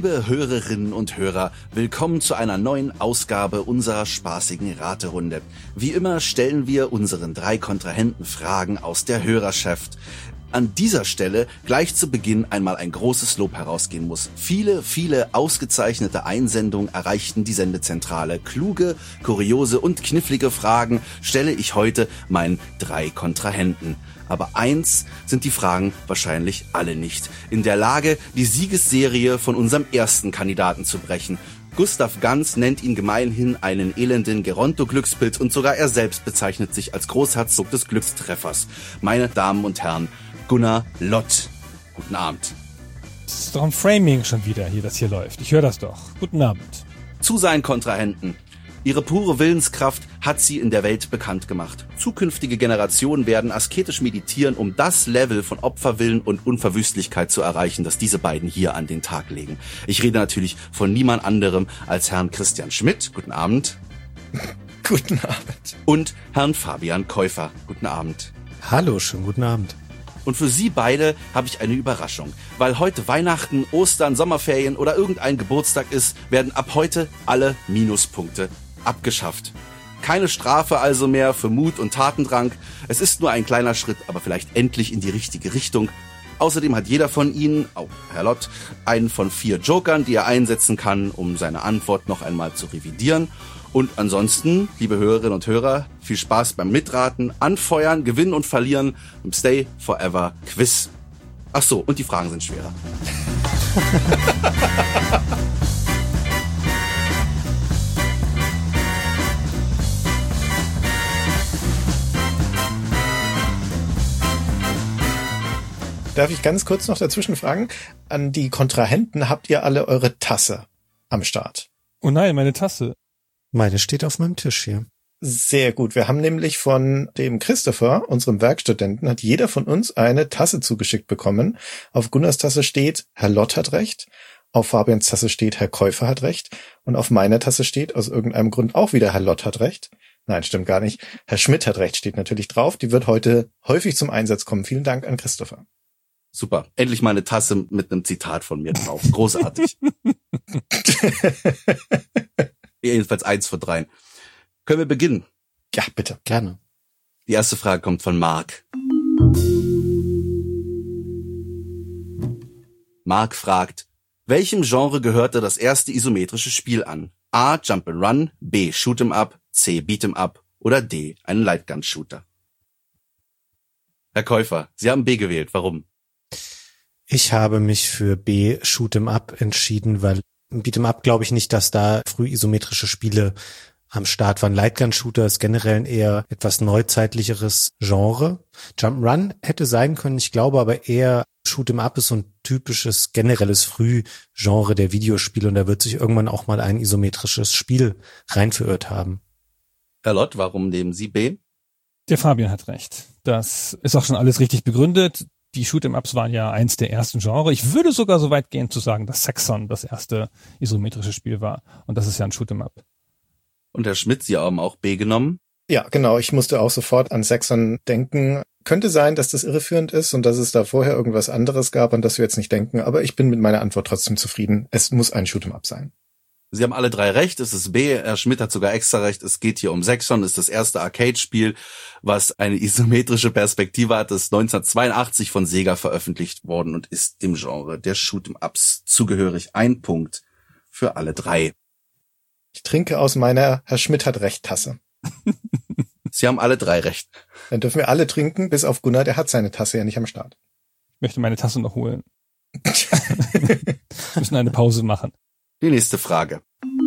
Liebe Hörerinnen und Hörer, willkommen zu einer neuen Ausgabe unserer spaßigen Raterunde. Wie immer stellen wir unseren 3 Kontrahenten Fragen aus der Hörerschaft. An dieser Stelle gleich zu Beginn einmal ein großes Lob herausgehen muss. Viele ausgezeichnete Einsendungen erreichten die Sendezentrale. Kluge, kuriose und knifflige Fragen stelle ich heute meinen 3 Kontrahenten. Aber eins sind die Fragen wahrscheinlich alle nicht in der Lage, die Siegesserie von unserem ersten Kandidaten zu brechen. Gustav Ganz nennt ihn gemeinhin einen elenden Geronto-Glückspilz und sogar er selbst bezeichnet sich als Großherzog des Glückstreffers. Meine Damen und Herren, Gunnar Lott. Guten Abend. Das ist doch ein Framing schon wieder hier, das hier läuft. Ich höre das doch. Guten Abend. Zu seinen Kontrahenten. Ihre pure Willenskraft hat sie in der Welt bekannt gemacht. Zukünftige Generationen werden asketisch meditieren, um das Level von Opferwillen und Unverwüstlichkeit zu erreichen, das diese beiden hier an den Tag legen. Ich rede natürlich von niemand anderem als Herrn Christian Schmidt. Guten Abend. Guten Abend. Und Herrn Fabian Käufer. Guten Abend. Hallo, schönen guten Abend. Und für Sie beide habe ich eine Überraschung. Weil heute Weihnachten, Ostern, Sommerferien oder irgendein Geburtstag ist, werden ab heute alle Minuspunkte abgeschafft. Keine Strafe also mehr für Mut und Tatendrang. Es ist nur ein kleiner Schritt, aber vielleicht endlich in die richtige Richtung. Außerdem hat jeder von Ihnen, auch Herr Lott, einen von 4 Jokern, die er einsetzen kann, um seine Antwort noch einmal zu revidieren. Und ansonsten, liebe Hörerinnen und Hörer, viel Spaß beim Mitraten, Anfeuern, Gewinnen und Verlieren im Stay Forever Quiz. Ach so, und die Fragen sind schwerer. Darf ich ganz kurz noch dazwischen fragen? An die Kontrahenten, habt ihr alle eure Tasse am Start? Oh nein, meine Tasse. Meine steht auf meinem Tisch hier. Sehr gut. Wir haben nämlich von dem Christopher, unserem Werkstudenten, hat jeder von uns eine Tasse zugeschickt bekommen. Auf Gunnars Tasse steht, Herr Lott hat recht. Auf Fabians Tasse steht, Herr Käufer hat recht. Und auf meiner Tasse steht aus irgendeinem Grund auch wieder, Herr Lott hat recht. Nein, stimmt gar nicht. Herr Schmidt hat recht, steht natürlich drauf. Die wird heute häufig zum Einsatz kommen. Vielen Dank an Christopher. Super. Endlich mal eine Tasse mit einem Zitat von mir drauf. Großartig. Jedenfalls 1 von 3. Können wir beginnen? Ja, bitte. Gerne. Die erste Frage kommt von Marc. Marc fragt, welchem Genre gehörte das erste isometrische Spiel an? A. Jump'n'Run, B. Shoot'em Up, C. Beat'em Up oder D. einen Lightgun-Shooter? Herr Käufer, Sie haben B gewählt. Warum? Ich habe mich für B, Shoot'em Up entschieden, weil Beat'em Up glaube ich nicht, dass da früh isometrische Spiele am Start waren. Lightgun-Shooter ist generell ein eher etwas neuzeitlicheres Genre. Jump'n'Run hätte sein können, ich glaube aber eher Shoot'em Up ist so ein typisches generelles Frühgenre der Videospiele und da wird sich irgendwann auch mal ein isometrisches Spiel reinverirrt haben. Herr Lott, warum nehmen Sie B? Der Fabian hat recht. Das ist auch schon alles richtig begründet. Die Shoot'em-Ups waren ja eins der ersten Genre. Ich würde sogar so weit gehen zu sagen, dass Saxon das erste isometrische Spiel war. Und das ist ja ein Shoot'em-Up. Und Herr Schmidt, Sie haben auch B genommen? Ja, genau. Ich musste auch sofort an Saxon denken. Könnte sein, dass das irreführend ist und dass es da vorher irgendwas anderes gab, an das wir jetzt nicht denken. Aber ich bin mit meiner Antwort trotzdem zufrieden. Es muss ein Shoot'em-Up sein. Sie haben alle 3 recht, es ist B. Herr Schmidt hat sogar extra recht, es geht hier um Saxon, ist das erste Arcade-Spiel, was eine isometrische Perspektive hat, das ist 1982 von Sega veröffentlicht worden und ist dem Genre der Shoot'em-Ups zugehörig. 1 Punkt für alle 3. Ich trinke aus meiner Herr Schmidt hat recht Tasse. Sie haben alle 3 recht. Dann dürfen wir alle trinken, bis auf Gunnar, der hat seine Tasse ja nicht am Start. Ich möchte meine Tasse noch holen. Wir müssen eine Pause machen. Die nächste Frage.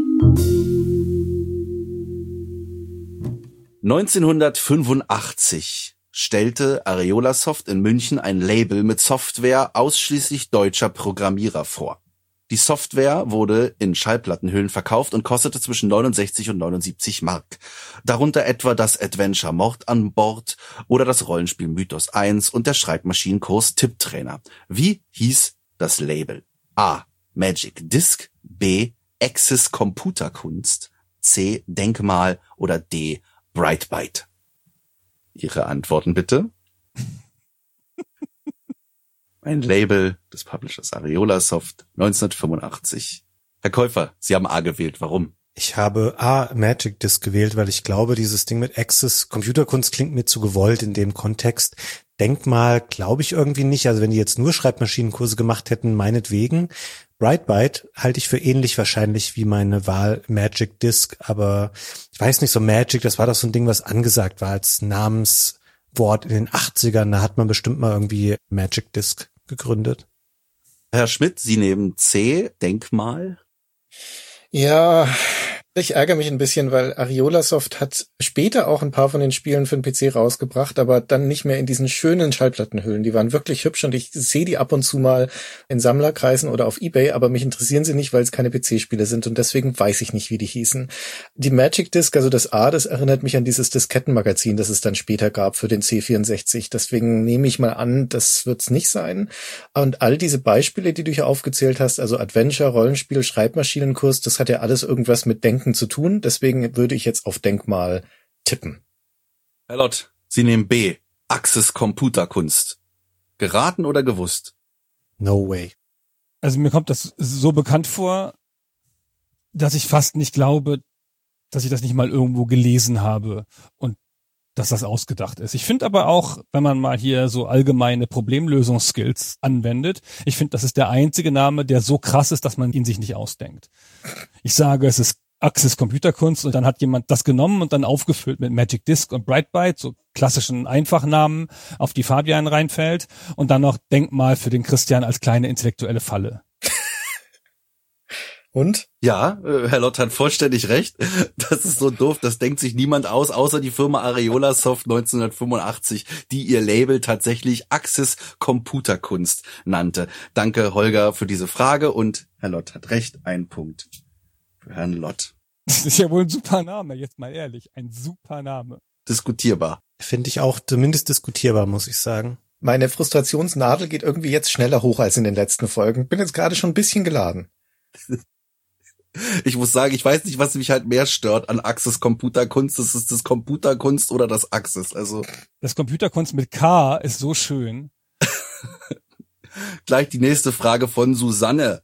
1985 stellte Areolasoft in München ein Label mit Software ausschließlich deutscher Programmierer vor. Die Software wurde in Schallplattenhüllen verkauft und kostete zwischen 69 und 79 Mark. Darunter etwa das Adventure Mord an Bord oder das Rollenspiel Mythos 1 und der Schreibmaschinenkurs Tipptrainer. Wie hieß das Label? A. Magic Disc, B. Axis Computerkunst, C. Denkmal oder D. Brightbyte? Ihre Antworten bitte. Ein Label des Publishers Ariola Soft, 1985. Herr Käufer, Sie haben A gewählt. Warum? Ich habe A, Magic Disc gewählt, weil ich glaube, dieses Ding mit Access Computerkunst klingt mir zu gewollt in dem Kontext. Denkmal glaube ich irgendwie nicht. Also wenn die jetzt nur Schreibmaschinenkurse gemacht hätten, meinetwegen. Brightbyte halte ich für ähnlich wahrscheinlich wie meine Wahl Magic Disc, aber ich weiß nicht, so Magic, das war doch so ein Ding, was angesagt war als Namenswort in den 80ern. Da hat man bestimmt mal irgendwie Magic Disc gegründet. Herr Schmidt, Sie nehmen C, Denkmal. Ja, ich ärgere mich ein bisschen, weil Ariola Soft hat später auch ein paar von den Spielen für den PC rausgebracht, aber dann nicht mehr in diesen schönen Schallplattenhüllen. Die waren wirklich hübsch und ich sehe die ab und zu mal in Sammlerkreisen oder auf eBay, aber mich interessieren sie nicht, weil es keine PC-Spiele sind und deswegen weiß ich nicht, wie die hießen. Die Magic Disc, also das A, das erinnert mich an dieses Diskettenmagazin, das es dann später gab für den C64. Deswegen nehme ich mal an, das wird's nicht sein. Und all diese Beispiele, die du hier aufgezählt hast, also Adventure, Rollenspiel, Schreibmaschinenkurs, das hat ja alles irgendwas mit Denken zu tun, deswegen würde ich jetzt auf Denkmal tippen. Herr Lott, Sie nehmen B, Axis Computerkunst. Geraten oder gewusst? No way. Also mir kommt das so bekannt vor, dass ich fast nicht glaube, dass ich das nicht mal irgendwo gelesen habe und dass das ausgedacht ist. Ich finde aber auch, wenn man mal hier so allgemeine Problemlösungsskills anwendet, ich finde, das ist der einzige Name, der so krass ist, dass man ihn sich nicht ausdenkt. Ich sage, es ist Axis Computerkunst und dann hat jemand das genommen und dann aufgefüllt mit Magic Disc und Brightbyte, so klassischen Einfachnamen, auf die Fabian reinfällt und dann noch Denkmal für den Christian als kleine intellektuelle Falle. Und? Ja, Herr Lott hat vollständig recht. Das ist so doof, das denkt sich niemand aus, außer die Firma Ariola Soft 1985, die ihr Label tatsächlich Axis Computerkunst nannte. Danke, Holger, für diese Frage und Herr Lott hat recht, ein Punkt für Herrn Lott. Das ist ja wohl ein super Name, jetzt mal ehrlich, ein super Name. Diskutierbar. Finde ich auch zumindest diskutierbar, muss ich sagen. Meine Frustrationsnadel geht irgendwie jetzt schneller hoch als in den letzten Folgen. Bin jetzt gerade schon ein bisschen geladen. Ich muss sagen, ich weiß nicht, was mich halt mehr stört an Axis Computerkunst. Das ist das Computerkunst oder das Axis. Also das Computerkunst mit K ist so schön. Gleich die nächste Frage von Susanne.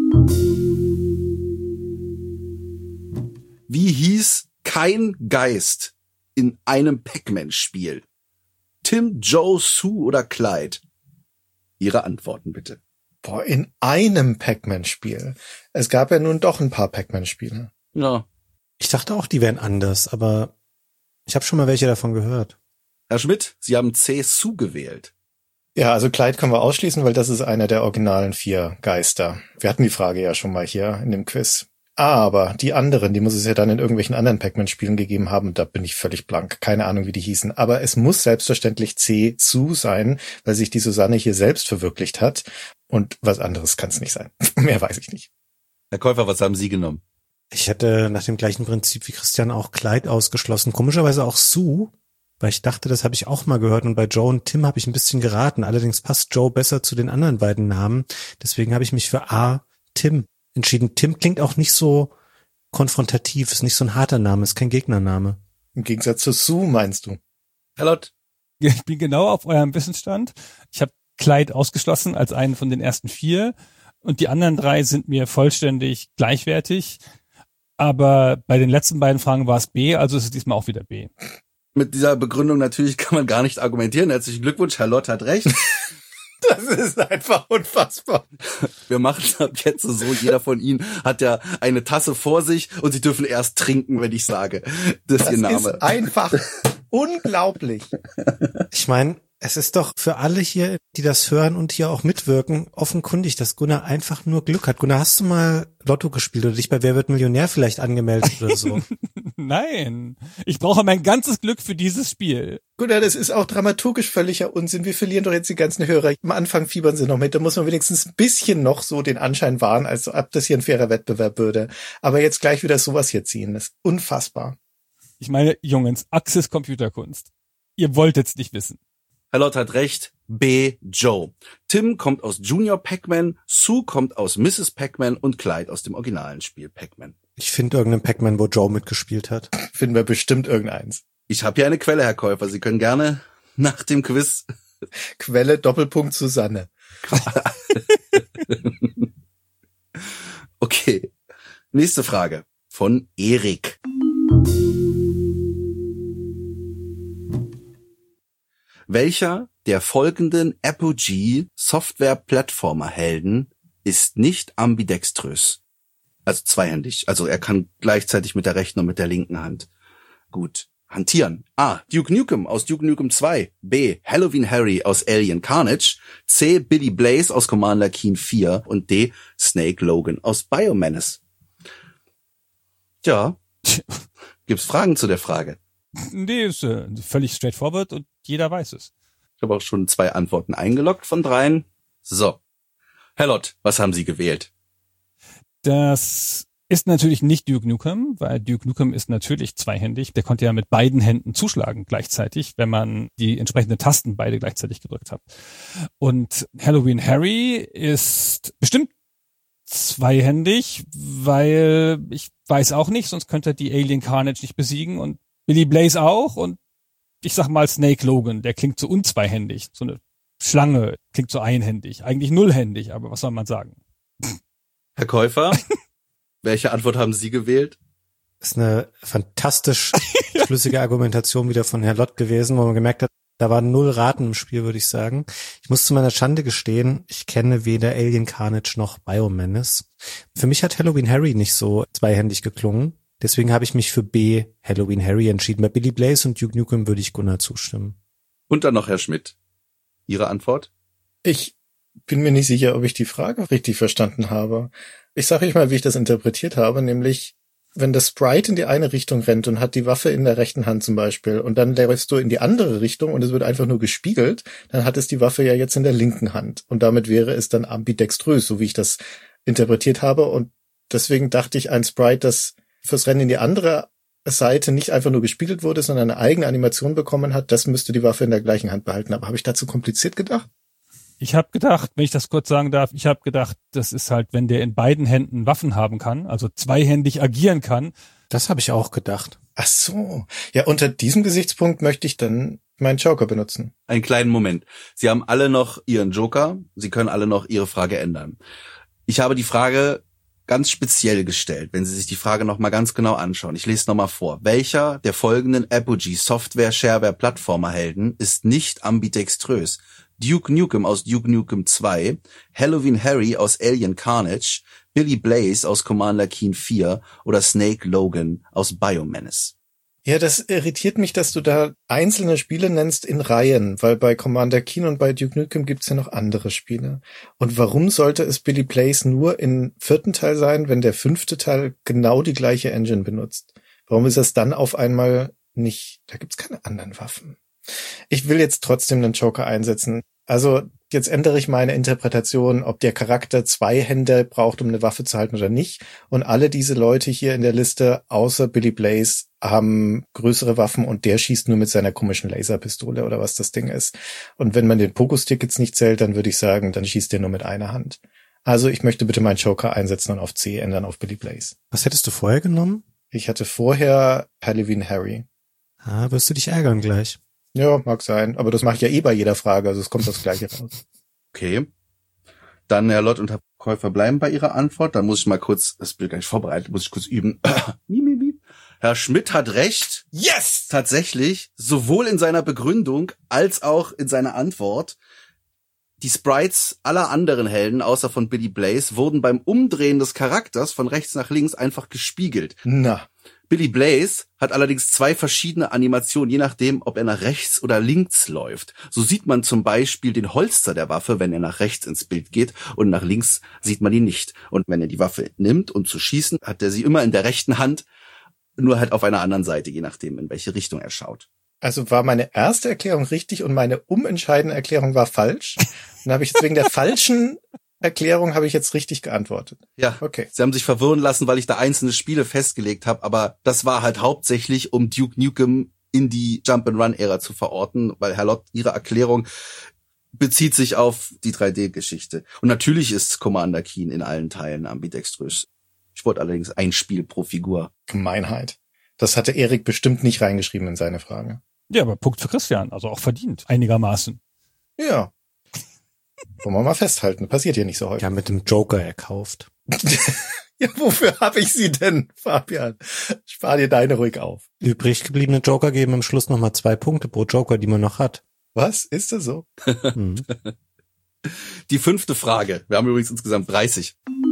Wie hieß kein Geist in einem Pac-Man-Spiel? Tim, Joe, Sue oder Clyde? Ihre Antworten bitte. Boah, in einem Pac-Man-Spiel. Es gab ja nun doch ein paar Pac-Man-Spiele. Ja. Ich dachte auch, die wären anders, aber ich habe schon mal welche davon gehört. Herr Schmidt, Sie haben C, Sue gewählt. Ja, also Clyde können wir ausschließen, weil das ist einer der originalen 4 Geister. Wir hatten die Frage ja schon mal hier in dem Quiz. Aber die anderen, die muss es ja dann in irgendwelchen anderen Pac-Man-Spielen gegeben haben. Da bin ich völlig blank. Keine Ahnung, wie die hießen. Aber es muss selbstverständlich C, Sue sein, weil sich die Susanne hier selbst verwirklicht hat. Und was anderes kann es nicht sein. Mehr weiß ich nicht. Herr Käufer, was haben Sie genommen? Ich hätte nach dem gleichen Prinzip wie Christian auch Clyde ausgeschlossen. Komischerweise auch Sue, weil ich dachte, das habe ich auch mal gehört. Und bei Joe und Tim habe ich ein bisschen geraten. Allerdings passt Joe besser zu den anderen beiden Namen. Deswegen habe ich mich für A, Tim entschieden. Tim klingt auch nicht so konfrontativ, ist nicht so ein harter Name, ist kein Gegnername. Im Gegensatz zu Sue, meinst du? Herr Lott. Ich bin genau auf eurem Wissensstand. Ich habe Clyde ausgeschlossen als einen von den ersten 4 und die anderen 3 sind mir vollständig gleichwertig. Aber bei den letzten beiden Fragen war es B, also ist es diesmal auch wieder B. Mit dieser Begründung natürlich kann man gar nicht argumentieren. Herzlichen Glückwunsch, Herr Lott hat recht. Das ist einfach unfassbar. Wir machen es ab jetzt so, jeder von Ihnen hat ja eine Tasse vor sich und Sie dürfen erst trinken, wenn ich sage, das ist Ihr Name. Das ist einfach unglaublich. Ich meine, es ist doch für alle hier, die das hören und hier auch mitwirken, offenkundig, dass Gunnar einfach nur Glück hat. Gunnar, hast du mal Lotto gespielt oder dich bei Wer wird Millionär vielleicht angemeldet oder so? Nein, ich brauche mein ganzes Glück für dieses Spiel. Gut, ja, das ist auch dramaturgisch völliger Unsinn. Wir verlieren doch jetzt die ganzen Hörer. Am Anfang fiebern sie noch mit. Da muss man wenigstens ein bisschen noch so den Anschein wahren, als ob das hier ein fairer Wettbewerb würde. Aber jetzt gleich wieder sowas hier ziehen, das ist unfassbar. Ich meine, Jungs, Axis Computerkunst. Ihr wolltet's nicht wissen. Herr Lott hat recht. B, Joe. Tim kommt aus Junior Pac-Man, Sue kommt aus Mrs. Pac-Man und Clyde aus dem originalen Spiel Pac-Man. Ich finde irgendeinen Pac-Man, wo Joe mitgespielt hat. Finden wir bestimmt irgendeins. Ich habe hier eine Quelle, Herr Käufer. Sie können gerne nach dem Quiz. Quelle Doppelpunkt Susanne. Okay. Nächste Frage von Erik. Welcher der folgenden Apogee-Software-Plattformer-Helden ist nicht ambidextrös? Also zweihändig. Also er kann gleichzeitig mit der rechten und mit der linken Hand gut hantieren. A. Duke Nukem aus Duke Nukem 2. B. Halloween Harry aus Alien Carnage. C. Billy Blaze aus Commander Keen 4. Und D. Snake Logan aus Biomenace. Tja, gibt's Fragen zu der Frage? Nee, ist völlig straightforward und jeder weiß es. Ich habe auch schon 2 Antworten eingeloggt von 3. So. Herr Lott, was haben Sie gewählt? Das ist natürlich nicht Duke Nukem, weil Duke Nukem ist natürlich zweihändig. Der konnte ja mit beiden Händen zuschlagen gleichzeitig, wenn man die entsprechenden Tasten beide gleichzeitig gedrückt hat. Und Halloween Harry ist bestimmt zweihändig, weil ich weiß auch nicht, sonst könnte er die Alien Carnage nicht besiegen und Billy Blaze auch und ich sag mal Snake Logan, der klingt so unzweihändig. So eine Schlange klingt so einhändig, eigentlich nullhändig, aber was soll man sagen? Herr Käufer, welche Antwort haben Sie gewählt? Das ist eine fantastisch schlüssige Argumentation wieder von Herrn Lott gewesen, wo man gemerkt hat, da waren 0 Raten im Spiel, würde ich sagen. Ich muss zu meiner Schande gestehen, ich kenne weder Alien Carnage noch Biomenace. Für mich hat Halloween Harry nicht so zweihändig geklungen. Deswegen habe ich mich für B, Halloween Harry, entschieden. Bei Billy Blaze und Duke Nukem würde ich Gunnar zustimmen. Und dann noch Herr Schmidt. Ihre Antwort? Ich bin mir nicht sicher, ob ich die Frage richtig verstanden habe. Ich sage euch mal, wie ich das interpretiert habe, nämlich wenn das Sprite in die eine Richtung rennt und hat die Waffe in der rechten Hand zum Beispiel und dann läufst du in die andere Richtung und es wird einfach nur gespiegelt, dann hat es die Waffe ja jetzt in der linken Hand und damit wäre es dann ambidextrös, so wie ich das interpretiert habe und deswegen dachte ich, ein Sprite, das fürs Rennen in die andere Seite nicht einfach nur gespiegelt wurde, sondern eine eigene Animation bekommen hat, das müsste die Waffe in der gleichen Hand behalten. Aber habe ich dazu kompliziert gedacht? Ich habe gedacht, wenn ich das kurz sagen darf, das ist halt, wenn der in beiden Händen Waffen haben kann, also zweihändig agieren kann. Das habe ich auch gedacht. Ach so. Ja, unter diesem Gesichtspunkt möchte ich dann meinen Joker benutzen. Einen kleinen Moment. Sie haben alle noch Ihren Joker. Sie können alle noch Ihre Frage ändern. Ich habe die Frage ganz speziell gestellt, wenn Sie sich die Frage nochmal ganz genau anschauen. Ich lese nochmal vor. Welcher der folgenden Apogee Software Shareware Plattformer Helden ist nicht ambidextrös? Duke Nukem aus Duke Nukem 2, Halloween Harry aus Alien Carnage, Billy Blaze aus Commander Keen 4 oder Snake Logan aus Biomenace. Ja, das irritiert mich, dass du da einzelne Spiele nennst in Reihen, weil bei Commander Keen und bei Duke Nukem gibt's ja noch andere Spiele. Und warum sollte es Billy Blaze nur im 4. Teil sein, wenn der 5. Teil genau die gleiche Engine benutzt? Warum ist das dann auf einmal nicht? Da gibt's keine anderen Waffen. Ich will jetzt trotzdem einen Joker einsetzen. Also jetzt ändere ich meine Interpretation, ob der Charakter 2 Hände braucht, um eine Waffe zu halten oder nicht. Und alle diese Leute hier in der Liste, außer Billy Blaze, haben größere Waffen und der schießt nur mit seiner komischen Laserpistole oder was das Ding ist. Und wenn man den Pogo-Stick jetzt nicht zählt, dann würde ich sagen, dann schießt der nur mit einer Hand. Also ich möchte bitte meinen Joker einsetzen und auf C ändern auf Billy Blaze. Was hättest du vorher genommen? Ich hatte vorher Halloween Harry. Ah, wirst du dich ärgern gleich. Ja, mag sein. Aber das mache ich ja eh bei jeder Frage. Also es kommt das Gleiche raus. Okay. Dann Herr Lott und Herr Käufer bleiben bei Ihrer Antwort. Da muss ich mal kurz, das bin ich gar nicht vorbereitet, muss ich kurz üben. Herr Schmidt hat recht. Yes! Tatsächlich, sowohl in seiner Begründung als auch in seiner Antwort. Die Sprites aller anderen Helden, außer von Billy Blaze, wurden beim Umdrehen des Charakters von rechts nach links einfach gespiegelt. Na. Billy Blaze hat allerdings 2 verschiedene Animationen, je nachdem, ob er nach rechts oder links läuft. So sieht man zum Beispiel den Holster der Waffe, wenn er nach rechts ins Bild geht, und nach links sieht man ihn nicht. Und wenn er die Waffe nimmt, um zu schießen, hat er sie immer in der rechten Hand, nur halt auf einer anderen Seite, je nachdem, in welche Richtung er schaut. Also war meine erste Erklärung richtig und meine umentscheidende Erklärung war falsch. Dann habe ich jetzt wegen der falschen Erklärung habe ich jetzt richtig geantwortet. Ja, okay. Sie haben sich verwirren lassen, weil ich da einzelne Spiele festgelegt habe, aber das war halt hauptsächlich, um Duke Nukem in die Jump-and-Run-Ära zu verorten, weil Herr Lott, Ihre Erklärung bezieht sich auf die 3D-Geschichte. Und natürlich ist Commander Keen in allen Teilen ambidextrös. Ich wollte allerdings ein Spiel pro Figur. Gemeinheit. Das hatte Erik bestimmt nicht reingeschrieben in seine Frage. Ja, aber Punkt für Christian, also auch verdient, einigermaßen. Ja. Wollen wir mal festhalten, passiert hier nicht so häufig. Ja, mit dem Joker erkauft. Ja, wofür habe ich sie denn, Fabian? Spar dir deine ruhig auf. Übrig gebliebene Joker geben am Schluss nochmal 2 Punkte pro Joker, die man noch hat. Was? Ist das so? Die 5. Frage. Wir haben übrigens insgesamt 30.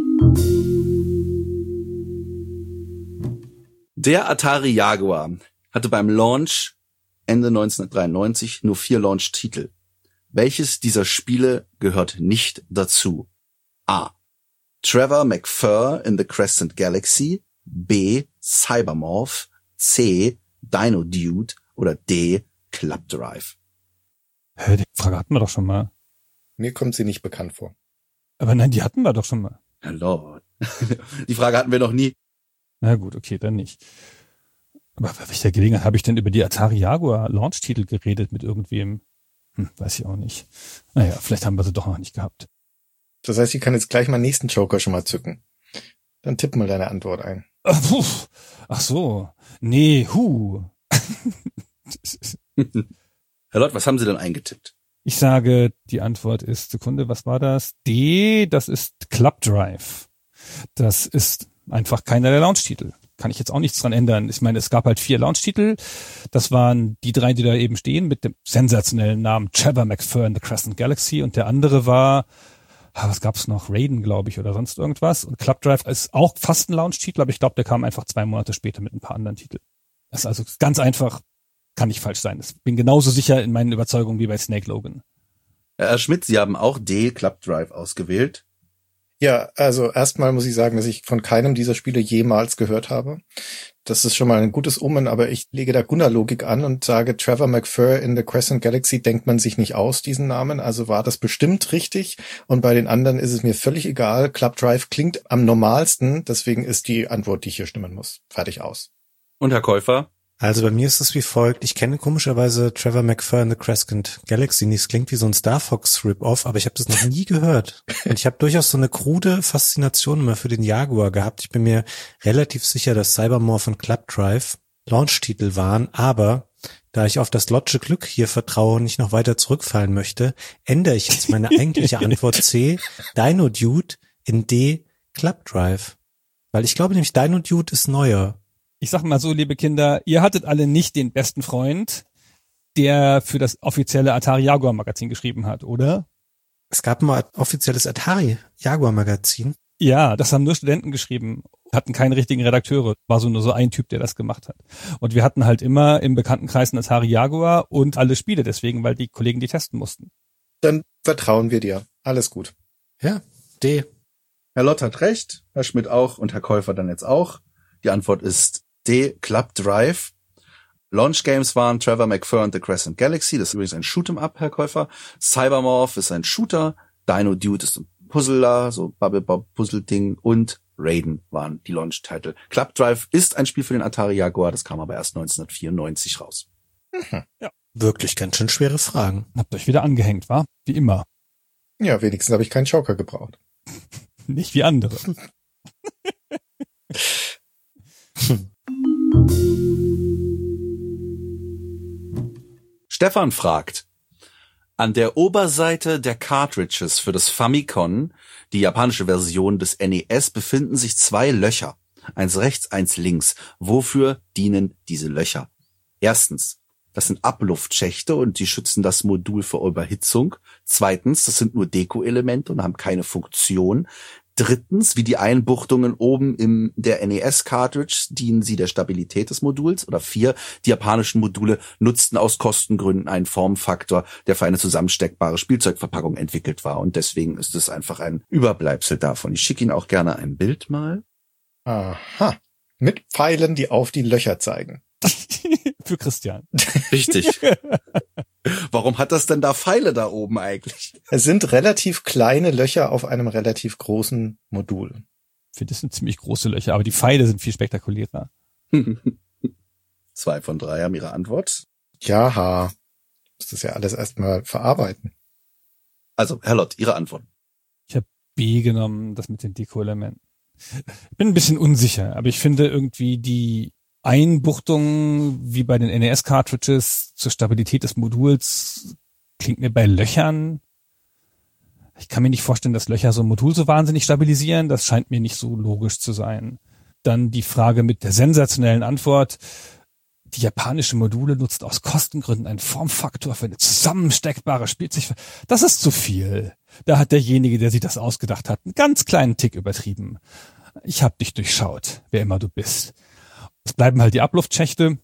Der Atari Jaguar hatte beim Launch Ende 1993 nur 4 Launch-Titel. Welches dieser Spiele gehört nicht dazu? A. Trevor McFur in the Crescent Galaxy, B. Cybermorph, C. Dino Dude oder D. Club Drive. Die Frage hatten wir doch schon mal. Mir kommt sie nicht bekannt vor. Aber nein, die hatten wir doch schon mal. Hallo. Die Frage hatten wir noch nie. Na gut, okay, dann nicht. Aber bei welcher Gelegenheit habe ich denn über die Atari Jaguar Launch-Titel geredet mit irgendwem? Weiß ich auch nicht. Naja, vielleicht haben wir sie doch noch nicht gehabt. Das heißt, ich kann jetzt gleich mal nächsten Joker schon mal zücken. Dann tipp mal deine Antwort ein. Ach so. Nee, Herr Lott, was haben Sie denn eingetippt? Ich sage, die Antwort ist, Sekunde, was war das? D, das ist Club Drive. Das ist einfach keiner der Launch-Titel. Kann ich jetzt auch nichts dran ändern. Ich meine, es gab halt 4 Launch-Titel. Das waren die 3, die da eben stehen, mit dem sensationellen Namen Trevor McFur in the Crescent Galaxy. Und der andere war, was gab's noch? Raiden, glaube ich, oder sonst irgendwas. Und Club Drive ist auch fast ein Launch-Titel, aber ich glaube, der kam einfach 2 Monate später mit ein paar anderen Titeln. Das ist also ganz einfach, kann nicht falsch sein. Ich bin genauso sicher in meinen Überzeugungen wie bei Snake Logan. Herr Schmidt, Sie haben auch D, Club Drive, ausgewählt. Ja, also erstmal muss ich sagen, dass ich von keinem dieser Spiele jemals gehört habe. Das ist schon mal ein gutes Omen, aber ich lege da Gunnar-Logik an und sage, Trevor McFur in the Crescent Galaxy denkt man sich nicht aus, diesen Namen. Also war das bestimmt richtig. Und bei den anderen ist es mir völlig egal. Club Drive klingt am normalsten. Deswegen ist die Antwort, die ich hier stimmen muss. Fertig aus. Und Herr Käufer? Also bei mir ist es wie folgt. Ich kenne komischerweise Trevor McFur in the Crescent Galaxy. Es klingt wie so ein Star Fox Rip-Off, aber ich habe das noch nie gehört. Und ich habe durchaus so eine krude Faszination immer für den Jaguar gehabt. Ich bin mir relativ sicher, dass Cybermorph und Club Drive Launch-Titel waren, aber da ich auf das Logische Glück hier vertraue und nicht noch weiter zurückfallen möchte, ändere ich jetzt meine eigentliche Antwort C, Dino Dude, in D, Club Drive. Weil ich glaube nämlich, Dino Dude ist neuer. Ich sag mal so, liebe Kinder, ihr hattet alle nicht den besten Freund, der für das offizielle Atari Jaguar Magazin geschrieben hat, oder? Es gab mal ein offizielles Atari Jaguar Magazin. Ja, das haben nur Studenten geschrieben, hatten keine richtigen Redakteure, war so nur so ein Typ, der das gemacht hat. Und wir hatten halt immer im Bekanntenkreis einen Atari Jaguar und alle Spiele deswegen, weil die Kollegen die testen mussten. Dann vertrauen wir dir. Alles gut. Ja, D. Herr Lott hat recht, Herr Schmidt auch und Herr Käufer dann jetzt auch. Die Antwort ist D, Club Drive. Launch Games waren Trevor McFur and the Crescent Galaxy. Das ist übrigens ein Shoot'em-up, Herr Käufer. Cybermorph ist ein Shooter. Dino Dude ist ein Puzzler, so Bubble Bob Puzzle-Ding. Und Raiden waren die Launch-Titel. Club Drive ist ein Spiel für den Atari Jaguar. Das kam aber erst 1994 raus. Ja. Wirklich ganz schön schwere Fragen. Habt euch wieder angehängt, wa? Wie immer. Ja, wenigstens habe ich keinen Joker gebraucht. Nicht wie andere. Stefan fragt, an der Oberseite der Cartridges für das Famicom, die japanische Version des NES, befinden sich 2 Löcher. Eins rechts, eins links. Wofür dienen diese Löcher? Erstens, das sind Abluftschächte und die schützen das Modul vor Überhitzung. Zweitens, das sind nur Deko-Elemente und haben keine Funktion. Drittens, wie die Einbuchtungen oben in der NES-Cartridge dienen sie der Stabilität des Moduls. Oder 4, die japanischen Module nutzten aus Kostengründen einen Formfaktor, der für eine zusammensteckbare Spielzeugverpackung entwickelt war. Und deswegen ist es einfach ein Überbleibsel davon. Ich schicke Ihnen auch gerne ein Bild mal. Aha. Mit Pfeilen, die auf die Löcher zeigen. Für Christian. Richtig. Warum hat das denn da Pfeile da oben eigentlich? Es sind relativ kleine Löcher auf einem relativ großen Modul. Ich finde, das sind ziemlich große Löcher, aber die Pfeile sind viel spektakulärer. 2 von 3 haben ihre Antwort. Ja, muss das ja alles erstmal verarbeiten. Also, Herr Lott, Ihre Antwort. Ich habe B genommen, das mit den Deko-Elementen. Ich bin ein bisschen unsicher, aber ich finde irgendwie die Einbuchtung wie bei den NES-Cartridges zur Stabilität des Moduls klingt mir bei Löchern. Ich kann mir nicht vorstellen, dass Löcher so ein Modul so wahnsinnig stabilisieren. Das scheint mir nicht so logisch zu sein. Dann die Frage mit der sensationellen Antwort. Die japanische Module nutzt aus Kostengründen einen Formfaktor für eine zusammensteckbare Spielzeug. Das ist zu viel. Da hat derjenige, der sich das ausgedacht hat, einen ganz kleinen Tick übertrieben. Ich hab dich durchschaut, wer immer du bist. Es bleiben halt die Abluftschächte.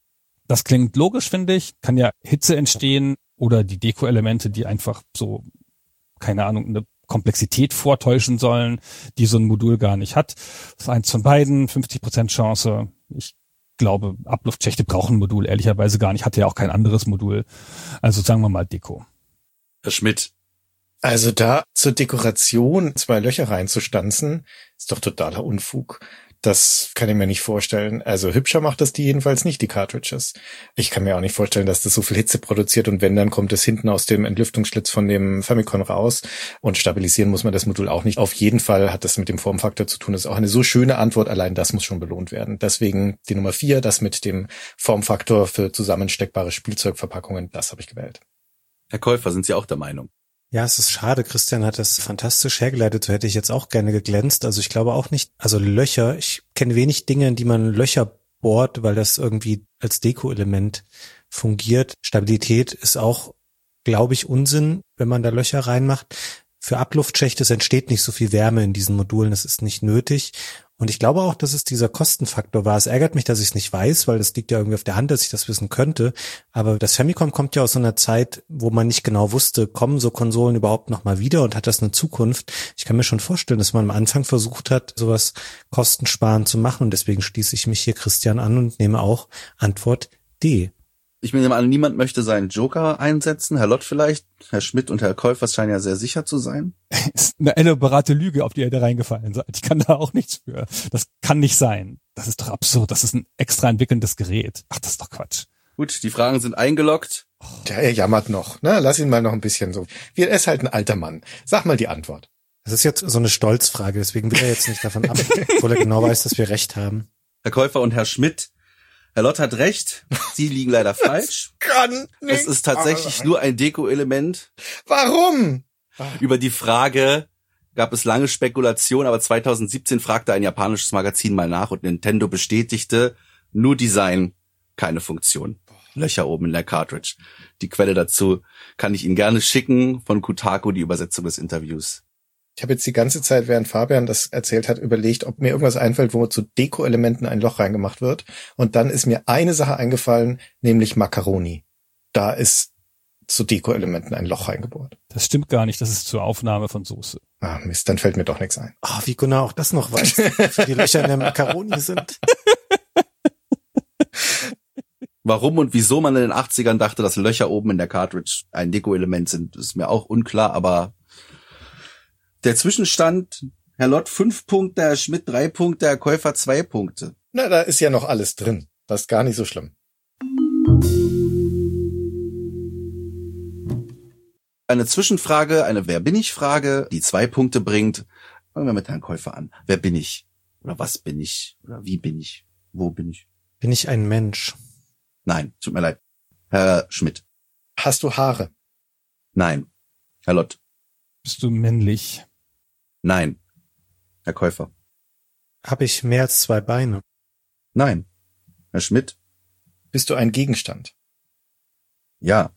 Das klingt logisch, finde ich. Kann ja Hitze entstehen oder die Deko-Elemente, die einfach so, keine Ahnung, eine Komplexität vortäuschen sollen, die so ein Modul gar nicht hat. Das ist eins von beiden, 50% Chance. Ich glaube, Abluftschächte brauchen ein Modul ehrlicherweise gar nicht. Hatte ja auch kein anderes Modul. Also sagen wir mal Deko. Herr Schmidt. Also da zur Dekoration 2 Löcher reinzustanzen, ist doch totaler Unfug. Das kann ich mir nicht vorstellen. Also hübscher macht das die jedenfalls nicht, die Cartridges. Ich kann mir auch nicht vorstellen, dass das so viel Hitze produziert und wenn, dann kommt es hinten aus dem Entlüftungsschlitz von dem Famicom raus und stabilisieren muss man das Modul auch nicht. Auf jeden Fall hat das mit dem Formfaktor zu tun. Das ist auch eine so schöne Antwort, allein das muss schon belohnt werden. Deswegen die Nummer 4, das mit dem Formfaktor für zusammensteckbare Spielzeugverpackungen, das habe ich gewählt. Herr Käufer, sind Sie auch der Meinung? Ja, es ist schade. Christian hat das fantastisch hergeleitet. So hätte ich jetzt auch gerne geglänzt. Also ich glaube auch nicht, also Löcher, ich kenne wenig Dinge, in die man Löcher bohrt, weil das irgendwie als Deko-Element fungiert. Stabilität ist auch, glaube ich, Unsinn, wenn man da Löcher reinmacht. Für Abluftschächte, es entsteht nicht so viel Wärme in diesen Modulen, das ist nicht nötig. Und ich glaube auch, dass es dieser Kostenfaktor war. Es ärgert mich, dass ich es nicht weiß, weil das liegt ja irgendwie auf der Hand, dass ich das wissen könnte. Aber das Famicom kommt ja aus so einer Zeit, wo man nicht genau wusste, kommen so Konsolen überhaupt noch mal wieder und hat das eine Zukunft? Ich kann mir schon vorstellen, dass man am Anfang versucht hat, sowas kostensparend zu machen. Und deswegen schließe ich mich hier Christian an und nehme auch Antwort D. Ich nehme an, niemand möchte seinen Joker einsetzen. Herr Lott vielleicht, Herr Schmidt und Herr Käufer scheinen ja sehr sicher zu sein. Ist eine elaborate Lüge, auf die ihr da reingefallen seid. Ich kann da auch nichts für. Das kann nicht sein. Das ist doch absurd. Das ist ein extra entwickelndes Gerät. Ach, das ist doch Quatsch. Gut, die Fragen sind eingeloggt. Der jammert noch, ne? Lass ihn mal noch ein bisschen so. Er ist halt ein alter Mann. Sag mal die Antwort. Das ist jetzt so eine Stolzfrage, deswegen will er jetzt nicht davon ab, obwohl er genau weiß, dass wir recht haben. Herr Käufer und Herr Schmidt, Herr Lott hat recht. Sie liegen leider falsch. Kann nicht. Es ist tatsächlich nur ein Deko-Element. Warum? Über die Frage gab es lange Spekulation, aber 2017 fragte ein japanisches Magazin mal nach und Nintendo bestätigte, nur Design, keine Funktion. Löcher oben in der Cartridge. Die Quelle dazu kann ich Ihnen gerne schicken, von Kotaku, die Übersetzung des Interviews. Ich habe jetzt die ganze Zeit, während Fabian das erzählt hat, überlegt, ob mir irgendwas einfällt, wo zu Deko-Elementen ein Loch reingemacht wird. Und dann ist mir eine Sache eingefallen, nämlich Macaroni. Da ist zu Deko-Elementen ein Loch reingebohrt. Das stimmt gar nicht. Das ist zur Aufnahme von Soße. Ah, Mist, dann fällt mir doch nichts ein. Oh, wie Gunnar auch das noch weiß, für die Löcher in der Macaroni sind. Warum und wieso man in den 80ern dachte, dass Löcher oben in der Cartridge ein Deko-Element sind, ist mir auch unklar, aber der Zwischenstand, Herr Lott 5 Punkte, Herr Schmidt 3 Punkte, Herr Käufer 2 Punkte. Na, da ist ja noch alles drin. Das ist gar nicht so schlimm. Eine Zwischenfrage, eine Wer-bin-ich-Frage, die 2 Punkte bringt. Fangen wir mit Herrn Käufer an. Wer bin ich? Oder was bin ich? Oder wie bin ich? Wo bin ich? Bin ich ein Mensch? Nein, tut mir leid. Herr Schmidt. Hast du Haare? Nein. Herr Lott. Bist du männlich? Nein. Herr Käufer. Habe ich mehr als 2 Beine? Nein. Herr Schmidt. Bist du ein Gegenstand? Ja.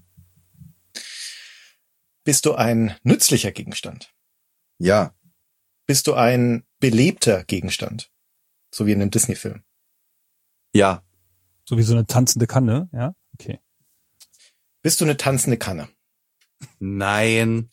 Bist du ein nützlicher Gegenstand? Ja. Bist du ein belebter Gegenstand? So wie in einem Disney-Film. Ja. So wie so eine tanzende Kanne, ja? Okay. Bist du eine tanzende Kanne? Nein.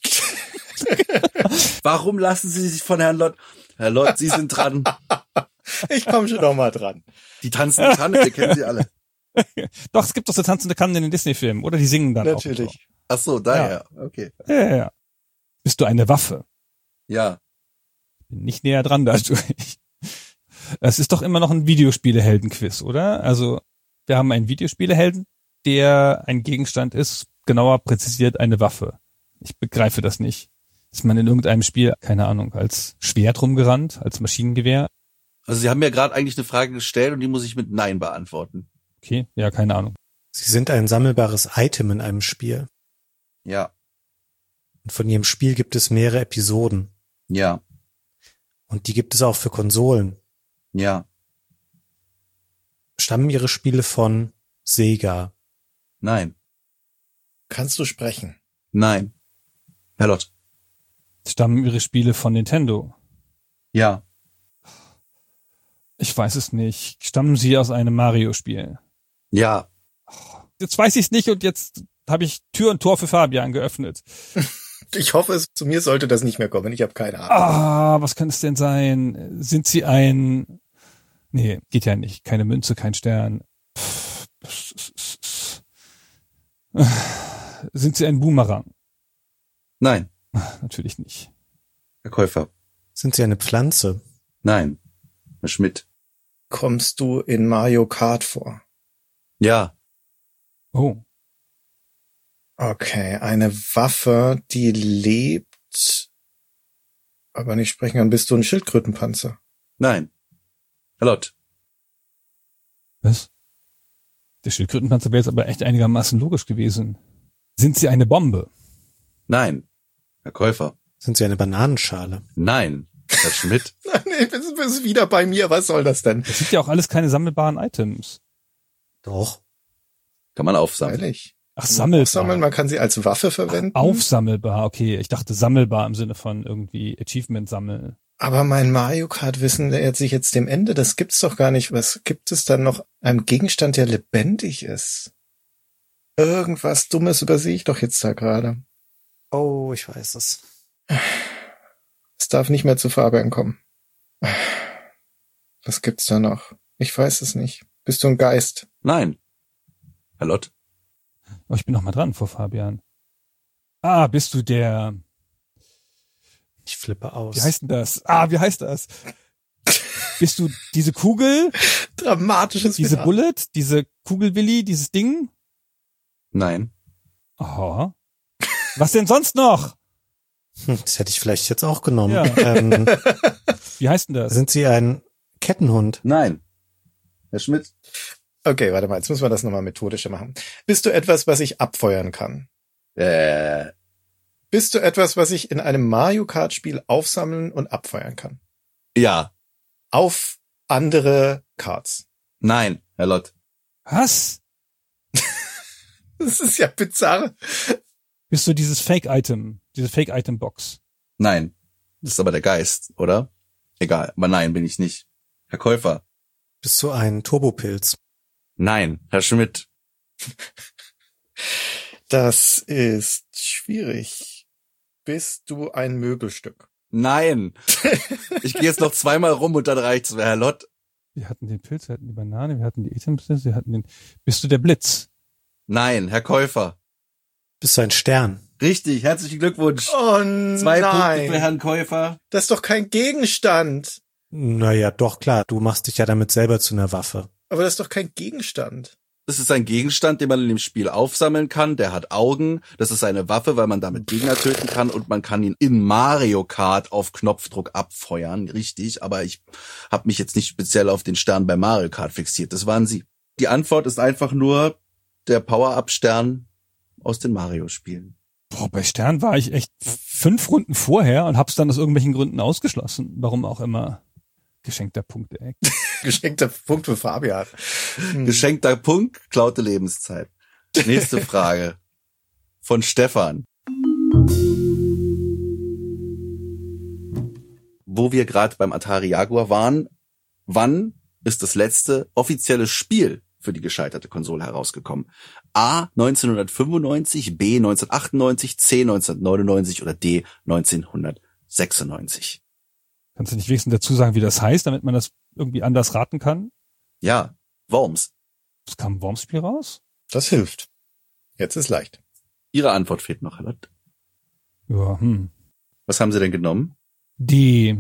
Warum lassen Sie sich von Herrn Lott? Herr Lott, Sie sind dran. Ich komme schon noch mal dran. Die tanzende Kanne, wir kennen sie alle. Doch, es gibt doch so tanzende Kannen in den Disney-Filmen. Oder die singen dann Natürlich. auch. Ach so, daher. Okay. Ja. Bist du eine Waffe? Ja. Bin nicht näher dran dadurch. Es ist doch immer noch ein Videospielehelden-Quiz, oder? Also, wir haben einen Videospielehelden, der ein Gegenstand ist, genauer präzisiert eine Waffe. Ich begreife das nicht. Ist man in irgendeinem Spiel, keine Ahnung, als Schwert rumgerannt, als Maschinengewehr? Also Sie haben mir gerade eigentlich eine Frage gestellt und die muss ich mit Nein beantworten. Okay, ja, keine Ahnung. Sie sind ein sammelbares Item in einem Spiel. Ja. Und von ihrem Spiel gibt es mehrere Episoden. Ja. Und die gibt es auch für Konsolen. Ja. Stammen ihre Spiele von Sega? Nein. Kannst du sprechen? Nein. Herr Lott. Stammen ihre Spiele von Nintendo? Ja. Ich weiß es nicht. Stammen sie aus einem Mario-Spiel? Ja. Jetzt weiß ich es nicht und jetzt habe ich Tür und Tor für Fabian geöffnet. Ich hoffe, zu mir sollte das nicht mehr kommen. Ich habe keine Ahnung. Was kann es denn sein? Sind sie ein... Nee, geht ja nicht. Keine Münze, kein Stern. Sind sie ein Boomerang? Nein. Natürlich nicht. Herr Käufer. Sind sie eine Pflanze? Nein. Herr Schmidt. Kommst du in Mario Kart vor? Ja. Oh. Okay, eine Waffe, die lebt, aber nicht sprechen kann. Bist du ein Schildkrötenpanzer? Nein. Herr Lott. Was? Der Schildkrötenpanzer wäre jetzt aber echt einigermaßen logisch gewesen. Sind sie eine Bombe? Nein. Herr Käufer. Sind sie eine Bananenschale? Nein. Herr Schmidt. Nee, bist wieder bei mir. Was soll das denn? Das sind ja auch alles keine sammelbaren Items. Doch. Kann man aufsammeln. Freilich. Ach, sammelbar. Aufsammeln, man kann sie als Waffe verwenden. Aufsammelbar, okay. Ich dachte sammelbar im Sinne von irgendwie Achievement sammeln. Aber mein Mario Kart Wissen nähert sich jetzt dem Ende. Das gibt's doch gar nicht. Was gibt es dann noch? Einem Gegenstand, der lebendig ist? Irgendwas Dummes übersehe ich doch jetzt da gerade. Oh, ich weiß es. Es darf nicht mehr zu Fabian kommen. Was gibt's da noch? Ich weiß es nicht. Bist du ein Geist? Nein. Herr Lott. Oh, ich bin noch mal dran vor Fabian. Bist du der... Ich flippe aus. Wie heißt denn das? Wie heißt das? Bist du diese Kugel? Dramatisches Diese Finale. Bullet? Diese Kugelwilli? Dieses Ding? Nein. Aha. Was denn sonst noch? Das hätte ich vielleicht jetzt auch genommen. Ja. Wie heißt denn das? Sind sie ein Kettenhund? Nein. Herr Schmidt. Okay, warte mal, jetzt müssen wir das nochmal methodischer machen. Bist du etwas, was ich abfeuern kann? Bist du etwas, was ich in einem Mario Kart Spiel aufsammeln und abfeuern kann? Ja. Auf andere Karts. Nein. Herr Lott. Was? Das ist ja bizarr. Bist du dieses Fake-Item? Diese Fake-Item-Box? Nein. Das ist aber der Geist, oder? Egal. Aber nein, bin ich nicht. Herr Käufer. Bist du ein Turbopilz? Nein. Herr Schmidt. Das ist schwierig. Bist du ein Möbelstück? Nein. Ich gehe jetzt noch zweimal rum und dann reicht's. Herr Lott. Wir hatten den Pilz, wir hatten die Banane, wir hatten die Items, wir hatten den... Bist du der Blitz? Nein. Herr Käufer. Bist du ein Stern? Richtig. Herzlichen Glückwunsch. Oh 2 Punkte für Herrn Käufer. Das ist doch kein Gegenstand. Naja, doch klar. Du machst dich ja damit selber zu einer Waffe. Aber das ist doch kein Gegenstand. Das ist ein Gegenstand, den man in dem Spiel aufsammeln kann. Der hat Augen. Das ist eine Waffe, weil man damit Gegner töten kann. Und man kann ihn in Mario Kart auf Knopfdruck abfeuern. Richtig. Aber ich habe mich jetzt nicht speziell auf den Stern bei Mario Kart fixiert. Das waren Sie. Die Antwort ist einfach nur der Power-Up-Stern aus den Mario-Spielen. Boah, bei Stern war ich echt 5 Runden vorher und hab's dann aus irgendwelchen Gründen ausgeschlossen. Warum auch immer. Geschenkter Punkt, ey. Geschenkter Punkt für Fabian. Geschenkter Punkt, klaute Lebenszeit. Nächste Frage. Von Stefan. Wo wir gerade beim Atari Jaguar waren, wann ist das letzte offizielle Spiel für die gescheiterte Konsole herausgekommen? A. 1995, B. 1998, C. 1999 oder D. 1996? Kannst du nicht wenigstens dazu sagen, wie das heißt, damit man das irgendwie anders raten kann? Ja, Worms. Es kam ein Worms-Spiel raus? Das hilft. Jetzt ist leicht. Ihre Antwort fehlt noch, Herr Lott. Ja, Was haben Sie denn genommen? Die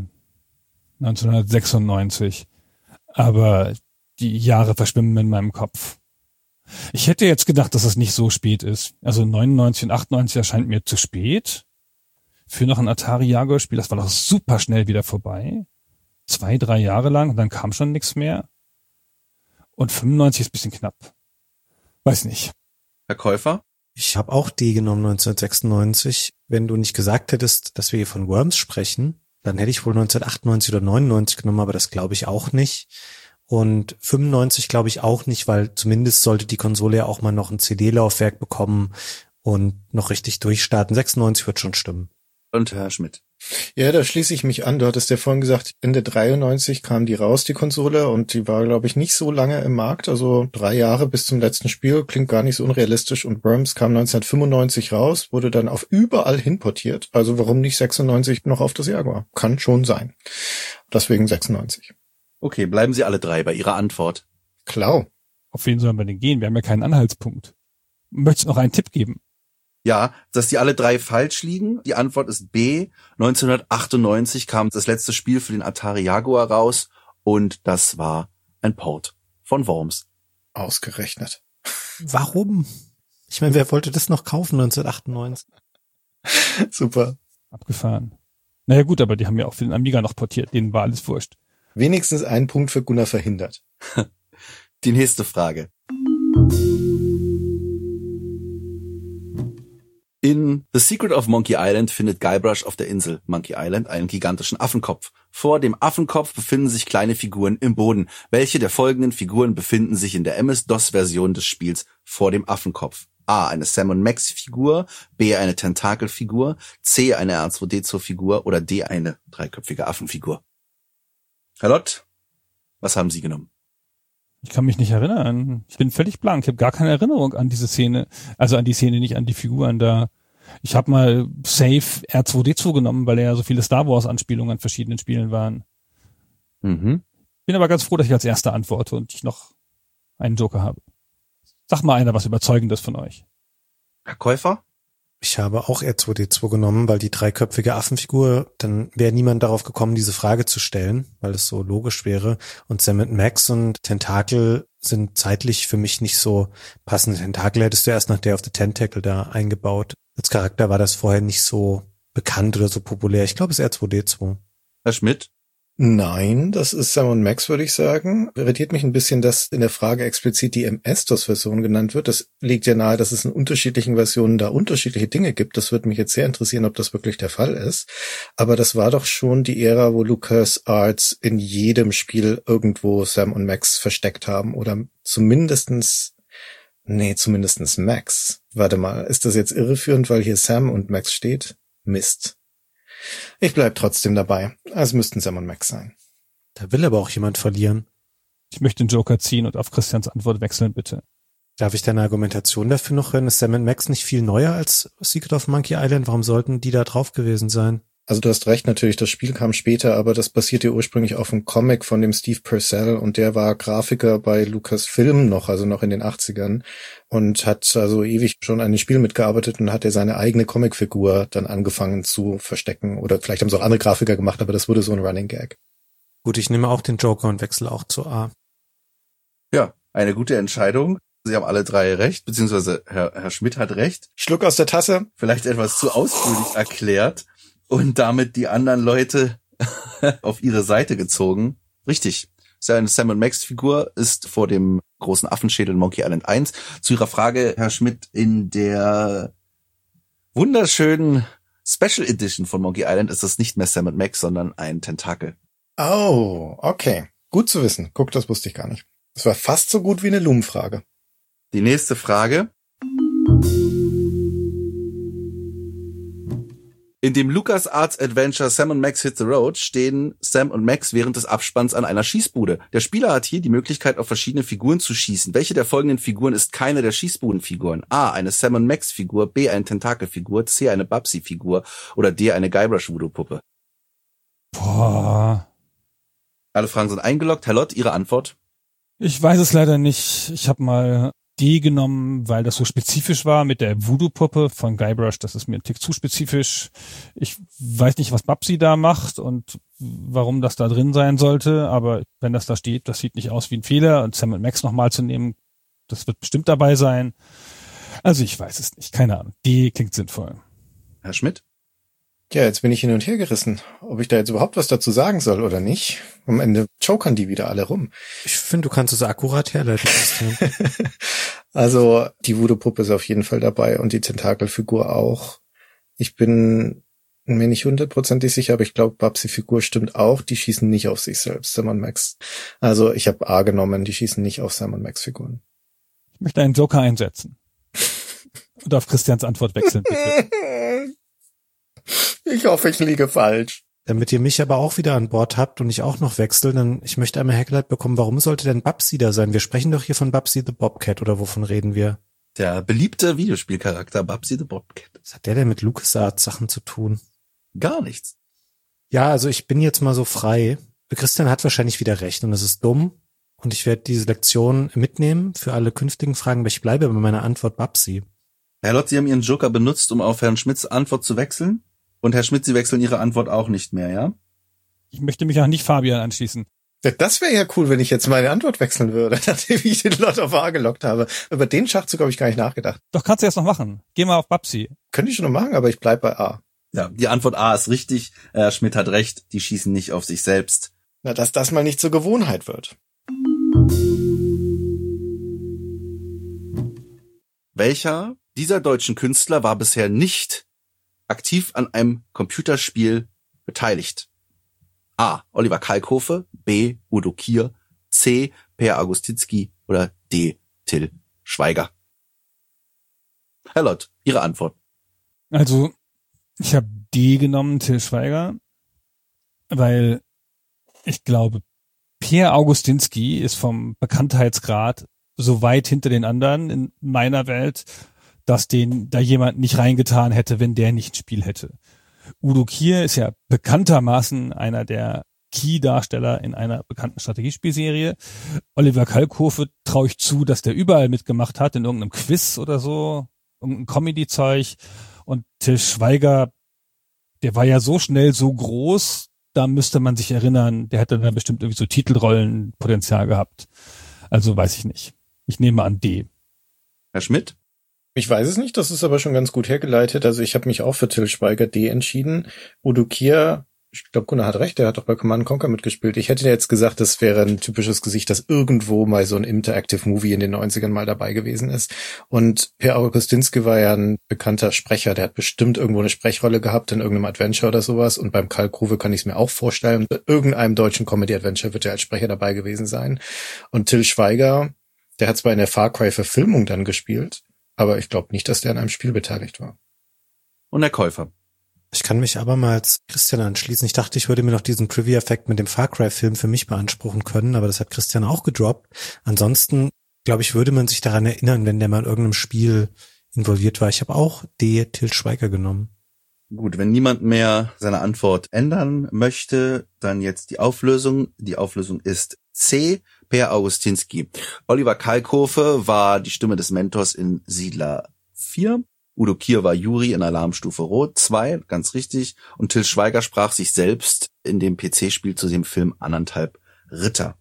1996. Aber die Jahre verschwimmen in meinem Kopf. Ich hätte jetzt gedacht, dass es nicht so spät ist. Also 99 und 98 erscheint mir zu spät. Für noch ein Atari Jaguar-Spiel, das war doch super schnell wieder vorbei. 2-3 Jahre lang und dann kam schon nichts mehr. Und 95 ist ein bisschen knapp. Weiß nicht. Herr Käufer? Ich habe auch D genommen 1996. Wenn du nicht gesagt hättest, dass wir hier von Worms sprechen, dann hätte ich wohl 1998 oder 99 genommen, aber das glaube ich auch nicht. Und 95 glaube ich auch nicht, weil zumindest sollte die Konsole ja auch mal noch ein CD-Laufwerk bekommen und noch richtig durchstarten. 96 wird schon stimmen. Und Herr Schmidt. Ja, da schließe ich mich an. Du hattest ja vorhin gesagt, Ende 93 kam die raus, die Konsole, und die war, glaube ich, nicht so lange im Markt. Also 3 Jahre bis zum letzten Spiel, klingt gar nicht so unrealistisch. Und Worms kam 1995 raus, wurde dann auf überall hin portiert. Also warum nicht 96 noch auf das Jaguar? Kann schon sein. Deswegen 96. Okay, bleiben Sie alle 3 bei Ihrer Antwort. Klar. Auf wen sollen wir denn gehen? Wir haben ja keinen Anhaltspunkt. Möchtest du noch einen Tipp geben? Ja, dass die alle 3 falsch liegen. Die Antwort ist B. 1998 kam das letzte Spiel für den Atari Jaguar raus und das war ein Port von Worms. Ausgerechnet. Warum? Ich meine, wer wollte das noch kaufen 1998? Super. Abgefahren. Naja gut, aber die haben ja auch für den Amiga noch portiert. Denen war alles wurscht. Wenigstens ein Punkt für Gunnar verhindert. Die nächste Frage. In The Secret of Monkey Island findet Guybrush auf der Insel Monkey Island einen gigantischen Affenkopf. Vor dem Affenkopf befinden sich kleine Figuren im Boden. Welche der folgenden Figuren befinden sich in der MS-DOS-Version des Spiels vor dem Affenkopf? A. Eine Sam & Max-Figur, B. eine Tentakelfigur, C. eine R2D2-Figur oder D. eine dreiköpfige Affenfigur. Herr Lott, was haben Sie genommen? Ich kann mich nicht erinnern. Ich bin völlig blank. Ich habe gar keine Erinnerung an diese Szene. Also an die Szene, nicht an die Figuren da. Ich habe mal safe R2D2 genommen, weil ja so viele Star Wars Anspielungen an verschiedenen Spielen waren. Mhm. Bin aber ganz froh, dass ich als Erster antworte und ich noch einen Joker habe. Sag mal einer was Überzeugendes von euch. Herr Käufer? Ich habe auch R2D2 genommen, weil die dreiköpfige Affenfigur, dann wäre niemand darauf gekommen, diese Frage zu stellen, weil es so logisch wäre. Und Sam & Max und Tentakel sind zeitlich für mich nicht so passend. Tentakel hättest du erst nach Day of the Tentacle da eingebaut. Als Charakter war das vorher nicht so bekannt oder so populär. Ich glaube, es ist R2D2. Herr Schmidt? Nein, das ist Sam & Max, würde ich sagen. Irritiert mich ein bisschen, dass in der Frage explizit die MS-DOS-Version genannt wird. Das liegt ja nahe, dass es in unterschiedlichen Versionen da unterschiedliche Dinge gibt. Das würde mich jetzt sehr interessieren, ob das wirklich der Fall ist. Aber das war doch schon die Ära, wo LucasArts in jedem Spiel irgendwo Sam und Max versteckt haben. Oder zumindestens Max. Warte mal, ist das jetzt irreführend, weil hier Sam und Max steht? Mist. Ich bleib trotzdem dabei. Es müssten Sam und Max sein. Da will aber auch jemand verlieren. Ich möchte den Joker ziehen und auf Christians Antwort wechseln, bitte. Darf ich deine Argumentation dafür noch hören? Ist Sam & Max nicht viel neuer als Secret of Monkey Island? Warum sollten die da drauf gewesen sein? Also du hast recht, natürlich, das Spiel kam später, aber das basierte ursprünglich auf einem Comic von dem Steve Purcell und der war Grafiker bei Lucasfilm noch, also noch in den 80ern und hat also ewig schon an dem Spiel mitgearbeitet und hat er seine eigene Comicfigur dann angefangen zu verstecken oder vielleicht haben es auch andere Grafiker gemacht, aber das wurde so ein Running Gag. Gut, ich nehme auch den Joker und wechsle auch zu A. Ja, eine gute Entscheidung. Sie haben alle 3 recht, beziehungsweise Herr Schmidt hat recht. Schluck aus der Tasse. Vielleicht etwas zu ausführlich erklärt und damit die anderen Leute auf ihre Seite gezogen. Richtig. Seine Sam & Max-Figur ist vor dem großen Affenschädel Monkey Island 1. Zu Ihrer Frage, Herr Schmidt, in der wunderschönen Special Edition von Monkey Island ist das nicht mehr Sam & Max, sondern ein Tentakel. Oh, okay. Gut zu wissen. Guck, das wusste ich gar nicht. Das war fast so gut wie eine Lumenfrage. Die nächste Frage. In dem LucasArts Adventure Sam & Max Hit the Road stehen Sam und Max während des Abspanns an einer Schießbude. Der Spieler hat hier die Möglichkeit, auf verschiedene Figuren zu schießen. Welche der folgenden Figuren ist keine der Schießbudenfiguren? A. Eine Sam & Max-Figur, B. eine Tentakelfigur, C. eine Babsi-Figur oder D. eine Guybrush-Voodoo-Puppe? Boah. Alle Fragen sind eingeloggt. Herr Lott, Ihre Antwort? Ich weiß es leider nicht. Ich habe mal D genommen, weil das so spezifisch war mit der Voodoo-Puppe von Guybrush. Das ist mir ein Tick zu spezifisch. Ich weiß nicht, was Babsi da macht und warum das da drin sein sollte, aber wenn das da steht, das sieht nicht aus wie ein Fehler und Sam & Max nochmal zu nehmen, das wird bestimmt dabei sein. Also ich weiß es nicht, keine Ahnung. D klingt sinnvoll. Herr Schmidt? Ja, jetzt bin ich hin und her gerissen, ob ich da jetzt überhaupt was dazu sagen soll oder nicht. Am Ende jokern die wieder alle rum. Ich finde, du kannst es akkurat herleiten. Also die Voodoo-Puppe ist auf jeden Fall dabei und die Tentakelfigur auch. Ich bin mir nicht 100%ig sicher, aber ich glaube, Babsi-Figur stimmt auch. Die schießen nicht auf sich selbst, Sam und Max. Also ich habe A genommen, die schießen nicht auf Sam und Max-Figuren. Ich möchte einen Joker einsetzen. Und auf Christians Antwort wechseln, bitte. Ich hoffe, ich liege falsch. Damit ihr mich aber auch wieder an Bord habt und ich auch noch wechsle, dann ich möchte einmal hergeleitet bekommen, warum sollte denn Babsi da sein? Wir sprechen doch hier von Babsi the Bobcat, oder wovon reden wir? Der beliebte Videospielcharakter Babsi the Bobcat. Was hat der denn mit LucasArts Sachen zu tun? Gar nichts. Ja, also ich bin jetzt mal so frei. Christian hat wahrscheinlich wieder recht und es ist dumm. Und ich werde diese Lektion mitnehmen für alle künftigen Fragen, aber ich bleibe bei meiner Antwort Babsi. Herr Lott, Sie haben Ihren Joker benutzt, um auf Herrn Schmidts Antwort zu wechseln. Und Herr Schmidt, Sie wechseln Ihre Antwort auch nicht mehr, ja? Ich möchte mich auch nicht Fabian anschließen. Das wäre ja cool, wenn ich jetzt meine Antwort wechseln würde, nachdem ich den Lot auf A gelockt habe. Über den Schachzug habe ich gar nicht nachgedacht. Doch, kannst du jetzt noch machen. Geh mal auf Babsi. Könnte ich schon noch machen, aber ich bleib bei A. Ja, die Antwort A ist richtig. Herr Schmidt hat recht. Die schießen nicht auf sich selbst. Na, dass das mal nicht zur Gewohnheit wird. Welcher dieser deutschen Künstler war bisher nicht aktiv an einem Computerspiel beteiligt? A. Oliver Kalkofe, B. Udo Kier, C. Per Augustinski oder D. Till Schweiger? Herr Lott, Ihre Antwort. Also, ich habe D genommen, Till Schweiger, weil ich glaube, Per Augustinski ist vom Bekanntheitsgrad so weit hinter den anderen in meiner Welt, dass den da jemand nicht reingetan hätte, wenn der nicht ein Spiel hätte. Udo Kier ist ja bekanntermaßen einer der Key-Darsteller in einer bekannten Strategiespielserie. Oliver Kalkofe traue ich zu, dass der überall mitgemacht hat, in irgendeinem Quiz oder so, irgendein Comedy-Zeug. Und Till Schweiger, der war ja so schnell so groß, da müsste man sich erinnern, der hätte dann bestimmt irgendwie so Titelrollenpotenzial gehabt. Also weiß ich nicht. Ich nehme an D. Herr Schmidt? Ich weiß es nicht, das ist aber schon ganz gut hergeleitet. Also ich habe mich auch für Till Schweiger D entschieden. Udo Kier, ich glaube, Gunnar hat recht, der hat doch bei Command & Conquer mitgespielt. Ich hätte jetzt gesagt, das wäre ein typisches Gesicht, das irgendwo mal so ein Interactive Movie in den 90ern mal dabei gewesen ist. Und Per Augustinski war ja ein bekannter Sprecher, der hat bestimmt irgendwo eine Sprechrolle gehabt in irgendeinem Adventure oder sowas. Und beim Kalkofe kann ich es mir auch vorstellen. In irgendeinem deutschen Comedy-Adventure wird er als Sprecher dabei gewesen sein. Und Till Schweiger, der hat zwar in der Far Cry-Verfilmung dann gespielt, aber ich glaube nicht, dass der an einem Spiel beteiligt war. Und Herr Käufer? Ich kann mich abermals Christian anschließen. Ich dachte, ich würde mir noch diesen Trivia-Effekt mit dem Far Cry-Film für mich beanspruchen können, aber das hat Christian auch gedroppt. Ansonsten, glaube ich, würde man sich daran erinnern, wenn der mal in irgendeinem Spiel involviert war. Ich habe auch D. Till Schweiger genommen. Gut, wenn niemand mehr seine Antwort ändern möchte, dann jetzt die Auflösung. Die Auflösung ist C. Per Augustinski. Oliver Kalkofe war die Stimme des Mentors in Siedler 4. Udo Kier war Juri in Alarmstufe Rot 2, ganz richtig. Und Till Schweiger sprach sich selbst in dem PC-Spiel zu dem Film 1,5 Ritter.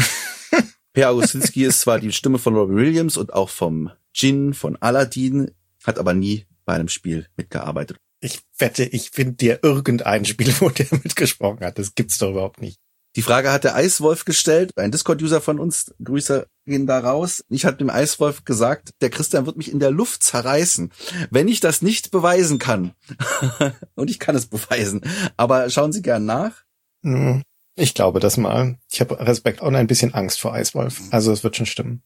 Per Augustinski ist zwar die Stimme von Robbie Williams und auch vom Djinn von Aladdin, hat aber nie bei einem Spiel mitgearbeitet. Ich wette, ich finde dir irgendein Spiel, wo der mitgesprochen hat. Das gibt's doch überhaupt nicht. Die Frage hat der Eiswolf gestellt, ein Discord-User von uns, Grüße gehen da raus. Ich hatte dem Eiswolf gesagt, der Christian wird mich in der Luft zerreißen, wenn ich das nicht beweisen kann. Und ich kann es beweisen. Aber schauen Sie gern nach. Ich glaube das mal. Ich habe Respekt und ein bisschen Angst vor Eiswolf. Also es wird schon stimmen.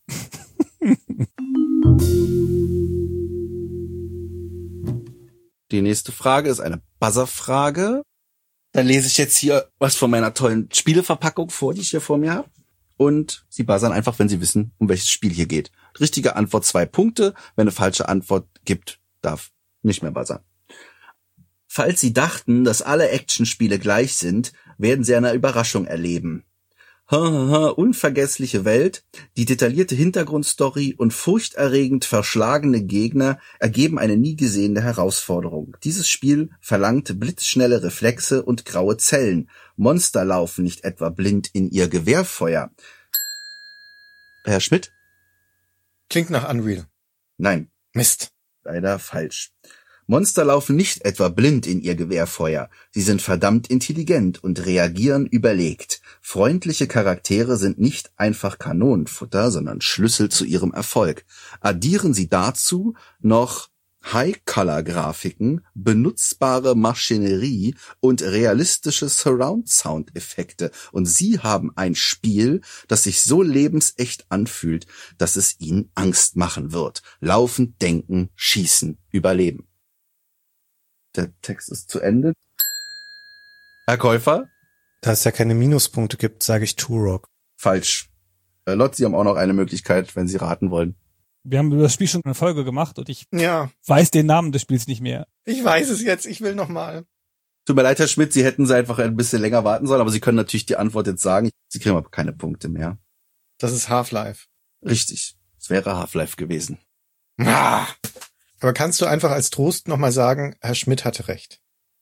Die nächste Frage ist eine Buzzer-Frage. Dann lese ich jetzt hier was von meiner tollen Spieleverpackung vor, die ich hier vor mir habe. Und Sie buzzern einfach, wenn Sie wissen, um welches Spiel hier geht. Richtige Antwort 2 Punkte. Wenn eine falsche Antwort gibt, darf nicht mehr buzzern. Falls Sie dachten, dass alle Actionspiele gleich sind, werden Sie eine Überraschung erleben. Unvergessliche Welt, die detaillierte Hintergrundstory und furchterregend verschlagene Gegner ergeben eine nie gesehene Herausforderung. Dieses Spiel verlangt blitzschnelle Reflexe und graue Zellen. Monster laufen nicht etwa blind in ihr Gewehrfeuer. Herr Schmidt? Klingt nach Unreal. Nein. Mist. Leider falsch. Monster laufen nicht etwa blind in ihr Gewehrfeuer. Sie sind verdammt intelligent und reagieren überlegt. Freundliche Charaktere sind nicht einfach Kanonenfutter, sondern Schlüssel zu ihrem Erfolg. Addieren Sie dazu noch High-Color-Grafiken, benutzbare Maschinerie und realistische Surround-Sound-Effekte. Und Sie haben ein Spiel, das sich so lebensecht anfühlt, dass es Ihnen Angst machen wird. Laufen, denken, schießen, überleben. Der Text ist zu Ende. Herr Käufer? Da es ja keine Minuspunkte gibt, sage ich Turok. Falsch. Lot, Sie haben auch noch eine Möglichkeit, wenn Sie raten wollen. Wir haben über das Spiel schon eine Folge gemacht und ich weiß den Namen des Spiels nicht mehr. Ich weiß es jetzt, ich will nochmal. Tut mir leid, Herr Schmidt, Sie hätten einfach ein bisschen länger warten sollen, aber Sie können natürlich die Antwort jetzt sagen. Sie kriegen aber keine Punkte mehr. Das ist Half-Life. Richtig, es wäre Half-Life gewesen. Ah. Aber kannst du einfach als Trost nochmal sagen, Herr Schmidt hatte recht?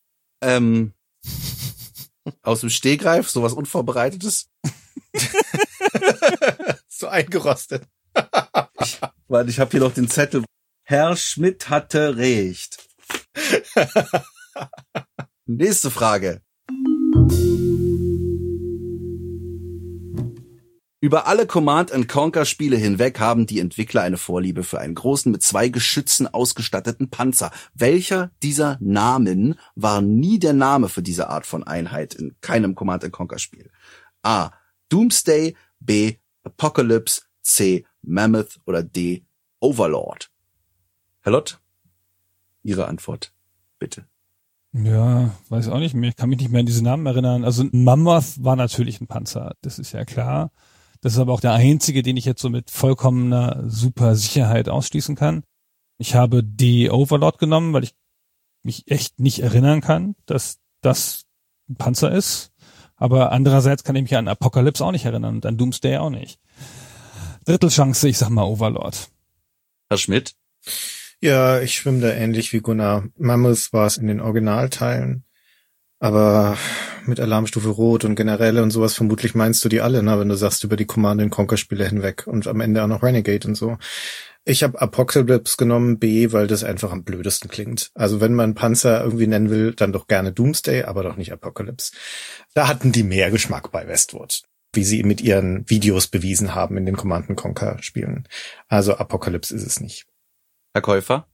Aus dem Stegreif, sowas Unvorbereitetes. So eingerostet. Ich habe hier noch den Zettel. Herr Schmidt hatte recht. Nächste Frage. Über alle Command-and-Conquer-Spiele hinweg haben die Entwickler eine Vorliebe für einen großen, mit 2 Geschützen ausgestatteten Panzer. Welcher dieser Namen war nie der Name für diese Art von Einheit in keinem Command-and-Conquer-Spiel? A. Doomsday, B. Apocalypse, C. Mammoth oder D. Overlord? Herr Lott, Ihre Antwort, bitte. Ja, weiß auch nicht mehr. Ich kann mich nicht mehr an diese Namen erinnern. Also Mammoth war natürlich ein Panzer, das ist ja klar. Das ist aber auch der einzige, den ich jetzt so mit vollkommener super Sicherheit ausschließen kann. Ich habe D. Overlord genommen, weil ich mich echt nicht erinnern kann, dass das ein Panzer ist. Aber andererseits kann ich mich an Apocalypse auch nicht erinnern und an Doomsday auch nicht. Drittelchance, ich sag mal Overlord. Herr Schmidt? Ja, ich schwimme da ähnlich wie Gunnar. Mammoth war es in den Originalteilen. Aber mit Alarmstufe Rot und Generäle und sowas vermutlich meinst du die alle, ne, wenn du sagst über die Command-and-Conquer-Spiele hinweg und am Ende auch noch Renegade und so. Ich habe Apocalypse genommen, B, weil das einfach am blödesten klingt. Also wenn man Panzer irgendwie nennen will, dann doch gerne Doomsday, aber doch nicht Apocalypse. Da hatten die mehr Geschmack bei Westwood, wie sie mit ihren Videos bewiesen haben in den Command-and-Conquer-Spielen. Also Apocalypse ist es nicht. Herr Käufer?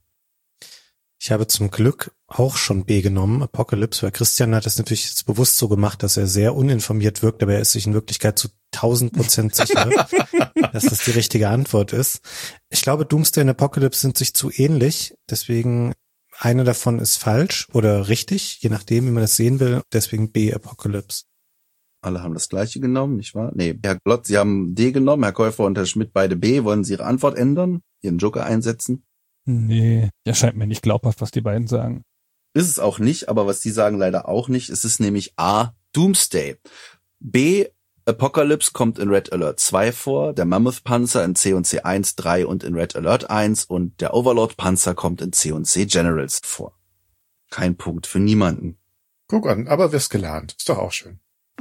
Ich habe zum Glück auch schon B genommen, Apocalypse, weil Christian hat das natürlich jetzt bewusst so gemacht, dass er sehr uninformiert wirkt, aber er ist sich in Wirklichkeit zu 1000% sicher, dass das die richtige Antwort ist. Ich glaube, Doomsday und Apocalypse sind sich zu ähnlich, deswegen eine davon ist falsch oder richtig, je nachdem, wie man das sehen will, deswegen B, Apocalypse. Alle haben das gleiche genommen, nicht wahr? Nee, Herr Glott, Sie haben D genommen, Herr Käufer und Herr Schmidt beide B. Wollen Sie Ihre Antwort ändern? Ihren Joker einsetzen? Nee, erscheint mir nicht glaubhaft, was die beiden sagen. Ist es auch nicht, aber was die sagen leider auch nicht. Es ist nämlich A. Doomsday. B. Apocalypse kommt in Red Alert 2 vor, der Mammoth-Panzer in C&C 1, 3 und in Red Alert 1 und der Overlord-Panzer kommt in C&C Generals vor. Kein Punkt für niemanden. Guck an, aber wir's gelernt. Ist doch auch schön.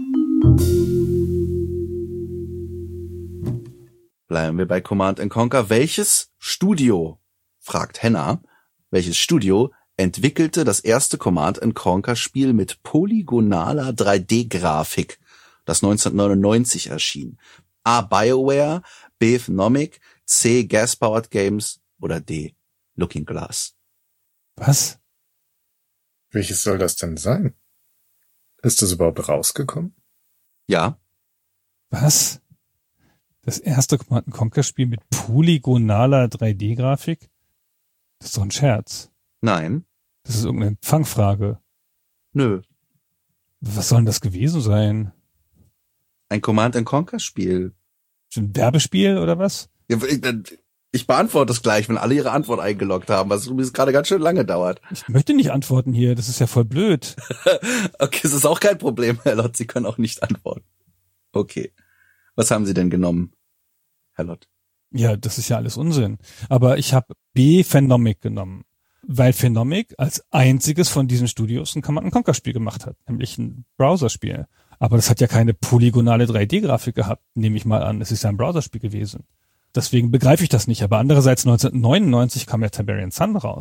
Bleiben wir bei Command & Conquer. Welches Studio, fragt Henna, welches Studio entwickelte das erste Command & Conquer Spiel mit polygonaler 3D-Grafik, das 1999 erschien? A. BioWare, B. Phenomic, C. Gas-Powered Games oder D. Looking Glass? Was? Welches soll das denn sein? Ist das überhaupt rausgekommen? Ja. Was? Das erste Command & Conquer Spiel mit polygonaler 3D-Grafik? Das ist doch ein Scherz. Nein. Das ist irgendeine Fangfrage. Nö. Was soll denn das gewesen sein? Ein Command & Conquer Spiel. Ein Werbespiel oder was? Ja, ich beantworte es gleich, wenn alle ihre Antwort eingeloggt haben, was übrigens gerade ganz schön lange dauert. Ich möchte nicht antworten hier, das ist ja voll blöd. Okay, es ist auch kein Problem, Herr Lott, Sie können auch nicht antworten. Okay. Was haben Sie denn genommen, Herr Lott? Ja, das ist ja alles Unsinn. Aber ich habe B. Phenomic genommen, weil Phenomic als einziges von diesen Studios ein Command & Conquer Spiel gemacht hat, nämlich ein Browserspiel. Aber das hat ja keine polygonale 3D-Grafik gehabt, nehme ich mal an. Es ist ja ein Browserspiel gewesen. Deswegen begreife ich das nicht. Aber andererseits 1999 kam ja Tiberian Sun raus.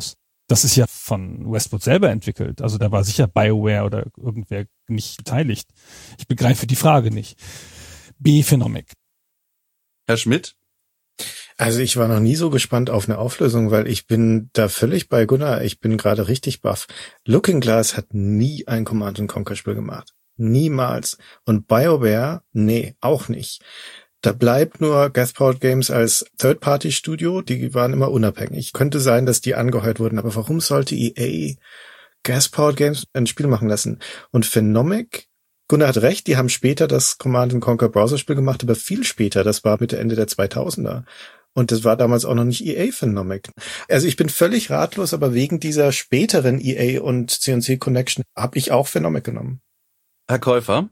Das ist ja von Westwood selber entwickelt. Also da war sicher BioWare oder irgendwer nicht beteiligt. Ich begreife die Frage nicht. B. Phenomic. Herr Schmidt? Also ich war noch nie so gespannt auf eine Auflösung, weil ich bin da völlig bei Gunnar. Ich bin gerade richtig baff. Looking Glass hat nie ein Command-and-Conquer-Spiel gemacht. Niemals. Und BioWare? Nee, auch nicht. Da bleibt nur Gaspowered Games als Third-Party-Studio, die waren immer unabhängig. Könnte sein, dass die angeheuert wurden, aber warum sollte EA Gaspowered Games ein Spiel machen lassen? Und Phenomic, Gunnar hat recht, die haben später das Command-and-Conquer Browser-Spiel gemacht, aber viel später, das war Mitte, Ende der 2000er. Und das war damals auch noch nicht EA Phenomic. Also ich bin völlig ratlos, aber wegen dieser späteren EA und C&C Connection habe ich auch Phenomic genommen. Herr Käufer?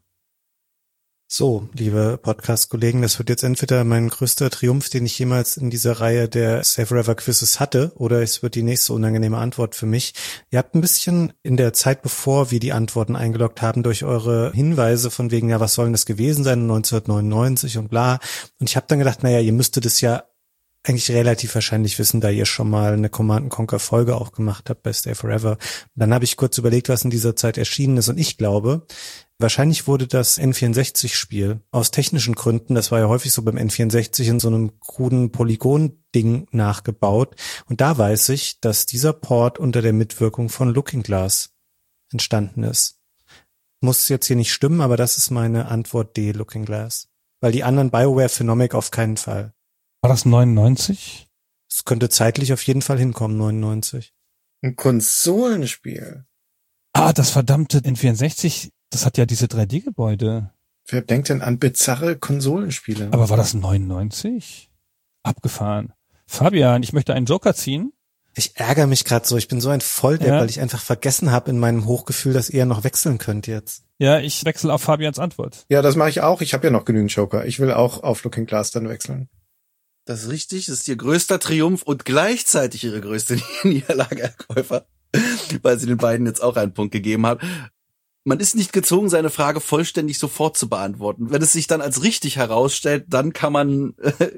So, liebe Podcast-Kollegen, das wird jetzt entweder mein größter Triumph, den ich jemals in dieser Reihe der Save Forever Quizzes hatte, oder es wird die nächste unangenehme Antwort für mich. Ihr habt ein bisschen in der Zeit, bevor wir die Antworten eingeloggt haben, durch eure Hinweise von wegen, ja, was soll denn das gewesen sein, 1999 und bla. Und ich habe dann gedacht, naja, ihr müsstet es ja eigentlich relativ wahrscheinlich wissen, da ihr schon mal eine Command-and-Conquer-Folge auch gemacht habt bei Stay Forever. Und dann habe ich kurz überlegt, was in dieser Zeit erschienen ist, und ich glaube, wahrscheinlich wurde das N64-Spiel aus technischen Gründen, das war ja häufig so beim N64, in so einem kruden Polygon-Ding nachgebaut. Und da weiß ich, dass dieser Port unter der Mitwirkung von Looking Glass entstanden ist. Muss jetzt hier nicht stimmen, aber das ist meine Antwort D, Looking Glass. Weil die anderen BioWare Phenomic auf keinen Fall. War das 99? Es könnte zeitlich auf jeden Fall hinkommen, 99. Ein Konsolenspiel. Ah, das verdammte N64, das hat ja diese 3D-Gebäude. Wer denkt denn an bizarre Konsolenspiele? Aber war das 99? Abgefahren. Fabian, ich möchte einen Joker ziehen. Ich ärgere mich gerade so, ich bin so ein Volldepp, weil ich einfach vergessen habe in meinem Hochgefühl, dass ihr noch wechseln könnt jetzt. Ja, ich wechsle auf Fabians Antwort. Ja, das mache ich auch. Ich habe ja noch genügend Joker. Ich will auch auf Looking Glass dann wechseln. Das ist richtig, das ist Ihr größter Triumph und gleichzeitig Ihre größte Niederlage, Herr Käufer, weil Sie den beiden jetzt auch einen Punkt gegeben haben. Man ist nicht gezwungen, seine Frage vollständig sofort zu beantworten. Wenn es sich dann als richtig herausstellt, dann kann man,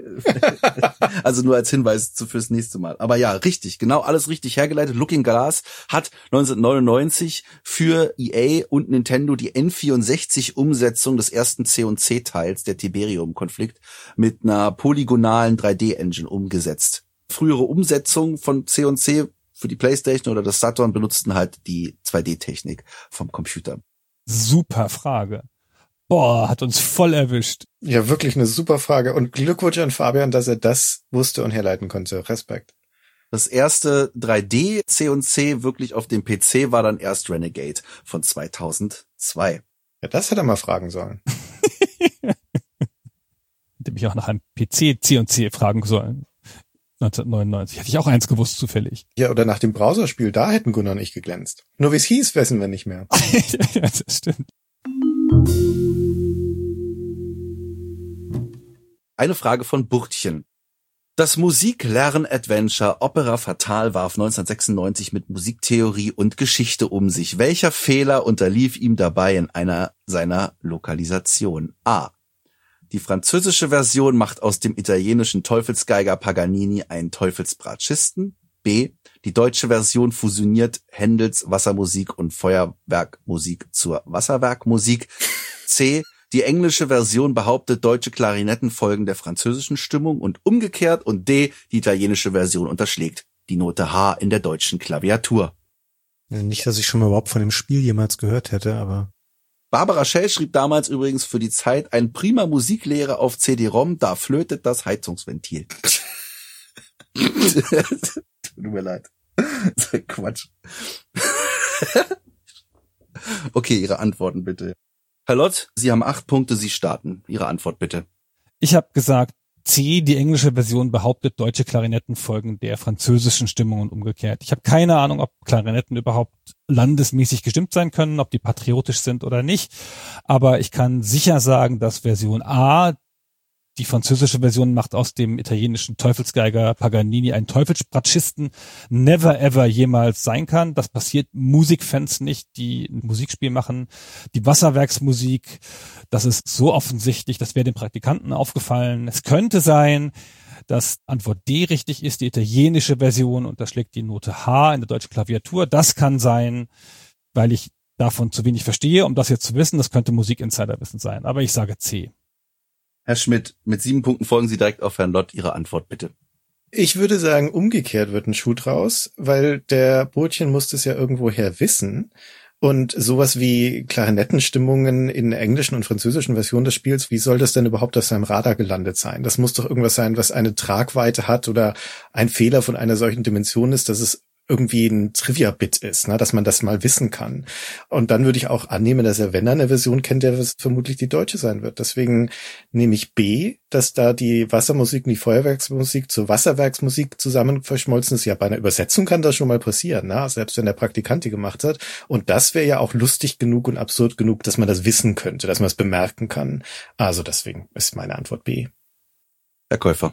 also nur als Hinweis fürs nächste Mal. Aber ja, richtig, genau alles richtig hergeleitet. Looking Glass hat 1999 für EA und Nintendo die N64-Umsetzung des ersten C&C-Teils der Tiberium-Konflikt mit einer polygonalen 3D-Engine umgesetzt. Frühere Umsetzungen von C&C für die PlayStation oder das Saturn benutzten halt die 2D-Technik vom Computer. Super Frage. Boah, hat uns voll erwischt. Ja, wirklich eine super Frage. Und Glückwunsch an Fabian, dass er das wusste und herleiten konnte. Respekt. Das erste 3D C&C wirklich auf dem PC war dann erst Renegade von 2002. Ja, das hätte er mal fragen sollen. Hätte mich auch nach einem PC C&C fragen sollen. 1999. Hätte ich auch eins gewusst, zufällig. Ja, oder nach dem Browserspiel, da hätten Gunnar und ich geglänzt. Nur wie es hieß, wissen wir nicht mehr. Ja, das stimmt. Eine Frage von Burtchen. Das Musiklern-Adventure Opera Fatal warf 1996 mit Musiktheorie und Geschichte um sich. Welcher Fehler unterlief ihm dabei in einer seiner Lokalisationen? A. Die französische Version macht aus dem italienischen Teufelsgeiger Paganini einen Teufelsbratschisten. B. Die deutsche Version fusioniert Händels Wassermusik und Feuerwerkmusik zur Wasserwerkmusik. C. Die englische Version behauptet, deutsche Klarinetten folgen der französischen Stimmung und umgekehrt. Und D. Die italienische Version unterschlägt die Note H in der deutschen Klaviatur. Nicht, dass ich schon mal überhaupt von dem Spiel jemals gehört hätte, aber... Barbara Schell schrieb damals übrigens für die Zeit ein prima Musiklehrer auf CD-ROM, da flötet das Heizungsventil. Tut mir leid. Das ist Quatsch. Okay, Ihre Antworten bitte. Herr Lott, Sie haben 8 Punkte, Sie starten. Ihre Antwort bitte. Ich habe gesagt, C, die englische Version behauptet, deutsche Klarinetten folgen der französischen Stimmung und umgekehrt. Ich habe keine Ahnung, ob Klarinetten überhaupt landesmäßig gestimmt sein können, ob die patriotisch sind oder nicht. Aber ich kann sicher sagen, dass Version A Die französische Version macht aus dem italienischen Teufelsgeiger Paganini einen Teufelsbratschisten. Never ever jemals sein kann. Das passiert Musikfans nicht, die ein Musikspiel machen. Die Wasserwerksmusik, das ist so offensichtlich, das wäre den Praktikanten aufgefallen. Es könnte sein, dass Antwort D richtig ist, die italienische Version, und da schlägt die Note H in der deutschen Klaviatur. Das kann sein, weil ich davon zu wenig verstehe, um das jetzt zu wissen. Das könnte Musikinsiderwissen sein, aber ich sage C. Herr Schmidt, mit 7 Punkten folgen Sie direkt auf Herrn Lott. Ihre Antwort bitte. Ich würde sagen, umgekehrt wird ein Schuh draus, weil der Brötchen muss es ja irgendwoher wissen. Und sowas wie Klarinettenstimmungen in der englischen und französischen Version des Spiels, wie soll das denn überhaupt auf seinem Radar gelandet sein? Das muss doch irgendwas sein, was eine Tragweite hat oder ein Fehler von einer solchen Dimension ist, dass es irgendwie ein Trivia-Bit ist, ne, dass man das mal wissen kann. Und dann würde ich auch annehmen, dass er, wenn er eine Version kennt, der das vermutlich die deutsche sein wird. Deswegen nehme ich B, dass da die Wassermusik und die Feuerwerksmusik zur Wasserwerksmusik zusammen verschmolzen ist. Ja, bei einer Übersetzung kann das schon mal passieren, ne, selbst wenn der Praktikant die gemacht hat. Und das wäre ja auch lustig genug und absurd genug, dass man das wissen könnte, dass man es bemerken kann. Also deswegen ist meine Antwort B. Herr Käufer.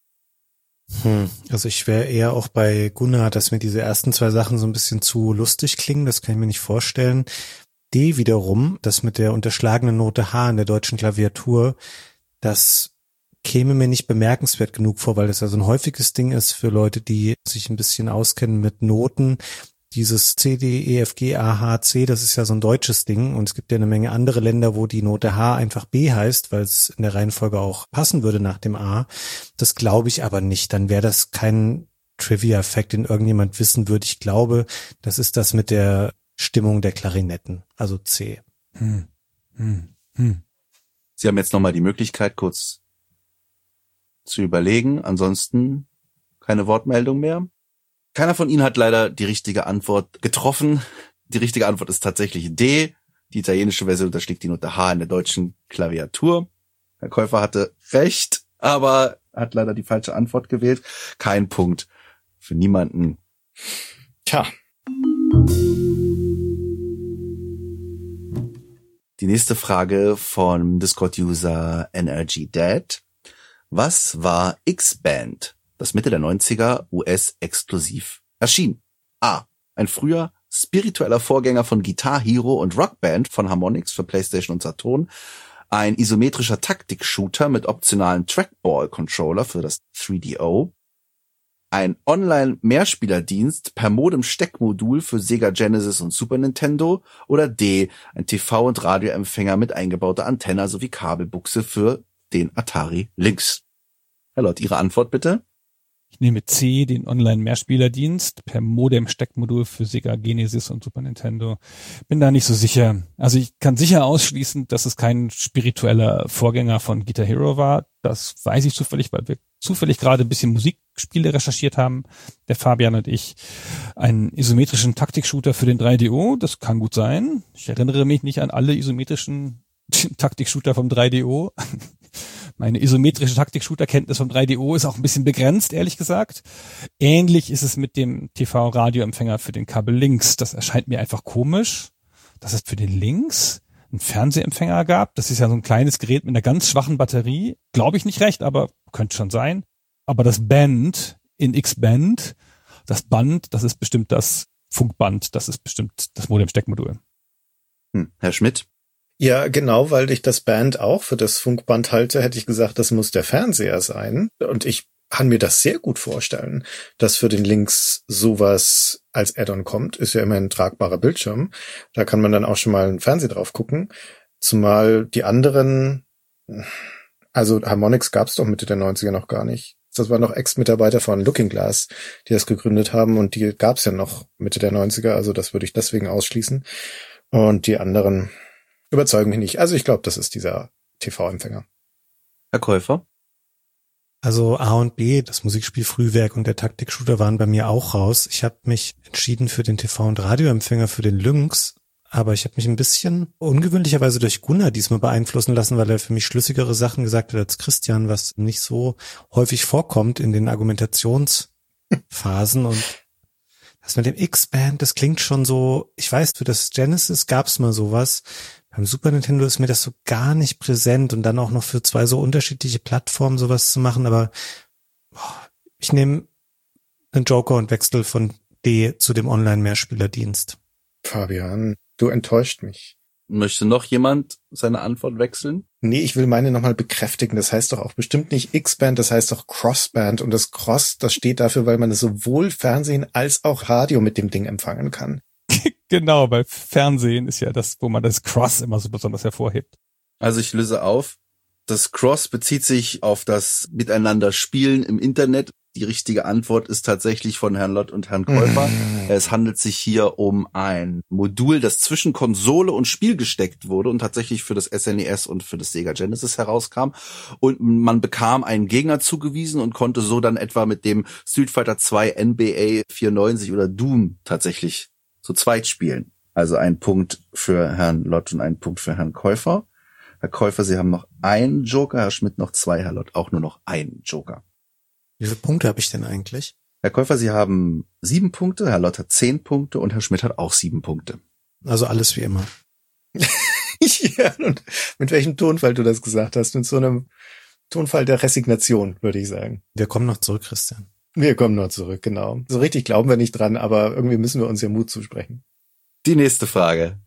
Also ich wäre eher auch bei Gunnar, dass mir diese ersten 2 Sachen so ein bisschen zu lustig klingen, das kann ich mir nicht vorstellen. D wiederum, das mit der unterschlagenen Note H in der deutschen Klaviatur, das käme mir nicht bemerkenswert genug vor, weil das ja so ein häufiges Ding ist für Leute, die sich ein bisschen auskennen mit Noten. Dieses C, D, E, F, G, A, H, C, das ist ja so ein deutsches Ding, und es gibt ja eine Menge andere Länder, wo die Note H einfach B heißt, weil es in der Reihenfolge auch passen würde nach dem A. Das glaube ich aber nicht. Dann wäre das kein Trivia-Fact, den irgendjemand wissen würde. Ich glaube, das ist das mit der Stimmung der Klarinetten, also C. Sie haben jetzt nochmal die Möglichkeit, kurz zu überlegen. Ansonsten keine Wortmeldung mehr. Keiner von Ihnen hat leider die richtige Antwort getroffen. Die richtige Antwort ist tatsächlich D. Die italienische Version unterschlägt die Note H in der deutschen Klaviatur. Herr Käufer hatte recht, aber hat leider die falsche Antwort gewählt. Kein Punkt für niemanden. Tja. Die nächste Frage vom Discord-User NRGDad. Was war X-Band, das Mitte der 90er US-exklusiv erschien? A. Ein früher spiritueller Vorgänger von Guitar Hero und Rock Band von Harmonix für PlayStation und Saturn. Ein isometrischer Taktik-Shooter mit optionalen Trackball-Controller für das 3DO. Ein Online-Mehrspielerdienst per Modem-Steckmodul für Sega Genesis und Super Nintendo. Oder D. Ein TV- und Radioempfänger mit eingebauter Antenne sowie Kabelbuchse für den Atari Lynx. Herr Lott, Ihre Antwort bitte? Ich nehme C, den Online-Mehrspielerdienst per Modem-Steckmodul für Sega Genesis und Super Nintendo. Bin da nicht so sicher. Also ich kann sicher ausschließen, dass es kein spiritueller Vorgänger von Guitar Hero war. Das weiß ich zufällig, weil wir zufällig gerade ein bisschen Musikspiele recherchiert haben, der Fabian und ich. Einen isometrischen Taktik-Shooter für den 3DO, das kann gut sein. Ich erinnere mich nicht an alle isometrischen Taktik-Shooter vom 3DO. Meine isometrische Taktik-Shooter-Kenntnis vom 3DO ist auch ein bisschen begrenzt, ehrlich gesagt. Ähnlich ist es mit dem TV-Radioempfänger für den Kabel Lynx. Das erscheint mir einfach komisch, dass es für den Lynx einen Fernsehempfänger gab. Das ist ja so ein kleines Gerät mit einer ganz schwachen Batterie. Glaube ich nicht recht, aber könnte schon sein. Aber das Band in X-Band, das Band, das ist bestimmt das Funkband, das ist bestimmt das Modem-Steckmodul. Herr Schmidt? Ja, genau, weil ich das Band auch für das Funkband halte, hätte ich gesagt, das muss der Fernseher sein. Und ich kann mir das sehr gut vorstellen, dass für den Lynx sowas als Add-on kommt. Ist ja immer ein tragbarer Bildschirm. Da kann man dann auch schon mal einen Fernseher drauf gucken. Zumal die anderen, also Harmonix gab's doch Mitte der 90er noch gar nicht. Das waren noch Ex-Mitarbeiter von Looking Glass, die das gegründet haben, und die gab's ja noch Mitte der 90er. Also das würde ich deswegen ausschließen. Und die anderen überzeugen mich nicht. Also ich glaube, das ist dieser TV-Empfänger. Herr Käufer? Also A und B, das Musikspiel Frühwerk und der Taktik-Shooter waren bei mir auch raus. Ich habe mich entschieden für den TV- und Radioempfänger für den Lynx, aber ich habe mich ein bisschen ungewöhnlicherweise durch Gunnar diesmal beeinflussen lassen, weil er für mich schlüssigere Sachen gesagt hat als Christian, was nicht so häufig vorkommt in den Argumentationsphasen. Und das mit dem X-Band, das klingt schon so, ich weiß, für das Genesis gab's mal sowas. Beim Super Nintendo ist mir das so gar nicht präsent und dann auch noch für 2 so unterschiedliche Plattformen sowas zu machen, aber ich nehme einen Joker und wechsle von D zu dem Online-Mehrspielerdienst. Fabian, du enttäuscht mich. Möchte noch jemand seine Antwort wechseln? Nee, ich will meine nochmal bekräftigen. Das heißt doch auch bestimmt nicht X-Band, das heißt doch Crossband. Und das Cross, das steht dafür, weil man sowohl Fernsehen als auch Radio mit dem Ding empfangen kann. Genau, weil Fernsehen ist ja das, wo man das Cross immer so besonders hervorhebt. Also ich löse auf. Das Cross bezieht sich auf das Miteinander-Spielen im Internet. Die richtige Antwort ist tatsächlich von Herrn Lott und Herrn Käufer. Es handelt sich hier um ein Modul, das zwischen Konsole und Spiel gesteckt wurde und tatsächlich für das SNES und für das Sega Genesis herauskam. Und man bekam einen Gegner zugewiesen und konnte so dann etwa mit dem Street Fighter 2, NBA 94 oder Doom tatsächlich zu zweit spielen. Also ein Punkt für Herrn Lott und ein Punkt für Herrn Käufer. Herr Käufer, Sie haben noch einen Joker, Herr Schmidt noch 2, Herr Lott auch nur noch einen Joker. Wie viele Punkte habe ich denn eigentlich? Herr Käufer, Sie haben 7 Punkte, Herr Lott hat 10 Punkte und Herr Schmidt hat auch 7 Punkte. Also alles wie immer. Ja, und mit welchem Tonfall du das gesagt hast? Mit so einem Tonfall der Resignation, würde ich sagen. Wir kommen noch zurück, Christian. Wir kommen noch zurück, genau. So richtig glauben wir nicht dran, aber irgendwie müssen wir uns ja Mut zusprechen. Die nächste Frage.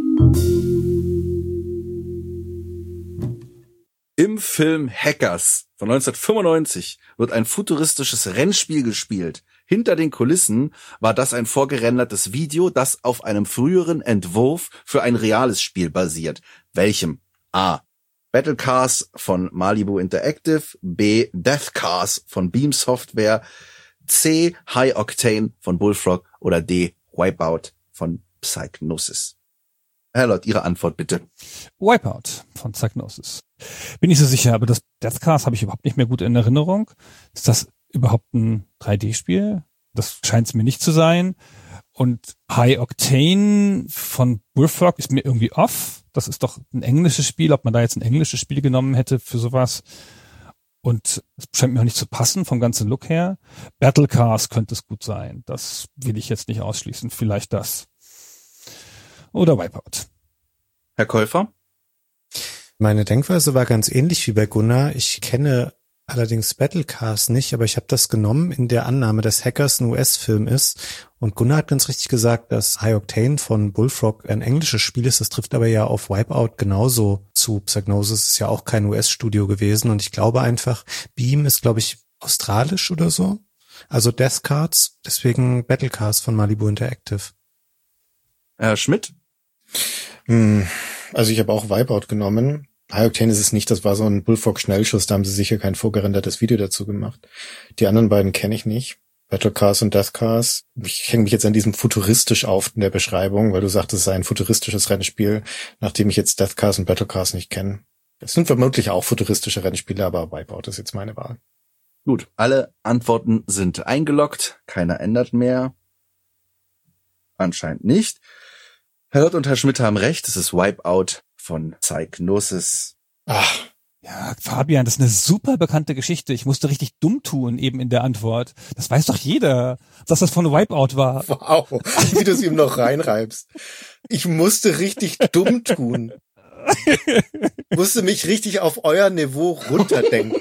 Im Film Hackers von 1995 wird ein futuristisches Rennspiel gespielt. Hinter den Kulissen war das ein vorgerendertes Video, das auf einem früheren Entwurf für ein reales Spiel basiert. Welchem? A. Battle Cars von Malibu Interactive, B. Death Cars von Beam Software, C. High Octane von Bullfrog oder D. Wipeout von Psygnosis. Herr Lott, Ihre Antwort bitte. Wipeout von Psygnosis. Bin ich so sicher, aber das Death Cars habe ich überhaupt nicht mehr gut in Erinnerung. Ist das überhaupt ein 3D-Spiel? Das scheint es mir nicht zu sein. Und High Octane von Bullfrog ist mir irgendwie off. Das ist doch ein englisches Spiel, ob man da jetzt ein englisches Spiel genommen hätte für sowas. Und es scheint mir auch nicht zu passen vom ganzen Look her. Battle Cars könnte es gut sein. Das will ich jetzt nicht ausschließen. Vielleicht das. Oder Wipeout. Herr Käufer? Meine Denkweise war ganz ähnlich wie bei Gunnar. Ich kenne allerdings Battle Cars nicht, aber ich habe das genommen in der Annahme, dass Hackers ein US-Film ist. Und Gunnar hat ganz richtig gesagt, dass High Octane von Bullfrog ein englisches Spiel ist. Das trifft aber ja auf Wipeout genauso zu. Psygnosis ist ja auch kein US-Studio gewesen. Und ich glaube einfach, Beam ist, glaube ich, australisch oder so. Also Death Cards, deswegen Battle Cars von Malibu Interactive. Herr Schmidt? Also ich habe auch Wipeout genommen. High Octane ist es nicht, das war so ein Bullfrog-Schnellschuss, da haben sie sicher kein vorgerendertes Video dazu gemacht. Die anderen beiden kenne ich nicht. Battle Cars und Death Cars. Ich hänge mich jetzt an diesem futuristisch auf in der Beschreibung, weil du sagtest, es sei ein futuristisches Rennspiel, nachdem ich jetzt Death Cars und Battle Cars nicht kenne. Das sind vermutlich auch futuristische Rennspiele, aber Wipeout ist jetzt meine Wahl. Gut, alle Antworten sind eingeloggt, keiner ändert mehr. Anscheinend nicht. Herr Lott und Herr Schmidt haben recht, es ist Wipeout von Psygnosis. Ach, Ja, Fabian, das ist eine super bekannte Geschichte. Ich musste richtig dumm tun eben in der Antwort. Das weiß doch jeder, dass das von Wipeout war. wow, wie du es ihm noch reinreibst. Ich musste richtig dumm tun. Musste mich richtig auf euer Niveau runterdenken.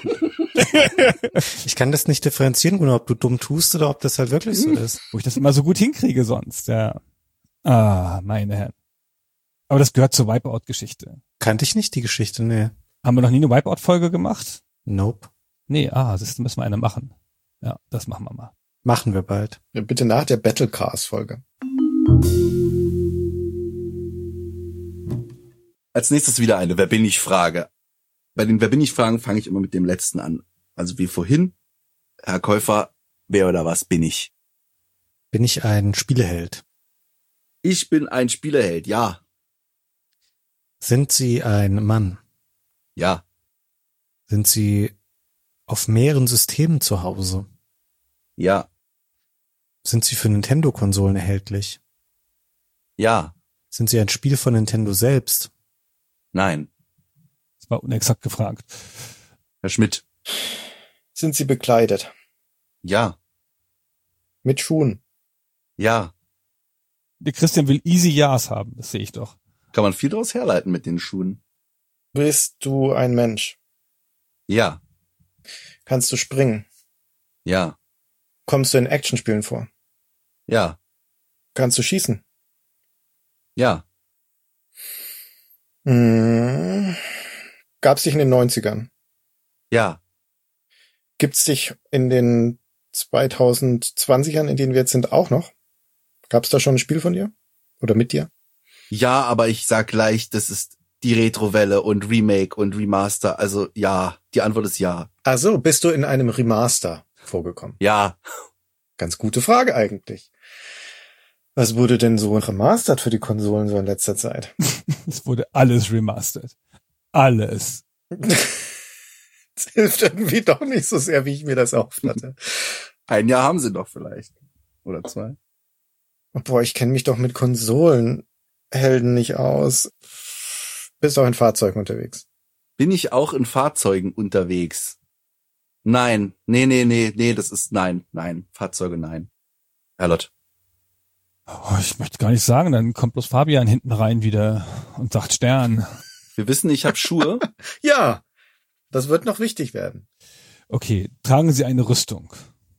Ich kann das nicht differenzieren, Gunnar, ob du dumm tust oder ob das halt wirklich so ist. Wo ich das immer so gut hinkriege sonst, ja. Ah, meine Herren. Aber das gehört zur Wipeout-Geschichte. Kannte ich nicht die Geschichte, nee. Haben wir noch nie eine Wipeout-Folge gemacht? Nope. Nee, das müssen wir eine machen. Ja, das machen wir mal. Machen wir bald. Ja, bitte nach der Battle Cars Folge. Als nächstes wieder eine Wer bin ich Frage. Bei den Wer bin ich Fragen fange ich immer mit dem letzten an. Also wie vorhin. Herr Käufer, wer oder was bin ich? Bin ich ein Spieleheld? Ich bin ein Spieleheld, ja. Sind Sie ein Mann? Ja. Sind Sie auf mehreren Systemen zu Hause? Ja. Sind Sie für Nintendo-Konsolen erhältlich? Ja. Sind Sie ein Spiel von Nintendo selbst? Nein. Das war unexakt gefragt. Herr Schmidt. Sind sie bekleidet? Ja. Mit Schuhen? Ja. Der Christian will easy Ja's haben, das sehe ich doch. Kann man viel daraus herleiten mit den Schuhen. Bist du ein Mensch? Ja, Kannst du springen? ja, Kommst du in Actionspielen vor? ja, Kannst du schießen? ja, Gab's dich in den 90ern? ja, Gibt's dich in den 2020ern, in denen wir jetzt sind, auch noch? Gab's da schon ein Spiel von dir? Oder mit dir? ja, aber ich sag gleich, das ist die Retrowelle und Remake und Remaster. Also ja, die Antwort ist ja. Ach so, bist du in einem Remaster vorgekommen? Ja, Ganz gute Frage eigentlich. Was wurde denn so remastert für die Konsolen so in letzter Zeit? Es wurde alles remastert. Alles. Das hilft irgendwie doch nicht so sehr, wie ich mir das erhofft hatte. ein Jahr haben sie doch vielleicht. Oder 2. Boah, ich kenne mich doch mit Konsolenhelden nicht aus. Bist auch in Fahrzeugen unterwegs. Bin ich auch in Fahrzeugen unterwegs? Nein, nee, das ist nein, Fahrzeuge nein. Herr Lott. Oh, ich möchte gar nicht sagen, dann kommt bloß Fabian hinten rein wieder und sagt Stern. Wir wissen, ich habe Schuhe. Ja, das wird noch wichtig werden. Okay, tragen Sie eine Rüstung.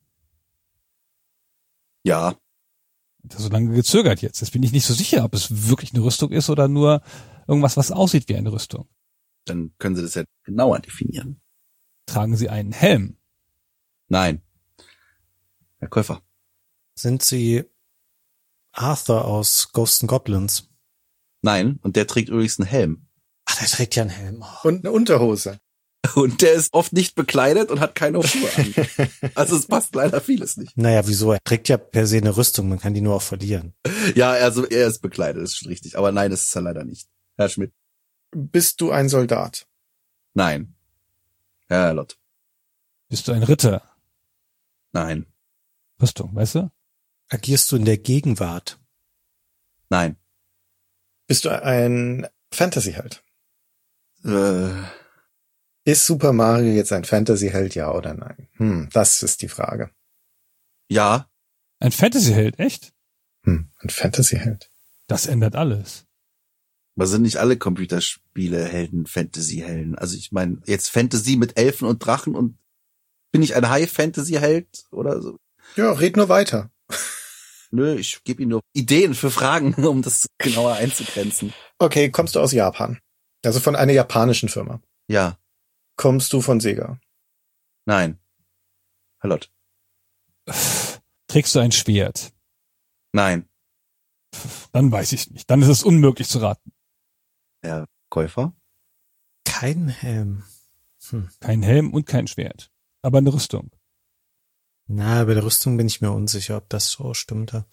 Ja, Das ist so lange gezögert jetzt. Jetzt bin ich nicht so sicher, ob es wirklich eine Rüstung ist oder nur irgendwas, was aussieht wie eine Rüstung. dann können Sie das ja genauer definieren. Tragen Sie einen Helm. Nein. Herr Käufer. Sind Sie Arthur aus Ghosts and Goblins? Nein, und der trägt übrigens einen Helm. Ach, der trägt ja einen Helm. Oh. Und eine Unterhose. Und der ist oft nicht bekleidet und hat keine Schuhe an. Also es passt leider vieles nicht. Naja, wieso? Er trägt ja per se eine Rüstung, man kann die nur auch verlieren. Ja, also er ist bekleidet, das ist schon richtig. Aber nein, das ist er leider nicht. Herr Schmidt. Bist du ein Soldat? Nein. Herr Lott. Bist du ein Ritter? Nein. Rüstung, weißt du? Agierst du in der Gegenwart? Nein. Bist du ein Fantasy-Held? Äh, Ist Super Mario jetzt ein Fantasy-Held, ja oder nein? Das ist die Frage. ja. Ein Fantasy-Held, echt? Ein Fantasy-Held. Das ändert alles. Aber sind nicht alle Computerspiele Helden, Fantasy-Helden? Also ich meine, jetzt Fantasy mit Elfen und Drachen und bin ich ein High-Fantasy-Held oder so? Ja, red nur weiter. Nö, ich gebe Ihnen nur Ideen für Fragen, um das genauer einzugrenzen. Okay, kommst du aus Japan? Also von einer japanischen Firma. Ja. Kommst du von Sega? Nein. Herr Lott. Trägst du ein Schwert? Nein. Dann weiß ich nicht. Dann ist es unmöglich zu raten. Herr Käufer. Kein Helm. Kein Helm und kein Schwert. Aber eine Rüstung. Na, bei der Rüstung bin ich mir unsicher, ob das so stimmte.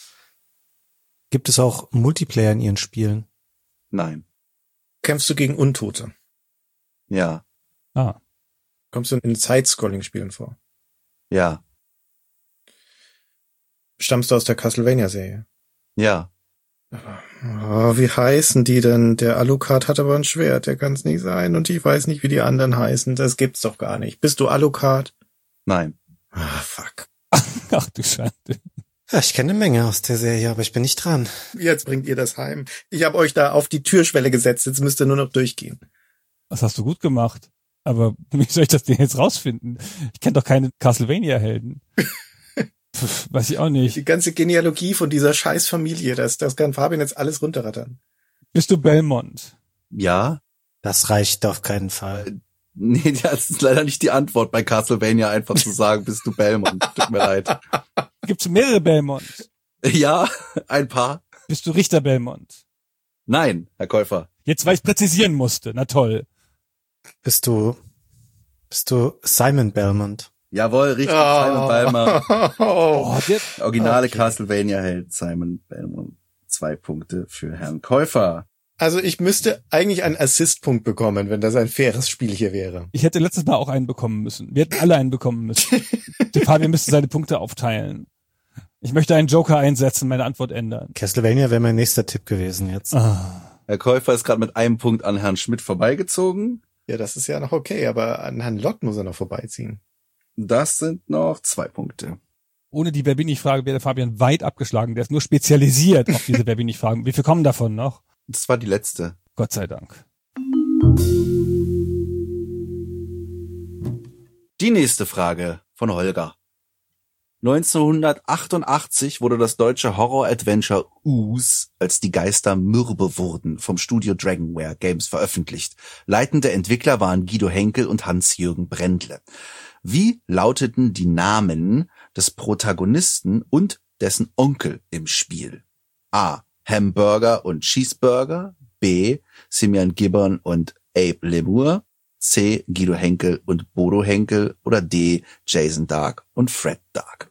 Gibt es auch Multiplayer in Ihren Spielen? Nein. Kämpfst du gegen Untote? Ja. Ah, Kommst du in Side-Scrolling-Spielen vor? Ja. Stammst du aus der Castlevania-Serie? Ja. Oh, wie heißen die denn? Der Alucard hat aber ein Schwert, der kann's nicht sein. Und ich weiß nicht, wie die anderen heißen. Das gibt's doch gar nicht. Bist du Alucard? Nein. Ah, fuck. ach du Schande. Ja, ich kenne eine Menge aus der Serie, aber ich bin nicht dran. Jetzt bringt ihr das heim. Ich habe euch da auf die Türschwelle gesetzt. Jetzt müsst ihr nur noch durchgehen. Das hast du gut gemacht. Aber wie soll ich das denn jetzt rausfinden? Ich kenne doch keine Castlevania-Helden. Weiß ich auch nicht. Die ganze Genealogie von dieser scheiß Familie, das kann Fabian jetzt alles runterrattern. Bist du Belmont? Ja. Das reicht auf keinen Fall. Nee, das ist leider nicht die Antwort bei Castlevania, einfach zu sagen, bist du Belmont. Tut mir leid. Gibt's mehrere Belmonts? Ja, ein paar. Bist du Richter Belmont? Nein, Herr Käufer. Jetzt, weil ich präzisieren musste. Na toll. Bist du Simon Belmont? Jawohl, richtig, Simon Belmont. Oh, der, Originale Okay. Castlevania-Held Simon Belmont. 2 Punkte für Herrn Käufer. Also ich müsste eigentlich einen Assist-Punkt bekommen, wenn das ein faires Spiel hier wäre. ich hätte letztes Mal auch einen bekommen müssen. Wir hätten alle einen bekommen müssen. Der Fabian müsste seine Punkte aufteilen. Ich möchte einen Joker einsetzen, meine Antwort ändern. Castlevania wäre mein nächster Tipp gewesen jetzt. Ah. Herr Käufer ist gerade mit einem Punkt an Herrn Schmidt vorbeigezogen. Ja, das ist ja noch okay, aber an Herrn Lott muss er noch vorbeiziehen. Das sind noch 2 Punkte. Ohne die Wer bin ich Frage wäre der Fabian weit abgeschlagen. Der ist nur spezialisiert auf diese Wer bin ich Fragen. Wie viel kommen davon noch? Das war die letzte. Gott sei Dank. Die nächste Frage von Holger. 1988 wurde das deutsche Horror-Adventure Ooze, als die Geister mürbe wurden, vom Studio Dragonware Games veröffentlicht. Leitende Entwickler waren Guido Henkel und Hans-Jürgen Brendle. Wie lauteten die Namen des Protagonisten und dessen Onkel im Spiel? A. Hamburger und Cheeseburger, B. Simeon Gibbon und Abe Lemur, C. Guido Henkel und Bodo Henkel oder D. Jason Dark und Fred Dark.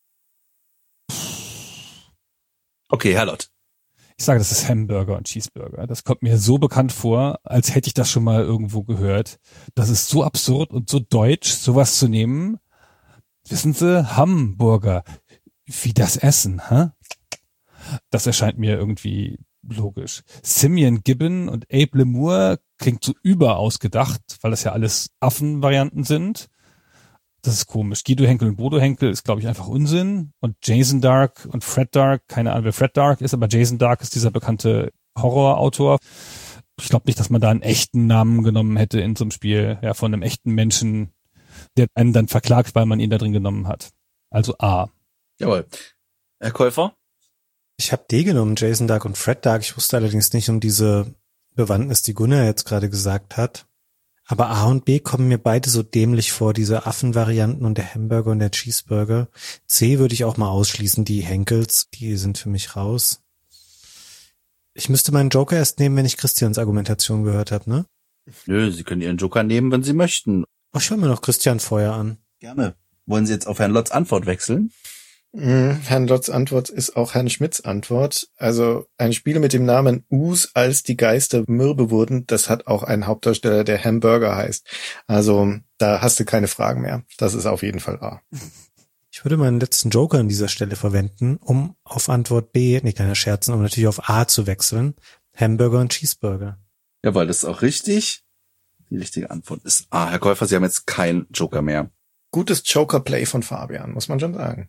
Okay, Herr Lott. Ich sage, das ist Hamburger und Cheeseburger. Das kommt mir so bekannt vor, als hätte ich das schon mal irgendwo gehört. Das ist so absurd und so deutsch, sowas zu nehmen. Wissen Sie, Hamburger, wie das Essen, hä? Das erscheint mir irgendwie logisch. Simeon Gibbon und Abe Lemur klingt so überausgedacht, weil das ja alles Affenvarianten sind. Das ist komisch. Guido Henkel und Bodo Henkel ist, glaube ich, einfach Unsinn. Und Jason Dark und Fred Dark, keine Ahnung, wer Fred Dark ist, aber Jason Dark ist dieser bekannte Horrorautor. Ich glaube nicht, dass man da einen echten Namen genommen hätte in so einem Spiel, ja, von einem echten Menschen, der einen dann verklagt, weil man ihn da drin genommen hat. Also A. Jawohl. Herr Käufer? Ich habe D genommen, Jason Dark und Fred Dark. Ich wusste allerdings nicht um diese Bewandtnis, die Gunnar jetzt gerade gesagt hat. Aber A und B kommen mir beide so dämlich vor, diese Affenvarianten und der Hamburger und der Cheeseburger. C würde ich auch mal ausschließen, die Henkels, die sind für mich raus. Ich müsste meinen Joker erst nehmen, wenn ich Christians Argumentation gehört habe, ne? Nö, Sie können Ihren Joker nehmen, wenn Sie möchten. Ach, ich höre mir noch Christian vorher an. Gerne. Wollen Sie jetzt auf Herrn Lotts Antwort wechseln? Herrn Lotts Antwort ist auch Herrn Schmidts Antwort. Also ein Spiel mit dem Namen Ooze, als die Geister mürbe wurden, das hat auch einen Hauptdarsteller, der Hamburger heißt. Also da hast du keine Fragen mehr. Das ist auf jeden Fall A. Ich würde meinen letzten Joker an dieser Stelle verwenden, um auf Antwort B, nee, kleiner Scherzen, um natürlich auf A zu wechseln. Hamburger und Cheeseburger. Jawohl, das ist auch richtig. Die richtige Antwort ist A. Herr Käufer, Sie haben jetzt keinen Joker mehr. Gutes Joker-Play von Fabian, muss man schon sagen.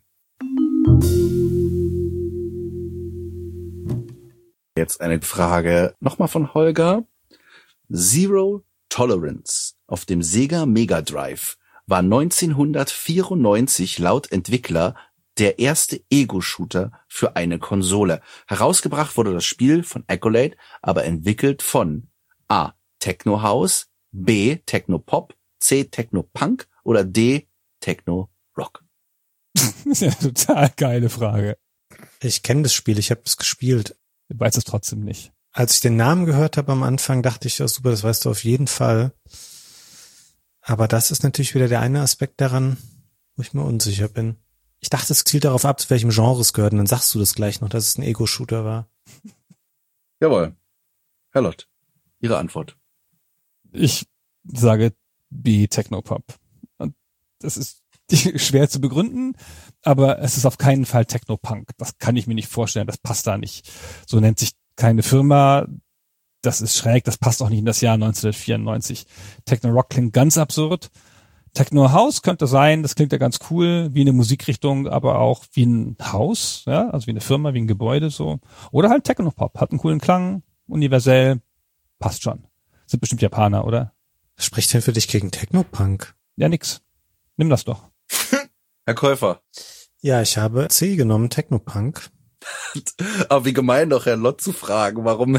Jetzt eine Frage nochmal von Holger. Zero Tolerance auf dem Sega Mega Drive war 1994 laut Entwickler der erste Ego-Shooter für eine Konsole. Herausgebracht wurde das Spiel von Accolade, aber entwickelt von A. Techno House, B. Techno Pop, C. Techno Punk oder D. Techno Rock. Das ist ja eine total geile Frage. Ich kenne das Spiel, ich habe es gespielt. Ich weiß es trotzdem nicht. Als ich den Namen gehört habe am Anfang, dachte ich, ja, super, das weißt du auf jeden Fall. Aber das ist natürlich wieder der eine Aspekt daran, wo ich mir unsicher bin. Ich dachte, es zielt darauf ab, zu welchem Genre es gehört, und dann sagst du das gleich noch, dass es ein Ego-Shooter war. Jawohl. Herr Lott, Ihre Antwort. Ich sage B, Technopop. Und das ist schwer zu begründen, aber es ist auf keinen Fall Technopunk. Das kann ich mir nicht vorstellen, das passt da nicht. So nennt sich keine Firma, das ist schräg, das passt auch nicht in das Jahr 1994. Techno-Rock klingt ganz absurd. Techno-House könnte sein, das klingt ja ganz cool, wie eine Musikrichtung, aber auch wie ein Haus, ja, also wie eine Firma, wie ein Gebäude so. Oder halt Techno-Pop, hat einen coolen Klang, universell, passt schon. Sind bestimmt Japaner, oder? Was spricht denn für dich gegen Technopunk? Ja, nix. Nimm das doch. Herr Käufer. Ja, ich habe C genommen, Technopunk. Aber wie gemein doch, Herr Lott zu fragen, warum...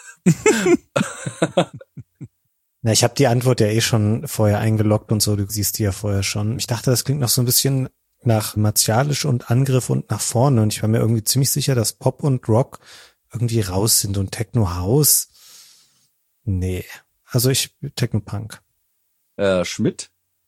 Na, ich habe die Antwort ja eh schon vorher eingeloggt und so, du siehst die ja vorher schon. Ich dachte, das klingt noch so ein bisschen nach martialisch und Angriff und nach vorne, und ich war mir irgendwie ziemlich sicher, dass Pop und Rock irgendwie raus sind und Techno House. Nee, also Technopunk. Schmidt?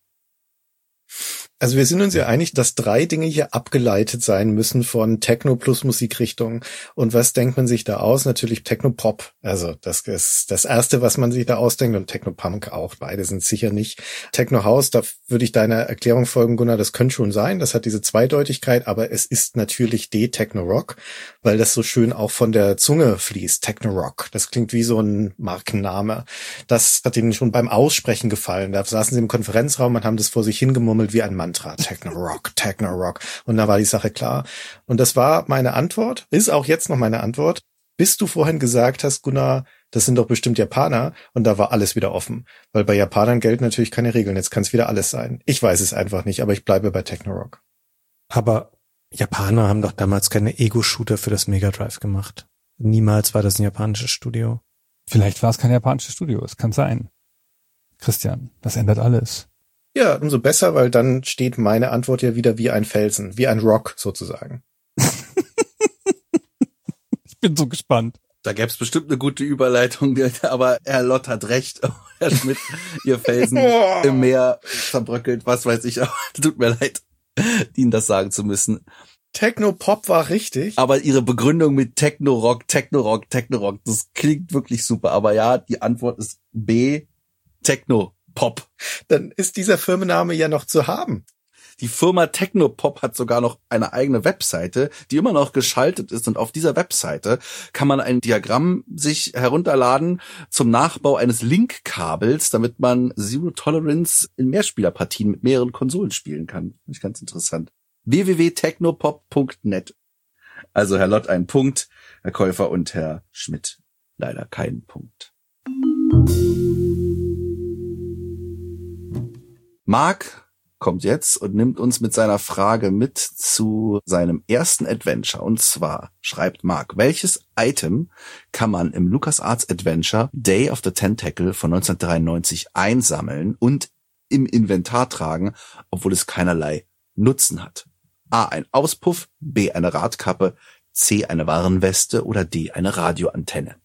Also wir sind uns ja einig, dass 3 Dinge hier abgeleitet sein müssen von Techno plus Musikrichtung. Und was denkt man sich da aus? Natürlich Techno-Pop. Also das ist das Erste, was man sich da ausdenkt. Und Techno-Punk auch. Beide sind sicher nicht. Techno-House, da würde ich deiner Erklärung folgen, Gunnar, das könnte schon sein. Das hat diese Zweideutigkeit. Aber es ist natürlich Techno-Rock, weil das so schön auch von der Zunge fließt. Techno-Rock. Das klingt wie so ein Markenname. Das hat ihnen schon beim Aussprechen gefallen. Da saßen sie im Konferenzraum und haben das vor sich hingemurmelt wie ein Mantra. Techno-Rock, Techno-Rock. Und da war die Sache klar. Und das war meine Antwort. Ist auch jetzt noch meine Antwort. bis du vorhin gesagt hast, Gunnar, das sind doch bestimmt Japaner, und da war alles wieder offen. Weil bei Japanern gelten natürlich keine Regeln, jetzt kann es wieder alles sein. Ich weiß es einfach nicht, aber ich bleibe bei Techno-Rock. Aber Japaner haben doch damals keine Ego-Shooter für das Mega Drive gemacht. Niemals war das ein japanisches Studio. Vielleicht war es kein japanisches Studio, es kann sein. Christian, das ändert alles. Ja, umso besser, weil dann steht meine Antwort ja wieder wie ein Felsen, wie ein Rock sozusagen. Ich bin so gespannt. Da gäbe es bestimmt eine gute Überleitung, aber Herr Lott hat recht. Herr Schmidt, ihr Felsen im Meer zerbröckelt, was weiß ich. Aber tut mir leid, Ihnen das sagen zu müssen. Techno-Pop war richtig. Aber Ihre Begründung mit Techno-Rock, das klingt wirklich super. Aber ja, die Antwort ist B, Techno-Pop. Dann ist dieser Firmenname ja noch zu haben. Die Firma Technopop hat sogar noch eine eigene Webseite, die immer noch geschaltet ist. Und auf dieser Webseite kann man ein Diagramm sich herunterladen zum Nachbau eines Link-Kabels, damit man Zero Tolerance in Mehrspielerpartien mit mehreren Konsolen spielen kann. Finde ich ganz interessant. www.technopop.net. Also Herr Lott einen Punkt, Herr Käufer und Herr Schmidt leider keinen Punkt. Marc kommt jetzt und nimmt uns mit seiner Frage mit zu seinem ersten Adventure. Und zwar schreibt Marc, welches Item kann man im LucasArts Adventure Day of the Tentacle von 1993 einsammeln und im Inventar tragen, obwohl es keinerlei Nutzen hat? A, ein Auspuff, B, eine Radkappe, C, eine Warnweste oder D, eine Radioantenne.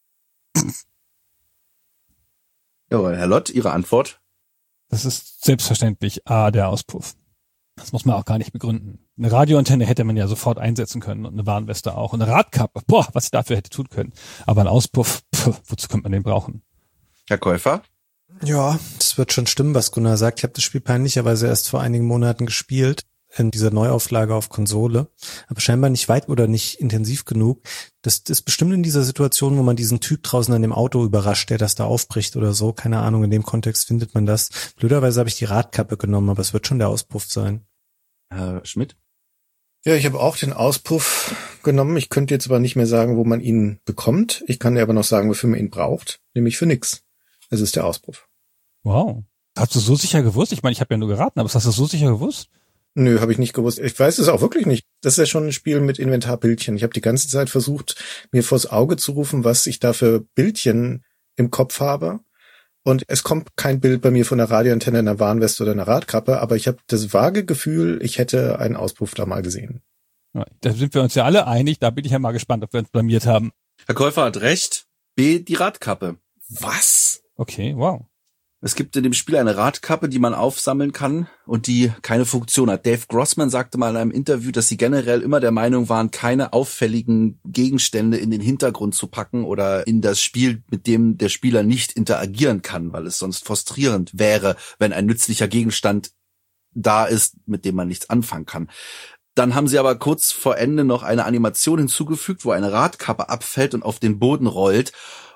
Jawohl, Herr Lott, Ihre Antwort? Das ist selbstverständlich A, der Auspuff. Das muss man auch gar nicht begründen. Eine Radioantenne hätte man ja sofort einsetzen können und eine Warnweste auch. Und eine Radkappe, was ich dafür hätte tun können. Aber ein Auspuff, wozu könnte man den brauchen? Herr Käufer? Ja, das wird schon stimmen, was Gunnar sagt. Ich habe das Spiel peinlicherweise erst vor einigen Monaten gespielt, in dieser Neuauflage auf Konsole, aber scheinbar nicht weit oder nicht intensiv genug. Das ist bestimmt in dieser Situation, wo man diesen Typ draußen an dem Auto überrascht, der das da aufbricht oder so. Keine Ahnung, in dem Kontext findet man das. Blöderweise habe ich die Radkappe genommen, aber es wird schon der Auspuff sein. Herr Schmidt? Ja, ich habe auch den Auspuff genommen. Ich könnte jetzt aber nicht mehr sagen, wo man ihn bekommt. Ich kann dir aber noch sagen, wofür man ihn braucht, nämlich für nix. Es ist der Auspuff. Wow. Hast du so sicher gewusst? Ich meine, ich habe ja nur geraten, aber hast du so sicher gewusst? Nö, habe ich nicht gewusst. Ich weiß es auch wirklich nicht. Das ist ja schon ein Spiel mit Inventarbildchen. Ich habe die ganze Zeit versucht, mir vors Auge zu rufen, was ich da für Bildchen im Kopf habe. Und es kommt kein Bild bei mir von einer Radioantenne, einer Warnweste oder einer Radkappe, aber ich habe das vage Gefühl, ich hätte einen Auspuff da mal gesehen. Ja, da sind wir uns ja alle einig. Da bin ich ja mal gespannt, ob wir uns blamiert haben. Herr Käufer hat recht. B, die Radkappe. Was? Okay, wow. Es gibt in dem Spiel eine Radkappe, die man aufsammeln kann und die keine Funktion hat. Dave Grossman sagte mal in einem Interview, dass sie generell immer der Meinung waren, keine auffälligen Gegenstände in den Hintergrund zu packen oder in das Spiel, mit dem der Spieler nicht interagieren kann, weil es sonst frustrierend wäre, wenn ein nützlicher Gegenstand da ist, mit dem man nichts anfangen kann. Dann haben sie aber kurz vor Ende noch eine Animation hinzugefügt, wo eine Radkappe abfällt und auf den Boden rollt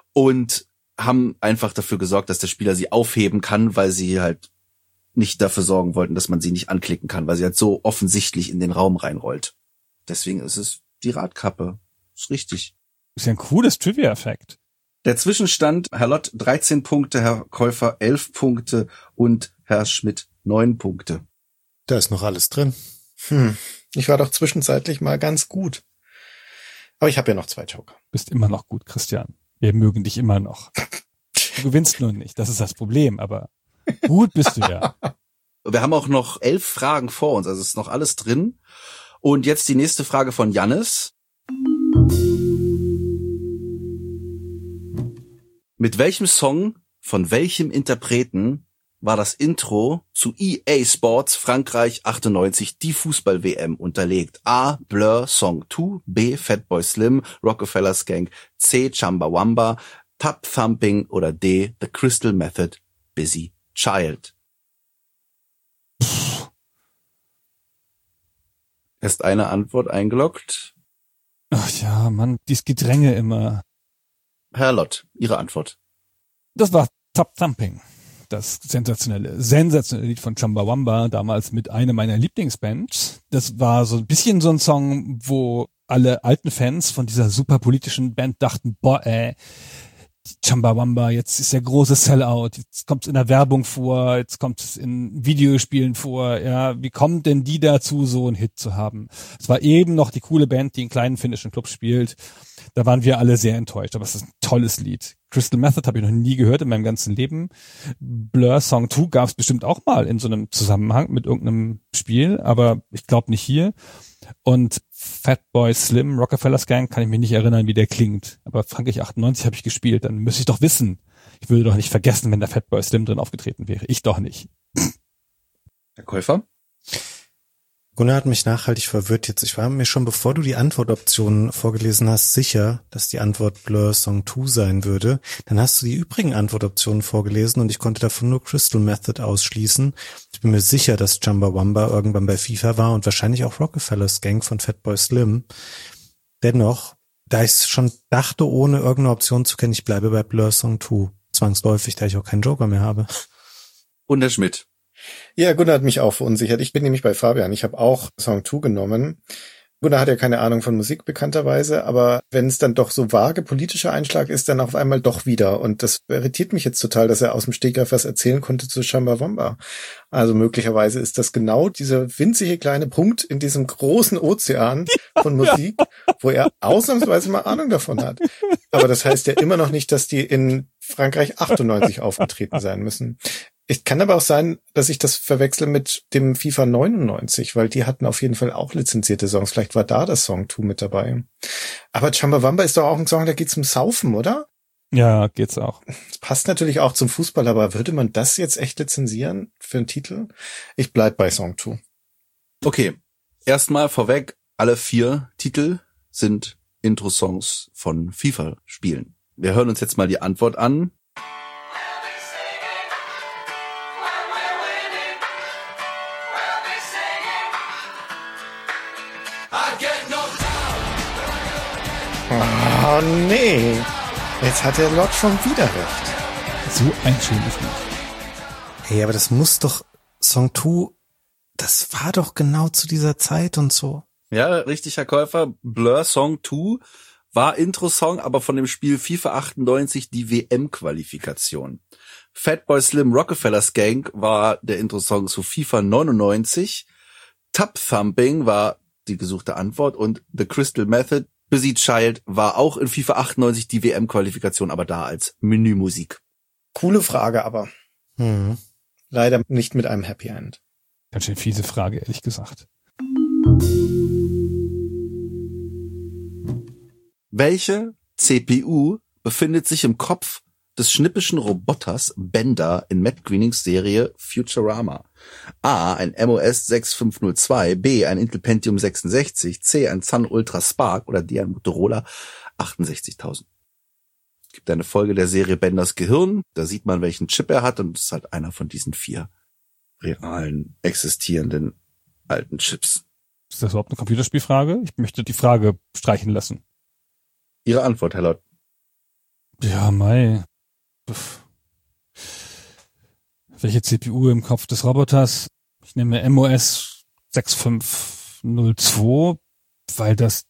und haben einfach dafür gesorgt, dass der Spieler sie aufheben kann, weil sie halt nicht dafür sorgen wollten, dass man sie nicht anklicken kann, weil sie halt so offensichtlich in den Raum reinrollt. Deswegen ist es die Radkappe. Ist richtig. Ist ja ein cooles Trivia-Effekt. Der Zwischenstand, Herr Lott 13 Punkte, Herr Käufer 11 Punkte und Herr Schmidt 9 Punkte. Da ist noch alles drin. Ich war doch zwischenzeitlich mal ganz gut. Aber ich habe ja noch 2 Joker. Bist immer noch gut, Christian. Wir mögen dich immer noch. Du gewinnst nur nicht, das ist das Problem, aber gut bist du ja. Wir haben auch noch 11 Fragen vor uns, also ist noch alles drin. Und jetzt die nächste Frage von Jannis. Mit welchem Song von welchem Interpreten war das Intro zu EA Sports Frankreich 98 die Fußball-WM unterlegt? A. Blur Song 2, B. Fatboy Slim, Rockefeller's Gang, C. Chumbawamba, Tap Thumping oder D. The Crystal Method, Busy Child. Ist eine Antwort eingeloggt? Ach ja, Mann, dieses Gedränge immer. Herr Lott, Ihre Antwort. Das war Tap Thumping. Das sensationelle Lied von Chumbawamba, damals mit einer meiner Lieblingsbands. Das war so ein bisschen so ein Song, wo alle alten Fans von dieser super politischen Band dachten, Chumbawamba, jetzt ist der große Sellout, jetzt kommt es in der Werbung vor, jetzt kommt es in Videospielen vor, ja, wie kommt denn die dazu, so einen Hit zu haben? Es war eben noch die coole Band, die in kleinen finnischen Clubs spielt, da waren wir alle sehr enttäuscht, aber es ist ein tolles Lied. Crystal Method habe ich noch nie gehört in meinem ganzen Leben. Blur Song 2 gab es bestimmt auch mal in so einem Zusammenhang mit irgendeinem Spiel, aber ich glaube nicht hier. Und Fatboy Slim, Rockefeller's Gang, kann ich mich nicht erinnern, wie der klingt. Aber Frankreich 98 habe ich gespielt, dann müsste ich doch wissen. Ich würde doch nicht vergessen, wenn da Fatboy Slim drin aufgetreten wäre. Ich doch nicht. Herr Käufer? Gunnar hat mich nachhaltig verwirrt jetzt. Ich war mir schon, bevor du die Antwortoptionen vorgelesen hast, sicher, dass die Antwort Blur Song 2 sein würde. Dann hast du die übrigen Antwortoptionen vorgelesen und ich konnte davon nur Crystal Method ausschließen. Ich bin mir sicher, dass Chumbawamba irgendwann bei FIFA war und wahrscheinlich auch Rockefeller's Gang von Fatboy Slim. Dennoch, da ich schon dachte, ohne irgendeine Option zu kennen, ich bleibe bei Blur Song 2. Zwangsläufig, da ich auch keinen Joker mehr habe. Und Herr Schmidt? Ja, Gunnar hat mich auch verunsichert. Ich bin nämlich bei Fabian. Ich habe auch Song 2 genommen. Gunnar hat ja keine Ahnung von Musik bekannterweise, aber wenn es dann doch so vage politischer Einschlag ist, dann auf einmal doch wieder. Und das irritiert mich jetzt total, dass er aus dem Stegreif was erzählen konnte zu Chumbawamba. Also möglicherweise ist das genau dieser winzige kleine Punkt in diesem großen Ozean von Musik, wo er ausnahmsweise mal Ahnung davon hat. Aber das heißt ja immer noch nicht, dass die in Frankreich 98 aufgetreten sein müssen. Es kann aber auch sein, dass ich das verwechsle mit dem FIFA 99, weil die hatten auf jeden Fall auch lizenzierte Songs. Vielleicht war da das Song 2 mit dabei. Aber Chumbawamba ist doch auch ein Song, da geht's um Saufen, oder? Ja, geht's auch. Das passt natürlich auch zum Fußball, aber würde man das jetzt echt lizenzieren für einen Titel? Ich bleib bei Song 2. Okay, erstmal vorweg, alle 4 Titel sind Intro-Songs von FIFA-Spielen. Wir hören uns jetzt mal die Antwort an. Oh nee, jetzt hat der Lord schon wieder recht. So ein schönes Lied. Hey, aber das muss doch, Song 2, das war doch genau zu dieser Zeit und so. Ja, richtig, Herr Käufer. Blur Song 2 war Intro-Song, aber von dem Spiel FIFA 98 die WM-Qualifikation. Fatboy Slim Rockefeller's Gang war der Intro-Song zu FIFA 99. Tub Thumping war die gesuchte Antwort und The Crystal Method Busy Child war auch in FIFA 98 die WM-Qualifikation, aber da als Menümusik. Coole Frage, aber leider nicht mit einem Happy End. Ganz schön fiese Frage, ehrlich gesagt. Welche CPU befindet sich im Kopf des schnippischen Roboters Bender in Matt Groenings Serie Futurama? A, ein MOS 6502, B, ein Intel Pentium 66, C, ein Sun Ultra Spark oder D, ein Motorola 68000. Es gibt eine Folge der Serie Benders Gehirn, da sieht man, welchen Chip er hat und es ist halt einer von diesen 4 realen, existierenden alten Chips. Ist das überhaupt eine Computerspielfrage? Ich möchte die Frage streichen lassen. Ihre Antwort, Herr Lott. Ja, Mai. Welche CPU im Kopf des Roboters? Ich nehme MOS 6502, weil das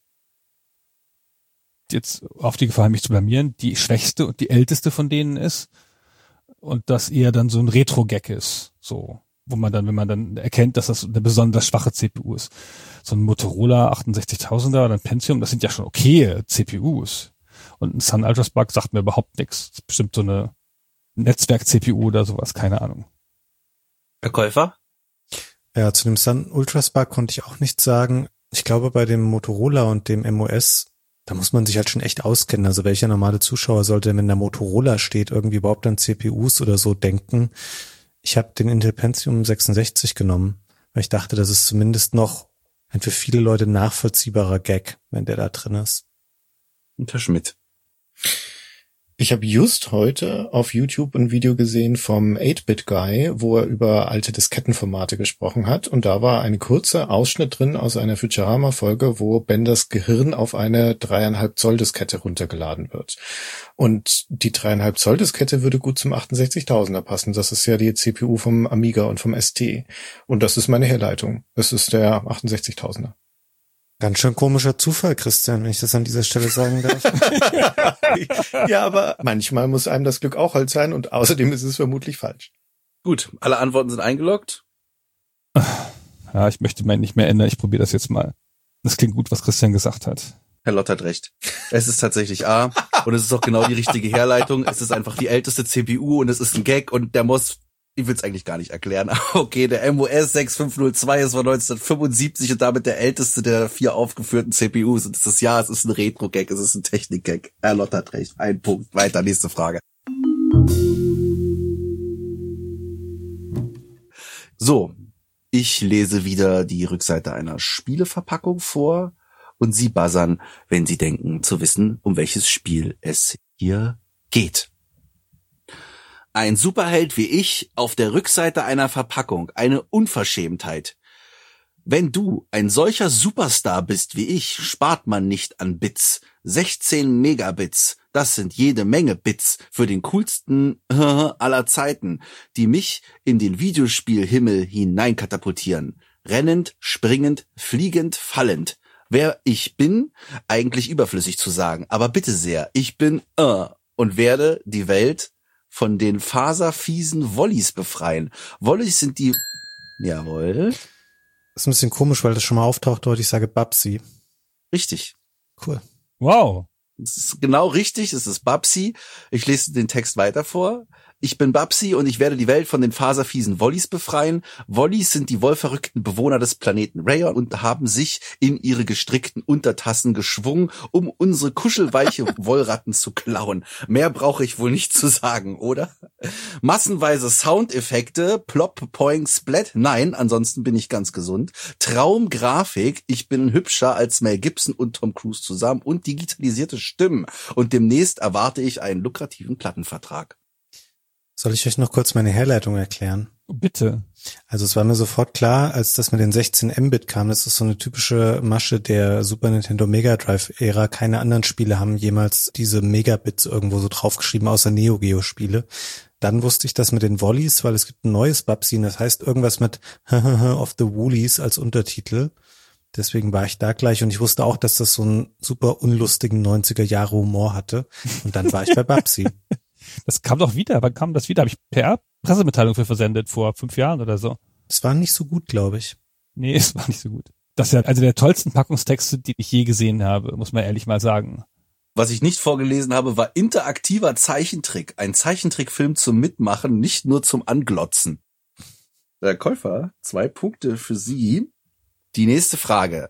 jetzt auf die Gefahr, mich zu blamieren, die schwächste und die älteste von denen ist und das eher dann so ein Retro-Gag ist, so, wo man dann, wenn man dann erkennt, dass das eine besonders schwache CPU ist. So ein Motorola 68000er oder ein Pentium, das sind ja schon okay CPUs. Und ein Sun Ultra Spark sagt mir überhaupt nichts. Das ist bestimmt so eine Netzwerk-CPU oder sowas, keine Ahnung. Herr Käufer? Ja, zu dem Sun Ultra Spark konnte ich auch nichts sagen. Ich glaube, bei dem Motorola und dem MOS, da muss man sich halt schon echt auskennen. Also welcher normale Zuschauer sollte, wenn da Motorola steht, irgendwie überhaupt an CPUs oder so denken? Ich habe den Intel Pentium 66 genommen, weil ich dachte, das ist zumindest noch ein für viele Leute nachvollziehbarer Gag, wenn der da drin ist. Und Herr Schmidt? Ich habe just heute auf YouTube ein Video gesehen vom 8-Bit-Guy, wo er über alte Diskettenformate gesprochen hat. Und da war ein kurzer Ausschnitt drin aus einer Futurama-Folge, wo Benders Gehirn auf eine 3,5 Zoll Diskette runtergeladen wird. Und die 3,5 Zoll Diskette würde gut zum 68000er passen. Das ist ja die CPU vom Amiga und vom ST. Und das ist meine Herleitung. Das ist der 68000er. Ganz schön komischer Zufall, Christian, wenn ich das an dieser Stelle sagen darf. Ja, aber manchmal muss einem das Glück auch halt sein und außerdem ist es vermutlich falsch. Gut, alle Antworten sind eingeloggt. Ja, ich möchte meinen nicht mehr ändern. Ich probiere das jetzt mal. Das klingt gut, was Christian gesagt hat. Herr Lott hat recht. Es ist tatsächlich A und es ist auch genau die richtige Herleitung. Es ist einfach die älteste CPU und es ist ein Gag und der muss, ich will es eigentlich gar nicht erklären, aber okay, der MOS 6502 ist von 1975 und damit der älteste der 4 aufgeführten CPUs. Und es ist es ist ein Retro-Gag, es ist ein Technik-Gag. Herr Lott hat recht. Ein Punkt. Weiter, nächste Frage. So, ich lese wieder die Rückseite einer Spieleverpackung vor und Sie buzzern, wenn Sie denken zu wissen, um welches Spiel es hier geht. Ein Superheld wie ich auf der Rückseite einer Verpackung, eine Unverschämtheit. Wenn du ein solcher Superstar bist wie ich, spart man nicht an Bits. 16 Megabits, das sind jede Menge Bits für den coolsten aller Zeiten, die mich in den Videospielhimmel hineinkatapultieren. Rennend, springend, fliegend, fallend. Wer ich bin, eigentlich überflüssig zu sagen, aber bitte sehr, ich bin und werde die Welt von den faserfiesen Wollies befreien. Wollies sind die... Jawohl. Das ist ein bisschen komisch, weil das schon mal auftaucht dort. Ich sage Babsi. Richtig. Cool. Wow. Das ist genau richtig, es ist Babsi. Ich lese den Text weiter vor. Ich bin Babsi und ich werde die Welt von den faserfiesen Wollies befreien. Wollies sind die wohlverrückten Bewohner des Planeten Rayon und haben sich in ihre gestrickten Untertassen geschwungen, um unsere kuschelweiche Wollratten zu klauen. Mehr brauche ich wohl nicht zu sagen, oder? Massenweise Soundeffekte, Plop, Poing, Splat. Nein, ansonsten bin ich ganz gesund. Traumgrafik. Ich bin hübscher als Mel Gibson und Tom Cruise zusammen und digitalisierte Stimmen. Und demnächst erwarte ich einen lukrativen Plattenvertrag. Soll ich euch noch kurz meine Herleitung erklären? Bitte. Also es war mir sofort klar, als das mit den 16 Mbit kam, das ist so eine typische Masche der Super Nintendo Mega Drive-Ära. Keine anderen Spiele haben jemals diese Megabits irgendwo so draufgeschrieben, außer Neo Geo Spiele. Dann wusste ich das mit den Wollies, weil es gibt ein neues Babsi, das heißt irgendwas mit of the Woolies als Untertitel. Deswegen war ich da gleich und ich wusste auch, dass das so einen super unlustigen 90er-Jahre-Humor hatte. Und dann war ich bei Babsi. Das kam doch wieder. Wann kam das wieder? Habe ich PR-Pressemitteilung für versendet vor 5 Jahren oder so. Es war nicht so gut, glaube ich. Nee, es war nicht so gut. Das ist ja also der tollsten Packungstexte, die ich je gesehen habe, muss man ehrlich mal sagen. Was ich nicht vorgelesen habe, war interaktiver Zeichentrick. Ein Zeichentrickfilm zum Mitmachen, nicht nur zum Anglotzen. Herr Käufer, 2 Punkte für Sie. Die nächste Frage.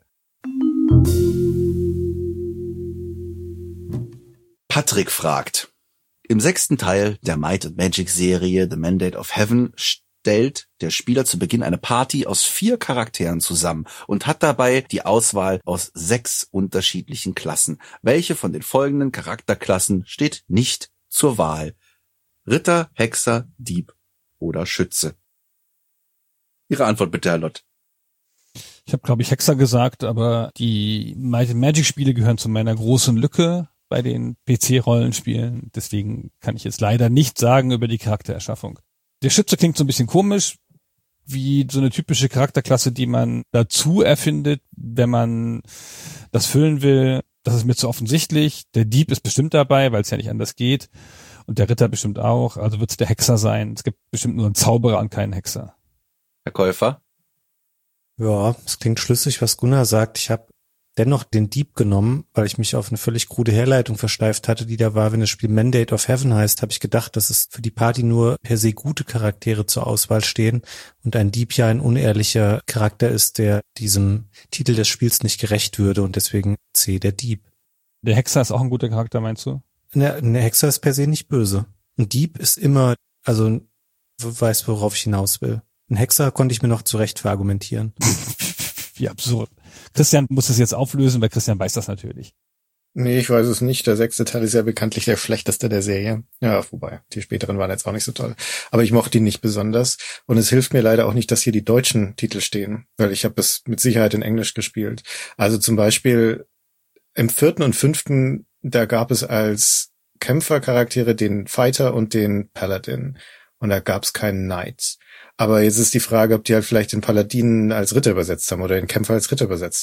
Patrick fragt. Im 6. Teil der Might and Magic Serie The Mandate of Heaven stellt der Spieler zu Beginn eine Party aus 4 Charakteren zusammen und hat dabei die Auswahl aus 6 unterschiedlichen Klassen. Welche von den folgenden Charakterklassen steht nicht zur Wahl? Ritter, Hexer, Dieb oder Schütze? Ihre Antwort bitte, Herr Lott. Ich habe, glaube ich, Hexer gesagt, aber die Might and Magic Spiele gehören zu meiner großen Lücke bei den PC-Rollenspielen. Deswegen kann ich jetzt leider nicht sagen über die Charaktererschaffung. Der Schütze klingt so ein bisschen komisch, wie so eine typische Charakterklasse, die man dazu erfindet, wenn man das füllen will. Das ist mir zu offensichtlich. Der Dieb ist bestimmt dabei, weil es ja nicht anders geht. Und der Ritter bestimmt auch. Also wird es der Hexer sein. Es gibt bestimmt nur einen Zauberer und keinen Hexer. Herr Käufer? Ja, es klingt schlüssig, was Gunnar sagt. Ich habe dennoch den Dieb genommen, weil ich mich auf eine völlig krude Herleitung versteift hatte, die da war, wenn das Spiel Mandate of Heaven heißt, habe ich gedacht, dass es für die Party nur per se gute Charaktere zur Auswahl stehen und ein Dieb ja ein unehrlicher Charakter ist, der diesem Titel des Spiels nicht gerecht würde und deswegen C, der Dieb. Der Hexer ist auch ein guter Charakter, meinst du? Eine Hexer ist per se nicht böse. Ein Dieb ist immer, also weiß, worauf ich hinaus will. Ein Hexer konnte ich mir noch zurecht verargumentieren. Wie absurd. Christian muss es jetzt auflösen, weil Christian weiß das natürlich. Nee, ich weiß es nicht. Der 6. Teil ist ja bekanntlich der schlechteste der Serie. Ja, wobei, die späteren waren jetzt auch nicht so toll. Aber ich mochte ihn nicht besonders. Und es hilft mir leider auch nicht, dass hier die deutschen Titel stehen, weil ich habe es mit Sicherheit in Englisch gespielt. Also zum Beispiel im 4. und 5. da gab es als Kämpfercharaktere den Fighter und den Paladin. Und da gab es keinen Knight. Aber jetzt ist die Frage, ob die halt vielleicht den Paladinen als Ritter übersetzt haben oder den Kämpfer als Ritter übersetzt haben.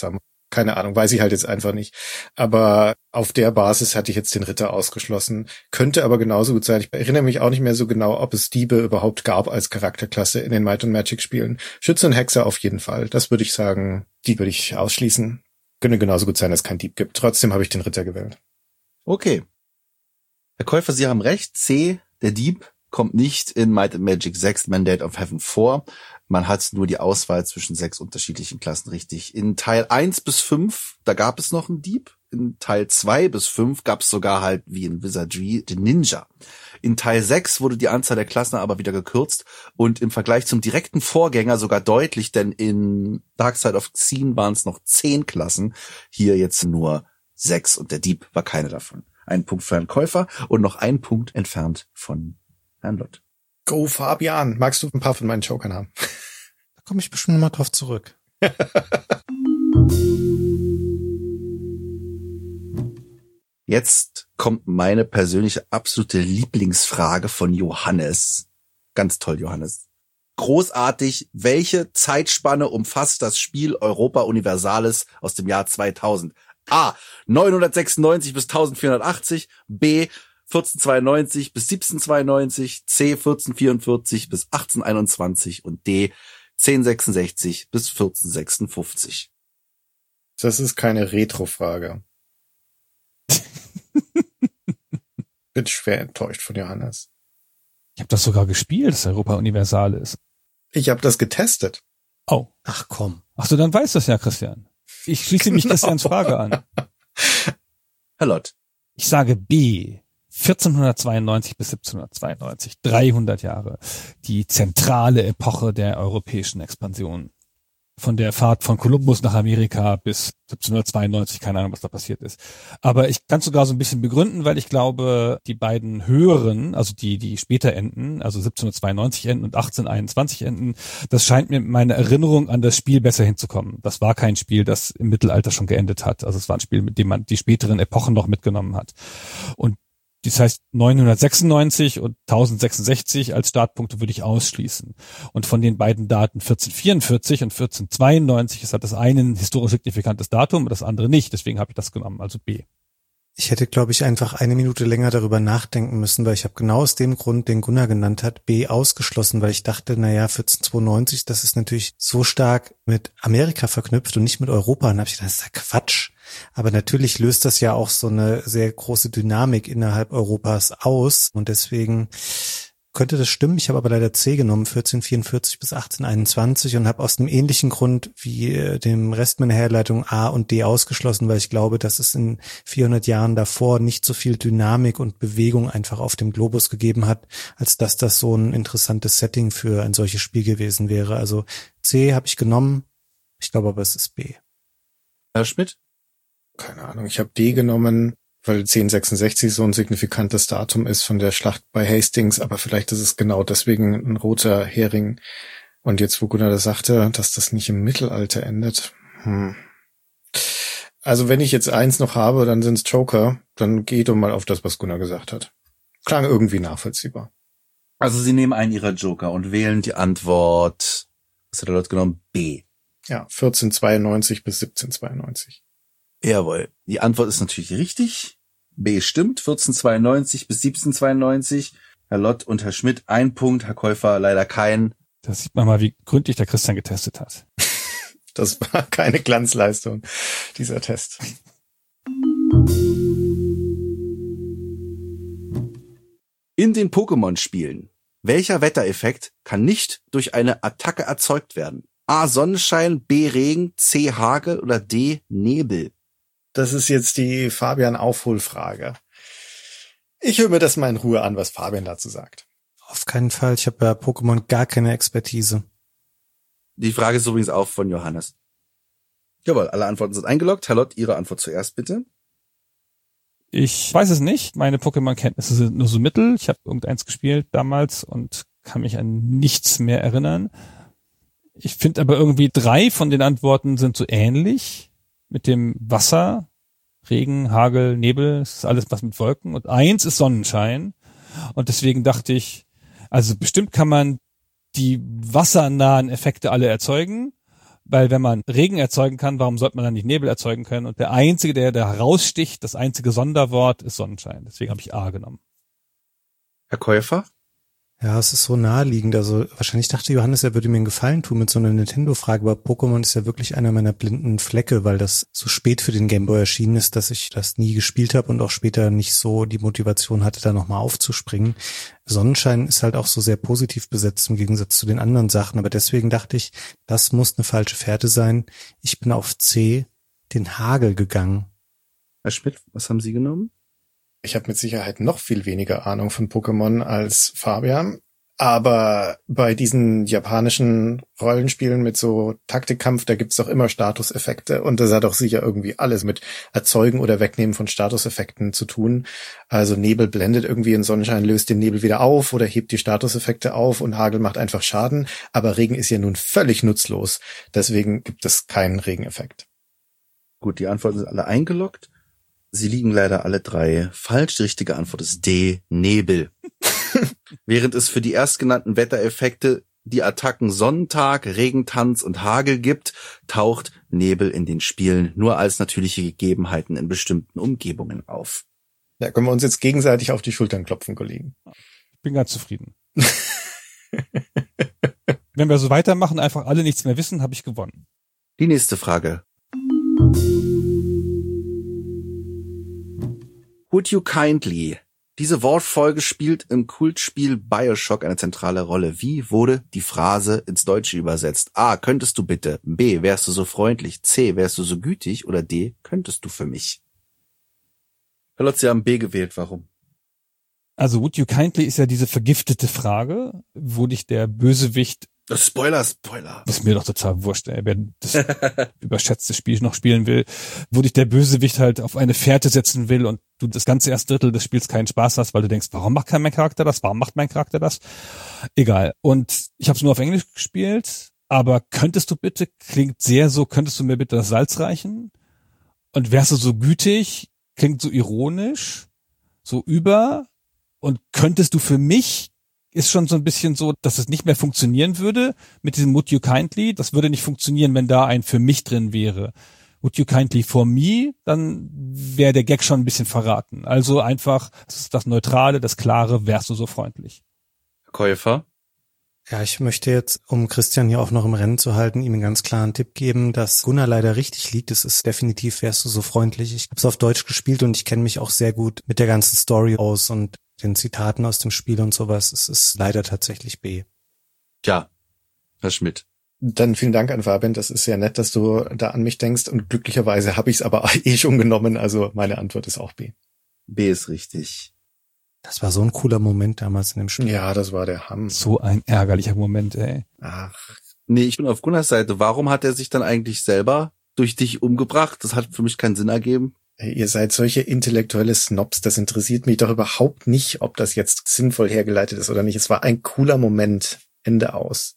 Keine Ahnung, weiß ich halt jetzt einfach nicht. Aber auf der Basis hatte ich jetzt den Ritter ausgeschlossen. Könnte aber genauso gut sein. Ich erinnere mich auch nicht mehr so genau, ob es Diebe überhaupt gab als Charakterklasse in den Might and Magic Spielen. Schütze und Hexer auf jeden Fall. Das würde ich sagen, die würde ich ausschließen. Könnte genauso gut sein, dass es keinen Dieb gibt. Trotzdem habe ich den Ritter gewählt. Okay. Herr Käufer, Sie haben recht. C, der Dieb, kommt nicht in Might and Magic 6 Mandate of Heaven vor. Man hat nur die Auswahl zwischen 6 unterschiedlichen Klassen richtig. In Teil 1 bis 5, da gab es noch einen Dieb. In Teil 2 bis 5 gab es sogar halt wie in Wizardry den Ninja. In Teil 6 wurde die Anzahl der Klassen aber wieder gekürzt und im Vergleich zum direkten Vorgänger sogar deutlich, denn in Dark Side of Xeen waren es noch 10 Klassen. Hier jetzt nur 6 und der Dieb war keine davon. Ein Punkt für Herrn Käufer und noch ein Punkt entfernt von Herrn Lott. Go, Fabian. Magst du ein paar von meinen Jokern haben? Da komme ich bestimmt mal drauf zurück. Jetzt kommt meine persönliche absolute Lieblingsfrage von Johannes. Ganz toll, Johannes. Großartig. Welche Zeitspanne umfasst das Spiel Europa Universalis aus dem Jahr 2000? A. 996 bis 1480. B. 1492 bis 1792, C 1444 bis 1821 und D 1066 bis 1456. Das ist keine Retro-Frage. Bin schwer enttäuscht von Johannes. Ich habe das sogar gespielt, das Europa Universalis. Ich habe das getestet. Oh. Ach komm. Ach so, dann weißt du das ja, Christian. Ich schließe mich Christians Frage an. Herr Lott. Ich sage B. 1492 bis 1792, 300 Jahre, die zentrale Epoche der europäischen Expansion. Von der Fahrt von Kolumbus nach Amerika bis 1792, keine Ahnung, was da passiert ist. Aber ich kann es sogar so ein bisschen begründen, weil ich glaube, die beiden höheren, also die später enden, also 1792 enden und 1821 enden, das scheint mir meine Erinnerung an das Spiel besser hinzukommen. Das war kein Spiel, das im Mittelalter schon geendet hat. Also es war ein Spiel, mit dem man die späteren Epochen noch mitgenommen hat. Und das heißt, 996 und 1066 als Startpunkte würde ich ausschließen. Und von den beiden Daten 1444 und 1492 ist halt das eine ein historisch signifikantes Datum und das andere nicht. Deswegen habe ich das genommen, also B. Ich hätte, glaube ich, einfach eine Minute länger darüber nachdenken müssen, weil ich habe genau aus dem Grund, den Gunnar genannt hat, B ausgeschlossen, weil ich dachte, 1492, das ist natürlich so stark mit Amerika verknüpft und nicht mit Europa. Und dann habe ich gedacht, das ist ja Quatsch. Aber natürlich löst das ja auch so eine sehr große Dynamik innerhalb Europas aus und deswegen könnte das stimmen. Ich habe aber leider C genommen, 1444 bis 1821 und habe aus einem ähnlichen Grund wie dem Rest meiner Herleitung A und D ausgeschlossen, weil ich glaube, dass es in 400 Jahren davor nicht so viel Dynamik und Bewegung einfach auf dem Globus gegeben hat, als dass das so ein interessantes Setting für ein solches Spiel gewesen wäre. Also C habe ich genommen, ich glaube aber es ist B. Herr Schmidt? Keine Ahnung, ich habe D genommen, weil 1066 so ein signifikantes Datum ist von der Schlacht bei Hastings, aber vielleicht ist es genau deswegen ein roter Hering. Und jetzt, wo Gunnar das sagte, dass das nicht im Mittelalter endet. Also wenn ich jetzt eins noch habe, dann sind's Joker, dann geht doch mal auf das, was Gunnar gesagt hat. Klang irgendwie nachvollziehbar. Also Sie nehmen einen Ihrer Joker und wählen die Antwort, was hat er dort genommen? B. Ja, 1492 bis 1792. Jawohl. Die Antwort ist natürlich richtig. B stimmt. 1492 bis 1792. Herr Lott und Herr Schmidt 1 Punkt. Herr Käufer leider kein. Da sieht man mal, wie gründlich der Christian getestet hat. Das war keine Glanzleistung, dieser Test. In den Pokémon-Spielen, welcher Wettereffekt kann nicht durch eine Attacke erzeugt werden? A. Sonnenschein, B. Regen, C. Hagel oder D. Nebel? Das ist jetzt die Fabian-Aufholfrage. Ich höre mir das mal in Ruhe an, was Fabian dazu sagt. Auf keinen Fall, ich habe bei Pokémon gar keine Expertise. Die Frage ist übrigens auch von Johannes. Jawohl, alle Antworten sind eingeloggt. Herr Lott, Ihre Antwort zuerst bitte. Ich weiß es nicht. Meine Pokémon-Kenntnisse sind nur so mittel. Ich habe irgendeins gespielt damals und kann mich an nichts mehr erinnern. Ich finde aber irgendwie 3 von den Antworten sind so ähnlich. Mit dem Wasser, Regen, Hagel, Nebel, das ist alles was mit Wolken. Und 1 ist Sonnenschein. Und deswegen dachte ich, also bestimmt kann man die wassernahen Effekte alle erzeugen. Weil wenn man Regen erzeugen kann, warum sollte man dann nicht Nebel erzeugen können? Und der einzige, der da heraussticht, das einzige Sonderwort ist Sonnenschein. Deswegen habe ich A genommen. Herr Käufer? Ja, es ist so naheliegend. Also wahrscheinlich dachte Johannes, er würde mir einen Gefallen tun mit so einer Nintendo-Frage, aber Pokémon ist ja wirklich einer meiner blinden Flecke, weil das so spät für den Game Boy erschienen ist, dass ich das nie gespielt habe und auch später nicht so die Motivation hatte, da nochmal aufzuspringen. Sonnenschein ist halt auch so sehr positiv besetzt im Gegensatz zu den anderen Sachen, aber deswegen dachte ich, das muss eine falsche Fährte sein. Ich bin auf C, den Hagel, gegangen. Herr Schmidt, was haben Sie genommen? Ich habe mit Sicherheit noch viel weniger Ahnung von Pokémon als Fabian. Aber bei diesen japanischen Rollenspielen mit so Taktikkampf, da gibt's doch immer Statuseffekte. Und das hat doch sicher irgendwie alles mit Erzeugen oder Wegnehmen von Statuseffekten zu tun. Also Nebel blendet irgendwie in Sonnenschein, löst den Nebel wieder auf oder hebt die Statuseffekte auf und Hagel macht einfach Schaden. Aber Regen ist ja nun völlig nutzlos. Deswegen gibt es keinen Regeneffekt. Gut, die Antworten sind alle eingeloggt. Sie liegen leider alle drei falsch. Die richtige Antwort ist D, Nebel. Während es für die erstgenannten Wettereffekte die Attacken Sonnentag, Regentanz und Hagel gibt, taucht Nebel in den Spielen nur als natürliche Gegebenheiten in bestimmten Umgebungen auf. Ja, können wir uns jetzt gegenseitig auf die Schultern klopfen, Kollegen. Ich bin ganz zufrieden. Wenn wir so weitermachen, einfach alle nichts mehr wissen, habe ich gewonnen. Die nächste Frage. Would you kindly? Diese Wortfolge spielt im Kultspiel BioShock eine zentrale Rolle. Wie wurde die Phrase ins Deutsche übersetzt? A, könntest du bitte? B, wärst du so freundlich? C, wärst du so gütig? Oder D, könntest du für mich? Herr Lotz, Sie haben B gewählt. Warum? Also would you kindly ist ja diese vergiftete Frage. Wurde ich der Bösewicht? Spoiler. Das ist mir doch total wurscht, ey. Wer das überschätzte Spiel noch spielen will, wo dich der Bösewicht halt auf eine Fährte setzen will und du das ganze erste Drittel des Spiels keinen Spaß hast, weil du denkst, warum macht mein Charakter das? Warum macht mein Charakter das? Egal. Und ich habe es nur auf Englisch gespielt, aber könntest du bitte, klingt sehr so, könntest du mir bitte das Salz reichen? Und wärst du so gütig, klingt so ironisch, so über, und könntest du für mich, ist schon so ein bisschen so, dass es nicht mehr funktionieren würde mit diesem Would you kindly. Das würde nicht funktionieren, wenn da ein für mich drin wäre. Would you kindly for me, dann wäre der Gag schon ein bisschen verraten. Also einfach, das ist das Neutrale, das Klare, wärst du so freundlich. Käufer? Ja, ich möchte jetzt, um Christian hier auch noch im Rennen zu halten, ihm einen ganz klaren Tipp geben, dass Gunnar leider richtig liegt. Es ist definitiv, wärst du so freundlich. Ich habe es auf Deutsch gespielt und ich kenne mich auch sehr gut mit der ganzen Story aus und den Zitaten aus dem Spiel und sowas. Es ist leider tatsächlich B. Tja, Herr Schmidt. Dann vielen Dank an Fabian. Das ist sehr nett, dass du da an mich denkst. Und glücklicherweise habe ich es aber schon genommen. Also meine Antwort ist auch B. B ist richtig. Das war so ein cooler Moment damals in dem Spiel. Ja, das war der Hammer. So ein ärgerlicher Moment, ey. Ach, Nee, ich bin auf Gunnars Seite. Warum hat er sich dann eigentlich selber durch dich umgebracht? Das hat für mich keinen Sinn ergeben. hey, ihr seid solche intellektuelle Snobs. Das interessiert mich doch überhaupt nicht, ob das jetzt sinnvoll hergeleitet ist oder nicht. Es war ein cooler Moment. Ende aus.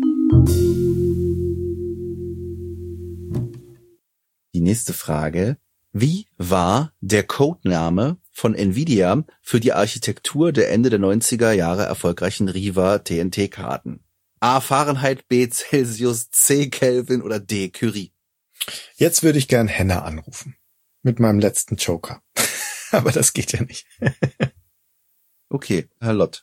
Die nächste Frage. Wie war der Codename von Nvidia für die Architektur der Ende der 90er Jahre erfolgreichen Riva TNT-Karten? A. Fahrenheit, B. Celsius, C. Kelvin oder D. Curie? Jetzt würde ich gern Henna anrufen. Mit meinem letzten Joker. Aber das geht ja nicht. Okay, Herr Lott.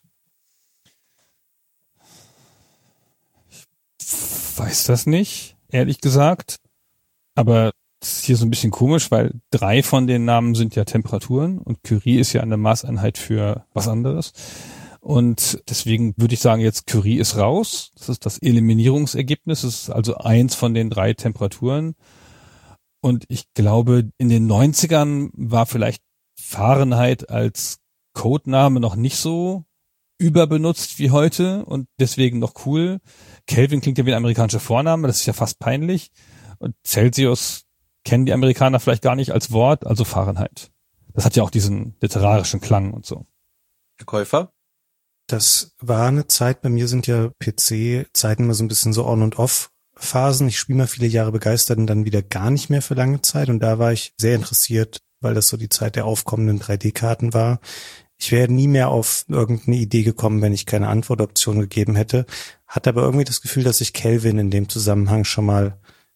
Weiß das nicht, ehrlich gesagt. Aber das ist hier so ein bisschen komisch, weil 3 von den Namen sind ja Temperaturen und Curie ist ja eine Maßeinheit für was anderes. Und deswegen würde ich sagen, jetzt Curie ist raus. Das ist das Eliminierungsergebnis. Das ist also 1 von den 3 Temperaturen. Und ich glaube, in den 90ern war vielleicht Fahrenheit als Codename noch nicht so überbenutzt wie heute und deswegen noch cool. Kelvin klingt ja wie ein amerikanischer Vorname, das ist ja fast peinlich. Und Celsius kennen die Amerikaner vielleicht gar nicht als Wort, also Fahrenheit. Das hat ja auch diesen literarischen Klang und so. Herr Käufer? Das war eine Zeit, bei mir sind ja PC-Zeiten immer so ein bisschen so On- und Off-Phasen. Ich spiele mal viele Jahre begeistert und dann wieder gar nicht mehr für lange Zeit. Und da war ich sehr interessiert, weil das so die Zeit der aufkommenden 3D-Karten war. Ich wäre nie mehr auf irgendeine Idee gekommen, wenn ich keine Antwortoption gegeben hätte. Hatte aber irgendwie das Gefühl, dass ich Kelvin in dem Zusammenhang schon mal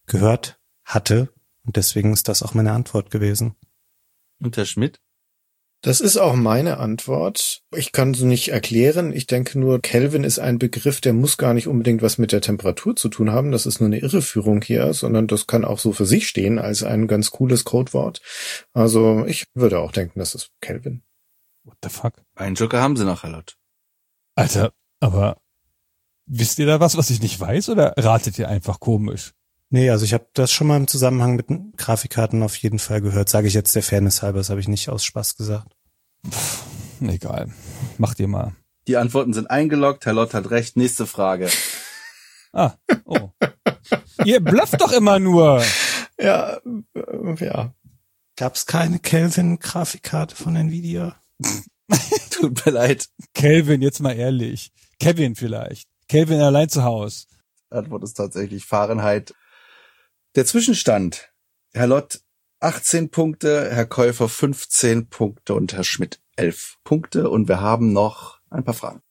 gehört hatte. Und deswegen ist das auch meine Antwort gewesen. Und Herr Schmidt? Das ist auch meine Antwort. Ich kann es nicht erklären. Ich denke nur, Kelvin ist ein Begriff, der muss gar nicht unbedingt was mit der Temperatur zu tun haben. Das ist nur eine Irreführung hier, sondern das kann auch so für sich stehen als ein ganz cooles Codewort. Also ich würde auch denken, das ist Kelvin. What the fuck? Einen Joker haben Sie noch, Herr Lott. Alter, aber wisst ihr da was ich nicht weiß, oder ratet ihr einfach komisch? Nee, also ich habe das schon mal im Zusammenhang mit Grafikkarten auf jeden Fall gehört. Sage ich jetzt der Fairness halber, das habe ich nicht aus Spaß gesagt. Egal, macht ihr mal. Die Antworten sind eingeloggt, Herr Lott hat recht. Nächste Frage. Ah, oh. Ihr blufft doch immer nur. Ja. Gab es keine Kelvin-Grafikkarte von Nvidia? Tut mir leid. Kelvin, jetzt mal ehrlich. Kevin vielleicht. Kelvin allein zu Hause. Antwort ist tatsächlich Fahrenheit. Der Zwischenstand. Herr Lott 18 Punkte, Herr Käufer 15 Punkte und Herr Schmidt 11 Punkte. Und wir haben noch ein paar Fragen.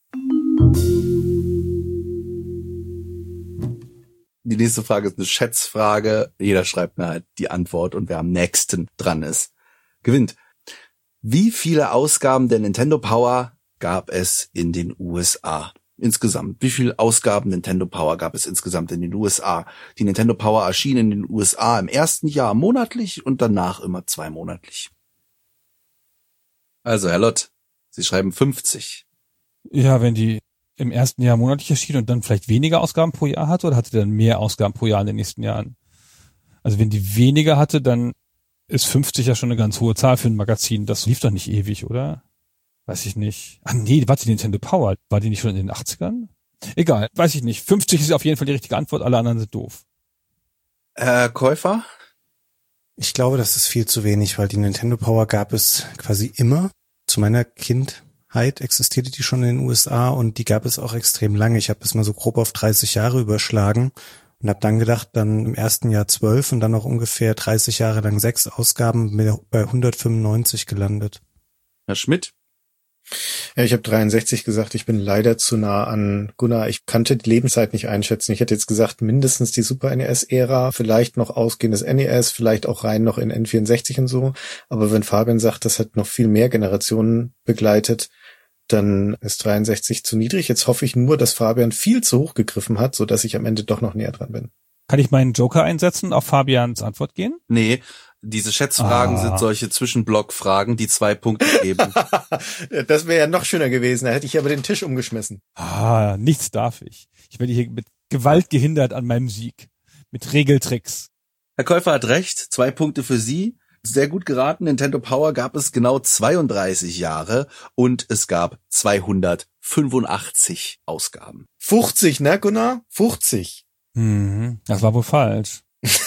Die nächste Frage ist eine Schätzfrage. Jeder schreibt mir halt die Antwort und wer am nächsten dran ist, gewinnt. Wie viele Ausgaben der Nintendo Power gab es in den USA? Insgesamt. Wie viele Ausgaben Nintendo Power gab es insgesamt in den USA? Die Nintendo Power erschien in den USA im ersten Jahr monatlich und danach immer zweimonatlich. Also, Herr Lott, Sie schreiben 50. Ja, wenn die im ersten Jahr monatlich erschien und dann vielleicht weniger Ausgaben pro Jahr hatte, oder hatte die dann mehr Ausgaben pro Jahr in den nächsten Jahren? Also wenn die weniger hatte, dann ist 50 ja schon eine ganz hohe Zahl für ein Magazin. Das lief doch nicht ewig, oder? Weiß ich nicht. Ah nee, war die Nintendo Power? War die nicht schon in den 80ern? Egal, weiß ich nicht. 50 ist auf jeden Fall die richtige Antwort, alle anderen sind doof. Herr Käufer? Ich glaube, das ist viel zu wenig, weil die Nintendo Power gab es quasi immer. Zu meiner Kindheit existierte die schon in den USA und die gab es auch extrem lange. Ich habe das mal so grob auf 30 Jahre überschlagen und habe dann gedacht, dann im ersten Jahr 12 und dann noch ungefähr 30 Jahre lang 6 Ausgaben bei 195 gelandet. Herr Schmidt? Ja, ich habe 63 gesagt, ich bin leider zu nah an Gunnar. Ich kannte die Lebenszeit nicht einschätzen. Ich hätte jetzt gesagt, mindestens die Super NES-Ära, vielleicht noch ausgehendes NES, vielleicht auch rein noch in N64 und so. Aber wenn Fabian sagt, das hat noch viel mehr Generationen begleitet, dann ist 63 zu niedrig. Jetzt hoffe ich nur, dass Fabian viel zu hoch gegriffen hat, sodass ich am Ende doch noch näher dran bin. Kann ich meinen Joker einsetzen, auf Fabians Antwort gehen? Nee, diese Schätzfragen sind solche Zwischenblockfragen, die 2 Punkte geben. Das wäre ja noch schöner gewesen. Da hätte ich aber den Tisch umgeschmissen. Nichts darf ich. Ich werde hier mit Gewalt gehindert an meinem Sieg. Mit Regeltricks. Herr Käufer hat recht, 2 Punkte für Sie. Sehr gut geraten, Nintendo Power gab es genau 32 Jahre und es gab 285 Ausgaben. 50, ne, Gunnar? 50. Das war wohl falsch.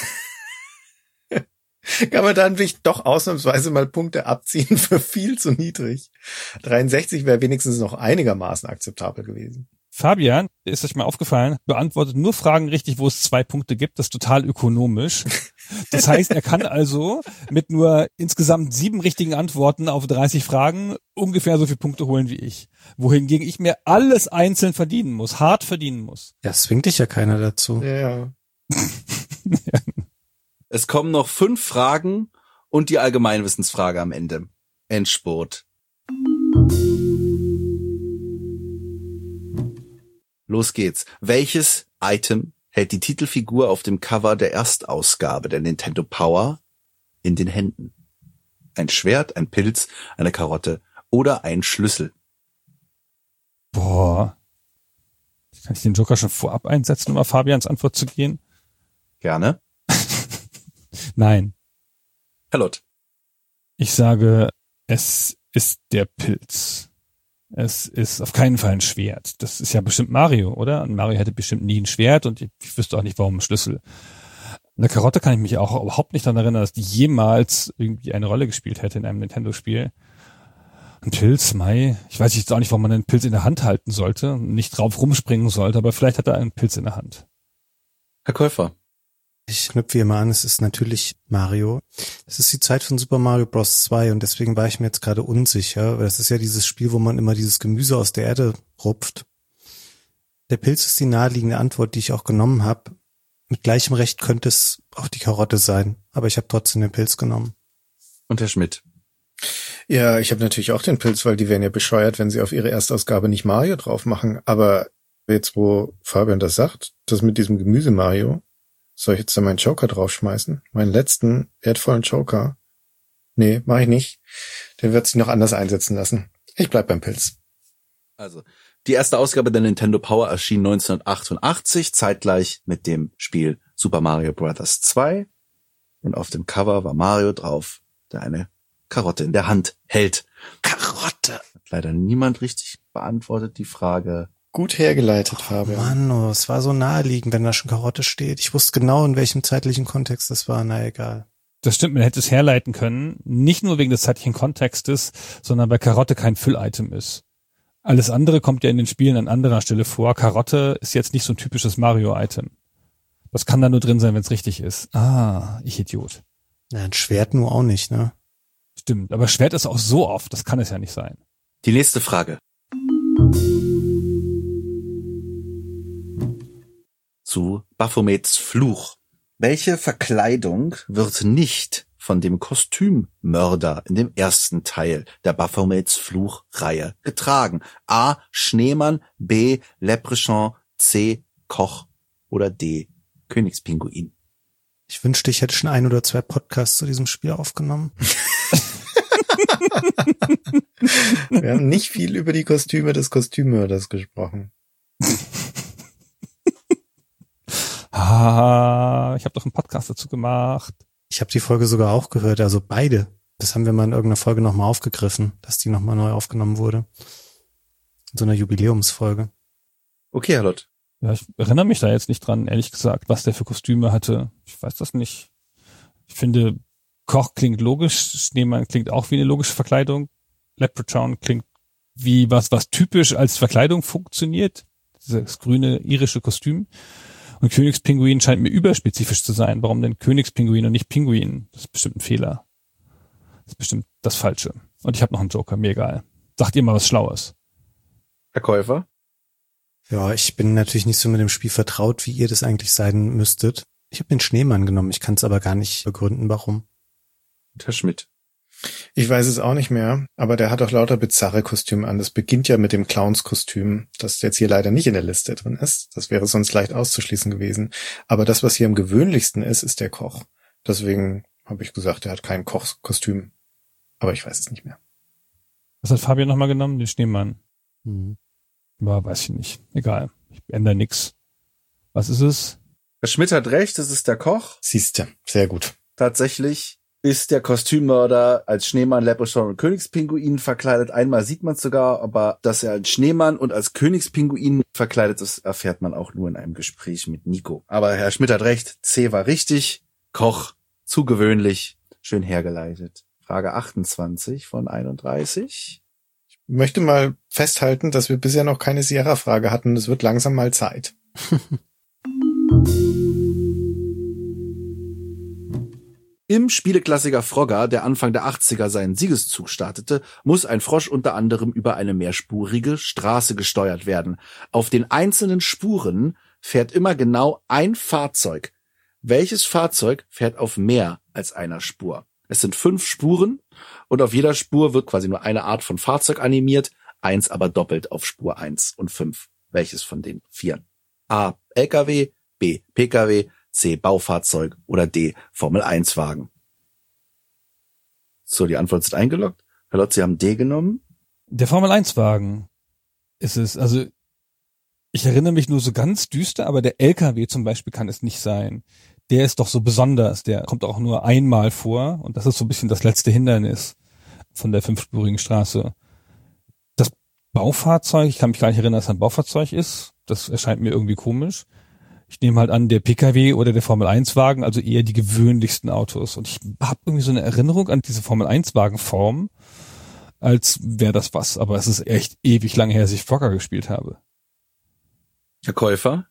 Kann man dann wirklich doch ausnahmsweise mal Punkte abziehen für viel zu niedrig. 63 wäre wenigstens noch einigermaßen akzeptabel gewesen. Fabian, ist euch mal aufgefallen, beantwortet nur Fragen richtig, wo es 2 Punkte gibt. Das ist total ökonomisch. Das heißt, er kann also mit nur insgesamt 7 richtigen Antworten auf 30 Fragen ungefähr so viele Punkte holen wie ich. Wohingegen ich mir alles einzeln verdienen muss, hart verdienen muss. Ja, es zwingt dich ja keiner dazu. Ja. Es kommen noch 5 Fragen und die Allgemeinwissensfrage am Ende. Endspurt. Los geht's. Welches Item hält die Titelfigur auf dem Cover der Erstausgabe der Nintendo Power in den Händen? Ein Schwert, ein Pilz, eine Karotte oder ein Schlüssel? Boah. Kann ich den Joker schon vorab einsetzen, um auf Fabians Antwort zu gehen? Gerne. Nein. Herr Lott. Ich sage, es ist der Pilz. Es ist auf keinen Fall ein Schwert. Das ist ja bestimmt Mario, oder? Und Mario hätte bestimmt nie ein Schwert und ich wüsste auch nicht, warum ein Schlüssel. Eine Karotte kann ich mich auch überhaupt nicht daran erinnern, dass die jemals irgendwie eine Rolle gespielt hätte in einem Nintendo-Spiel. Ein Pilz, ich weiß jetzt auch nicht, warum man einen Pilz in der Hand halten sollte, nicht drauf rumspringen sollte, aber vielleicht hat er einen Pilz in der Hand. Herr Käufer. Ich knüpfe hier mal an, es ist natürlich Mario. Es ist die Zeit von Super Mario Bros. 2 und deswegen war ich mir jetzt gerade unsicher, weil es ist ja dieses Spiel, wo man immer dieses Gemüse aus der Erde rupft. Der Pilz ist die naheliegende Antwort, die ich auch genommen habe. mit gleichem Recht könnte es auch die Karotte sein, aber ich habe trotzdem den Pilz genommen. Und Herr Schmidt? Ja, ich habe natürlich auch den Pilz, weil die wären ja bescheuert, wenn sie auf ihre Erstausgabe nicht Mario drauf machen. Aber jetzt, wo Fabian das sagt, das mit diesem Gemüse Mario, soll ich jetzt da meinen Joker draufschmeißen? Meinen letzten wertvollen Joker? Nee, mache ich nicht. Der wird sich noch anders einsetzen lassen. Ich bleib beim Pilz. Also, die erste Ausgabe der Nintendo Power erschien 1988, zeitgleich mit dem Spiel Super Mario Bros. 2. Und auf dem Cover war Mario drauf, der eine Karotte in der Hand hält. Karotte! Hat leider niemand richtig beantwortet, die Frage. Gut hergeleitet, Fabian. Mann, oh, es war so naheliegend, wenn da schon Karotte steht. Ich wusste genau, in welchem zeitlichen Kontext das war. Na egal. Das stimmt, man hätte es herleiten können. Nicht nur wegen des zeitlichen Kontextes, sondern weil Karotte kein Füllitem ist. Alles andere kommt ja in den Spielen an anderer Stelle vor. Karotte ist jetzt nicht so ein typisches Mario-Item. Das kann da nur drin sein, wenn es richtig ist. Ah, ich Idiot. Na, ein Schwert nur auch nicht, ne? Stimmt, aber Schwert ist auch so oft, das kann es ja nicht sein. Die nächste Frage. Zu Baphomets Fluch. Welche Verkleidung wird nicht von dem Kostümmörder in dem ersten Teil der Baphomets Fluch-Reihe getragen? A. Schneemann, B. Leprechaun, C. Koch oder D. Königspinguin. Ich wünschte, ich hätte schon 1 oder 2 Podcasts zu diesem Spiel aufgenommen. Wir haben nicht viel über die Kostüme des Kostümmörders gesprochen. Ich habe doch einen Podcast dazu gemacht. Ich habe die Folge sogar auch gehört, also beide. Das haben wir mal in irgendeiner Folge nochmal aufgegriffen, dass die nochmal neu aufgenommen wurde. In so einer Jubiläumsfolge. Okay, Herr Lott. Ja, ich erinnere mich da jetzt nicht dran, ehrlich gesagt, was der für Kostüme hatte. Ich weiß das nicht. Ich finde, Koch klingt logisch, Schneemann klingt auch wie eine logische Verkleidung. Leprechaun klingt wie was typisch als Verkleidung funktioniert. Dieses grüne irische Kostüm. Und Königspinguin scheint mir überspezifisch zu sein. Warum denn Königspinguin und nicht Pinguin? Das ist bestimmt ein Fehler. Das ist bestimmt das Falsche. Und ich habe noch einen Joker, mir egal. Sagt ihr mal was Schlaues. Herr Käufer? Ja, ich bin natürlich nicht so mit dem Spiel vertraut, wie ihr das eigentlich sein müsstet. Ich habe den Schneemann genommen, ich kann es aber gar nicht begründen, warum. Und Herr Schmidt? Ich weiß es auch nicht mehr, aber der hat auch lauter bizarre Kostüme an. Das beginnt ja mit dem Clownskostüm, das jetzt hier leider nicht in der Liste drin ist. Das wäre sonst leicht auszuschließen gewesen. Aber das, was hier am gewöhnlichsten ist, ist der Koch. Deswegen habe ich gesagt, er hat kein Kochkostüm. Aber ich weiß es nicht mehr. Was hat Fabian nochmal genommen? Den Schneemann. Hm. Ja, weiß ich nicht. Egal. Ich ändere nix. Was ist es? Herr Schmidt hat recht, es ist der Koch. Siehste, sehr gut. Tatsächlich ist der Kostümmörder als Schneemann, Leprechaun und Königspinguin verkleidet. Einmal sieht man es sogar, aber dass er als Schneemann und als Königspinguin verkleidet ist, erfährt man auch nur in einem Gespräch mit Nico. Aber Herr Schmidt hat recht, C war richtig, Koch, zu gewöhnlich, schön hergeleitet. Frage 28 von 31. Ich möchte mal festhalten, dass wir bisher noch keine Sierra-Frage hatten. Es wird langsam mal Zeit. Im Spieleklassiker Frogger, der Anfang der 80er seinen Siegeszug startete, muss ein Frosch unter anderem über eine mehrspurige Straße gesteuert werden. Auf den einzelnen Spuren fährt immer genau ein Fahrzeug. Welches Fahrzeug fährt auf mehr als einer Spur? Es sind 5 Spuren und auf jeder Spur wird quasi nur eine Art von Fahrzeug animiert, 1 aber doppelt auf Spur 1 und 5. Welches von den 4? A. LKW, B. PKW, C. Baufahrzeug oder D. Formel-1-Wagen. So, die Antwort ist eingeloggt. Herr Lott, Sie haben D genommen. Der Formel-1-Wagen ist es. Also ich erinnere mich nur so ganz düster, aber der LKW zum Beispiel kann es nicht sein. Der ist doch so besonders. Der kommt auch nur einmal vor und das ist so ein bisschen das letzte Hindernis von der 5-spurigen Straße. Das Baufahrzeug, ich kann mich gar nicht erinnern, dass es ein Baufahrzeug ist. Das erscheint mir irgendwie komisch. Ich nehme halt an, der PKW oder der Formel-1-Wagen, also eher die gewöhnlichsten Autos. Und ich habe irgendwie so eine Erinnerung an diese Formel-1-Wagen-Form, als wäre das was. Aber es ist echt ewig lange her, dass ich Frogger gespielt habe. Herr Käufer?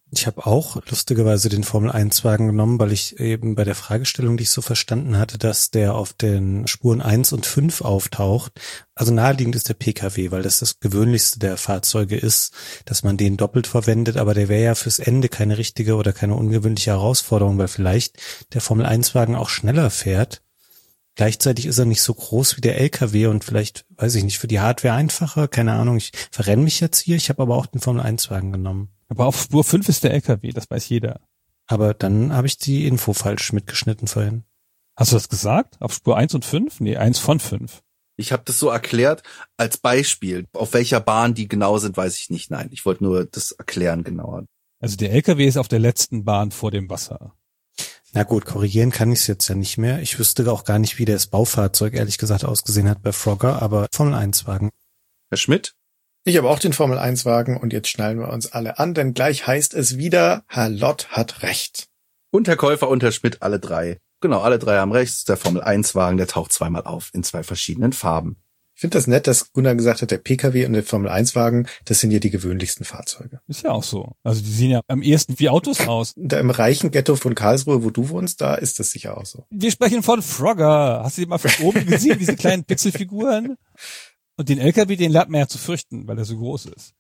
Ich habe auch lustigerweise den Formel-1-Wagen genommen, weil ich eben bei der Fragestellung, die ich so verstanden hatte, dass der auf den Spuren 1 und 5 auftaucht. Also naheliegend ist der PKW, weil das gewöhnlichste der Fahrzeuge ist, dass man den doppelt verwendet, aber der wäre ja fürs Ende keine richtige oder keine ungewöhnliche Herausforderung, weil vielleicht der Formel-1-Wagen auch schneller fährt. Gleichzeitig ist er nicht so groß wie der LKW und vielleicht, weiß ich nicht, für die Hardware einfacher, keine Ahnung, ich verrenne mich jetzt hier, ich habe aber auch den Formel-1-Wagen genommen. Aber auf Spur 5 ist der LKW, das weiß jeder. Aber dann habe ich die Info falsch mitgeschnitten vorhin. Hast du das gesagt? Auf Spur 1 und 5? Nee, 1 von 5. Ich habe das so erklärt als Beispiel. Auf welcher Bahn die genau sind, weiß ich nicht. Nein, ich wollte nur das erklären genauer. Also der LKW ist auf der letzten Bahn vor dem Wasser. Na gut, korrigieren kann ich es jetzt ja nicht mehr. Ich wüsste auch gar nicht, wie das Baufahrzeug ehrlich gesagt ausgesehen hat bei Frogger, aber Formel-1-Wagen. Herr Schmidt? Ich habe auch den Formel-1-Wagen und jetzt schnallen wir uns alle an, denn gleich heißt es wieder, Herr Lott hat recht. Und Herr Käufer und Herr Schmidt, alle drei. Genau, alle drei haben recht. Der Formel-1-Wagen, der taucht zweimal auf in 2 verschiedenen Farben. Ich finde das nett, dass Gunnar gesagt hat, der PKW und der Formel-1-Wagen, das sind ja die gewöhnlichsten Fahrzeuge. Ist ja auch so. Also die sehen ja am ehesten wie Autos aus. Da im reichen Ghetto von Karlsruhe, wo du wohnst, da ist das sicher auch so. Wir sprechen von Frogger. Hast du die mal von oben gesehen, diese kleinen Pixelfiguren? Und den LKW, den lernt man ja zu fürchten, weil er so groß ist.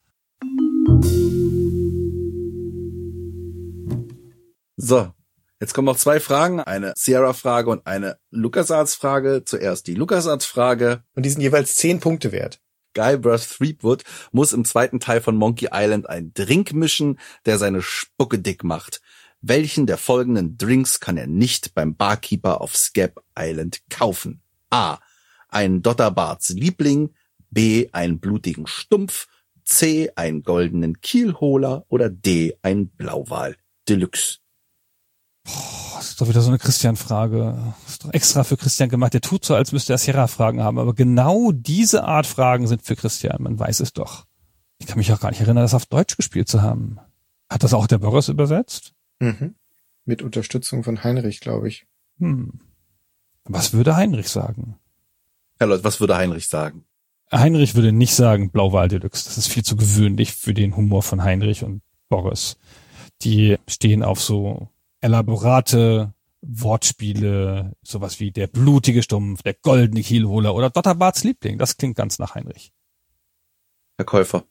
So, jetzt kommen noch 2 Fragen. Eine Sierra-Frage und eine LucasArts-Frage. Zuerst die LucasArts-Frage. Und die sind jeweils 10 Punkte wert. Guybrush Threepwood muss im 2. Teil von Monkey Island einen Drink mischen, der seine Spucke dick macht. Welchen der folgenden Drinks kann er nicht beim Barkeeper auf Scab Island kaufen? A. Ein Dotterbarts Liebling, B. einen blutigen Stumpf, C. einen goldenen Kielholer oder D. ein Blauwal Deluxe. Das ist doch wieder so eine Christian-Frage. Das ist doch extra für Christian gemacht. Der tut so, als müsste er Sierra-Fragen haben. Aber genau diese Art Fragen sind für Christian. Man weiß es doch. Ich kann mich auch gar nicht erinnern, das auf Deutsch gespielt zu haben. Hat das auch der Boris übersetzt? Mhm. Mit Unterstützung von Heinrich, glaube ich. Was würde Heinrich sagen? Herr Leute, was würde Heinrich sagen? Heinrich würde nicht sagen Blauwal Deluxe. Das ist viel zu gewöhnlich für den Humor von Heinrich und Boris. Die stehen auf so elaborate Wortspiele, sowas wie der blutige Stumpf, der goldene Kielholer oder Dotterbarts Liebling. Das klingt ganz nach Heinrich. Herr Käufer.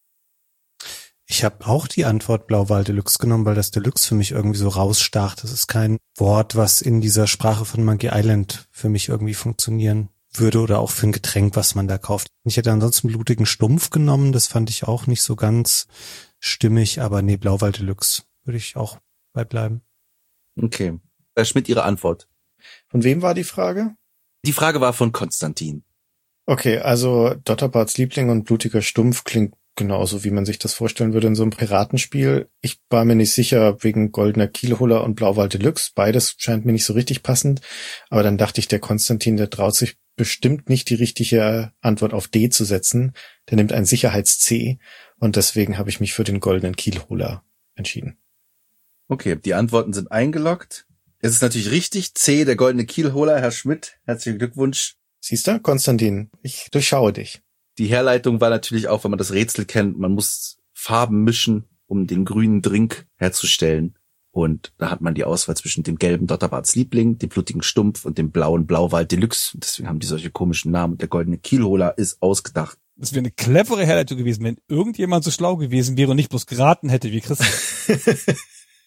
Ich habe auch die Antwort Blauwal Deluxe genommen, weil das Deluxe für mich irgendwie so rausstach. Das ist kein Wort, was in dieser Sprache von Monkey Island für mich irgendwie funktionieren würde oder auch für ein Getränk, was man da kauft. Ich hätte ansonsten blutigen Stumpf genommen, das fand ich auch nicht so ganz stimmig, aber nee, Blauwal Deluxe würde ich auch beibleiben. Okay. Herr Schmidt, Ihre Antwort. Von wem war die Frage? Die Frage war von Konstantin. Okay, also Dotterbarts Liebling und blutiger Stumpf klingt genauso, wie man sich das vorstellen würde in so einem Piratenspiel. Ich war mir nicht sicher wegen goldener Kielholer und Blauwal Deluxe. Beides scheint mir nicht so richtig passend. Aber dann dachte ich, der Konstantin, der traut sich bestimmt nicht die richtige Antwort auf D zu setzen. Der nimmt ein Sicherheits-C und deswegen habe ich mich für den goldenen Kielholer entschieden. Okay, die Antworten sind eingeloggt. Es ist natürlich richtig. C, der goldene Kielholer. Herr Schmidt, herzlichen Glückwunsch. Siehst du, Konstantin, ich durchschaue dich. Die Herleitung war natürlich auch, wenn man das Rätsel kennt, man muss Farben mischen, um den grünen Drink herzustellen. Und da hat man die Auswahl zwischen dem gelben Dotterbarts Liebling, dem blutigen Stumpf und dem blauen Blauwal Deluxe. Deswegen haben die solche komischen Namen. Der goldene Kielholer ist ausgedacht. Das wäre eine clevere Herleitung gewesen, wenn irgendjemand so schlau gewesen wäre und nicht bloß geraten hätte wie Christian.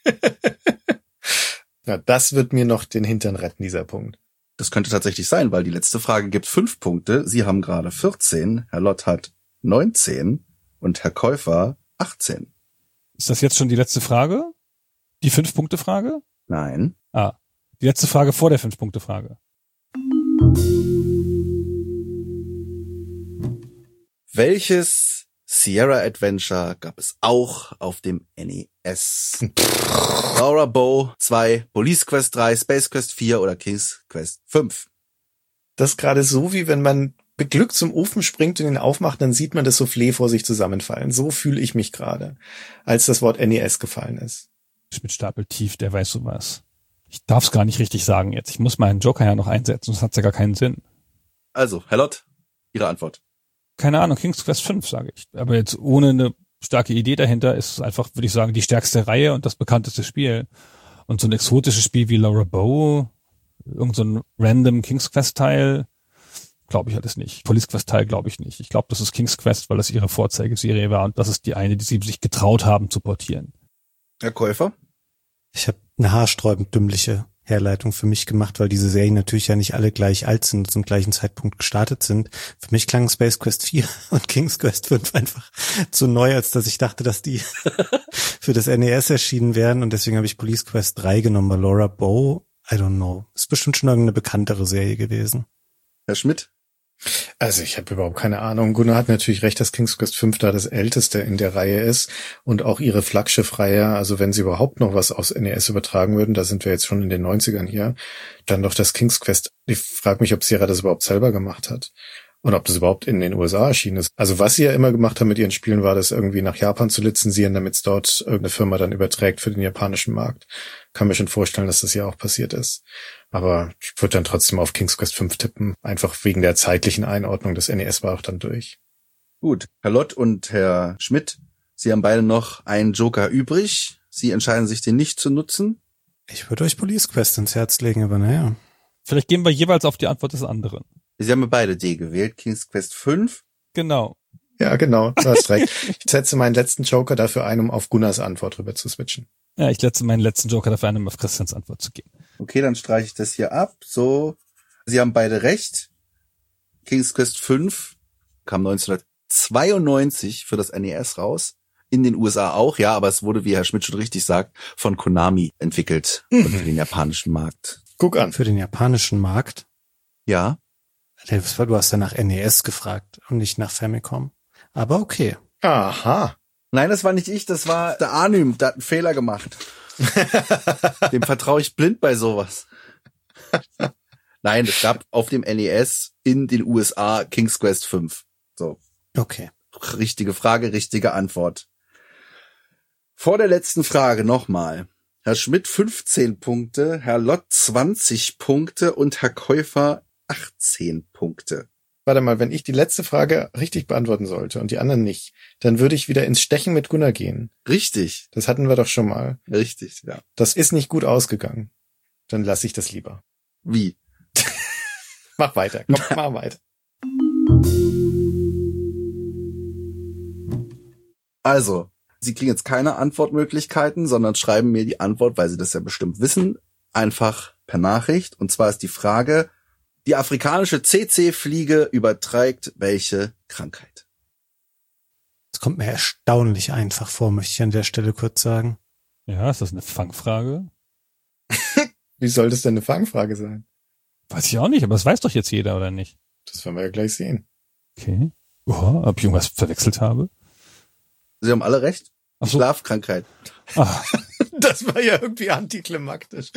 Na, das wird mir noch den Hintern retten, dieser Punkt. Das könnte tatsächlich sein, weil die letzte Frage gibt 5 Punkte. Sie haben gerade 14, Herr Lott hat 19 und Herr Käufer 18. Ist das jetzt schon die letzte Frage? Die 5-Punkte-Frage? Nein. Die letzte Frage vor der 5-Punkte-Frage. Welches Sierra Adventure gab es auch auf dem NES? Laura Bow 2, Police Quest 3, Space Quest 4 oder King's Quest 5? Das ist gerade so, wie wenn man beglückt zum Ofen springt und ihn aufmacht, dann sieht man das Soufflé vor sich zusammenfallen. So fühle ich mich gerade, als das Wort NES gefallen ist. Schmidt-Stapel tief, der weiß sowas. Ich darf es gar nicht richtig sagen jetzt. Ich muss meinen Joker ja noch einsetzen, sonst hat es ja gar keinen Sinn. Also, Herr Lott, Ihre Antwort. Keine Ahnung, King's Quest 5, sage ich. Aber jetzt ohne eine starke Idee dahinter, ist einfach, würde ich sagen, die stärkste Reihe und das bekannteste Spiel. Und so ein exotisches Spiel wie Laura Bow, irgend so ein random King's Quest Teil, glaube ich alles nicht. Police Quest Teil glaube ich nicht. Ich glaube, das ist King's Quest, weil das ihre Vorzeigeserie war und das ist die eine, die sie sich getraut haben zu portieren. Herr Käufer? Ich habe eine haarsträubend dümmliche Herleitung für mich gemacht, weil diese Serien natürlich ja nicht alle gleich alt sind und zum gleichen Zeitpunkt gestartet sind. Für mich klangen Space Quest 4 und King's Quest 5 einfach zu neu, als dass ich dachte, dass die für das NES erschienen wären und deswegen habe ich Police Quest 3 genommen, bei Laura Bow. I don't know. Ist bestimmt schon irgendeine bekanntere Serie gewesen. Herr Schmidt? Also ich habe überhaupt keine Ahnung. Gunnar hat natürlich recht, dass King's Quest 5 da das älteste in der Reihe ist und auch ihre Flaggschiff-Reihe, also wenn sie überhaupt noch was aus NES übertragen würden, da sind wir jetzt schon in den 90ern hier, dann doch das King's Quest. Ich frage mich, ob Sierra das überhaupt selber gemacht hat und ob das überhaupt in den USA erschienen ist. Also was sie ja immer gemacht haben mit ihren Spielen, war das irgendwie nach Japan zu lizenzieren, damit es dort irgendeine Firma dann überträgt für den japanischen Markt. Kann mir schon vorstellen, dass das ja auch passiert ist. Aber ich würde dann trotzdem auf King's Quest 5 tippen, einfach wegen der zeitlichen Einordnung. Das NES war auch dann durch. Gut, Herr Lott und Herr Schmidt, Sie haben beide noch einen Joker übrig. Sie entscheiden sich, den nicht zu nutzen. Ich würde euch Police Quest ins Herz legen, aber naja. Vielleicht gehen wir jeweils auf die Antwort des anderen. Sie haben ja beide D gewählt, King's Quest 5. Genau. Ja, genau, du hast recht. Ich setze meinen letzten Joker dafür ein, um auf Gunnars Antwort rüber zu switchen. Ja, ich setze meinen letzten Joker dafür ein, um auf Christians Antwort zu gehen. Okay, dann streiche ich das hier ab. So, Sie haben beide recht. King's Quest 5 kam 1992 für das NES raus. In den USA auch, ja, aber es wurde, wie Herr Schmidt schon richtig sagt, von Konami entwickelt für den japanischen Markt. Guck an. Für den japanischen Markt? Ja. Du hast ja nach NES gefragt und nicht nach Famicom. Aber okay. Aha. Nein, das war nicht ich, das war der Arnim, der hat einen Fehler gemacht. Dem vertraue ich blind bei sowas. Nein, es gab auf dem NES in den USA King's Quest 5. So. Okay. Richtige Frage, richtige Antwort. Vor der letzten Frage nochmal. Herr Schmidt 15 Punkte, Herr Lott 20 Punkte und Herr Käufer 18 Punkte. Warte mal, wenn ich die letzte Frage richtig beantworten sollte und die anderen nicht, dann würde ich wieder ins Stechen mit Gunnar gehen. Richtig. Das hatten wir doch schon mal. Richtig, ja. Das ist nicht gut ausgegangen. Dann lasse ich das lieber. Wie? Mach weiter. Komm, mach weiter. Also, Sie kriegen jetzt keine Antwortmöglichkeiten, sondern schreiben mir die Antwort, weil Sie das ja bestimmt wissen, einfach per Nachricht. Und zwar ist die Frage: Die afrikanische CC-Fliege überträgt welche Krankheit? Das kommt mir erstaunlich einfach vor, möchte ich an der Stelle kurz sagen. Ja, ist das eine Fangfrage? Wie soll das denn eine Fangfrage sein? Weiß ich auch nicht, aber das weiß doch jetzt jeder, oder nicht? Das werden wir ja gleich sehen. Okay. Ob ich irgendwas verwechselt habe? Sie haben alle recht. Ach so. Schlafkrankheit. Ah, Das war ja irgendwie antiklimaktisch.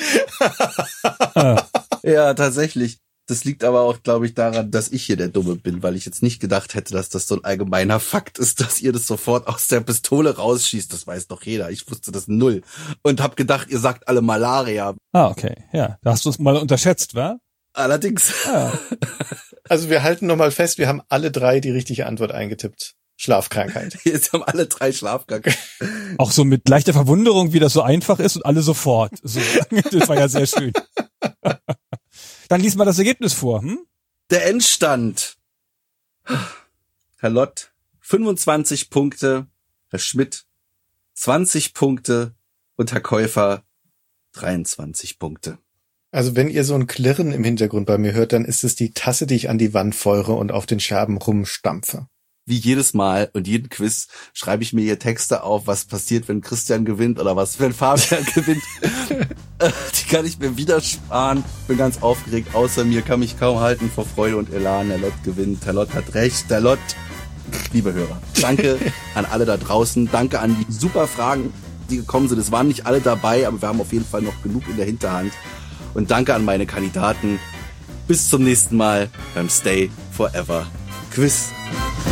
Ja, tatsächlich. Das liegt aber auch, glaube ich, daran, dass ich hier der Dumme bin, weil ich jetzt nicht gedacht hätte, dass das so ein allgemeiner Fakt ist, dass ihr das sofort aus der Pistole rausschießt. Das weiß doch jeder. Ich wusste das null. Und hab gedacht, ihr sagt alle Malaria. okay. Ja, da hast du es mal unterschätzt, wa? Allerdings. Ja. Also wir halten nochmal fest, wir haben alle drei die richtige Antwort eingetippt. Schlafkrankheit. Jetzt haben alle drei Schlafkrankheit. Auch so mit leichter Verwunderung, wie das so einfach ist und alle sofort. So. Das war ja sehr schön. Dann lies mal das Ergebnis vor. Der Endstand. Herr Lott, 25 Punkte. Herr Schmidt, 20 Punkte. Und Herr Käufer, 23 Punkte. Also wenn ihr so ein Klirren im Hintergrund bei mir hört, dann ist es die Tasse, die ich an die Wand feuere und auf den Scherben rumstampfe. Wie jedes Mal und jeden Quiz schreibe ich mir hier Texte auf, was passiert, wenn Christian gewinnt oder was, wenn Fabian gewinnt. Die kann ich mir wieder sparen. Bin ganz aufgeregt. Außer mir kann mich kaum halten vor Freude und Elan. Herr Lott gewinnt. Herr Lott hat recht. Herr Lott, liebe Hörer, danke an alle da draußen. Danke an die super Fragen, die gekommen sind. Es waren nicht alle dabei, aber wir haben auf jeden Fall noch genug in der Hinterhand. Und danke an meine Kandidaten. Bis zum nächsten Mal beim Stay Forever Quiz.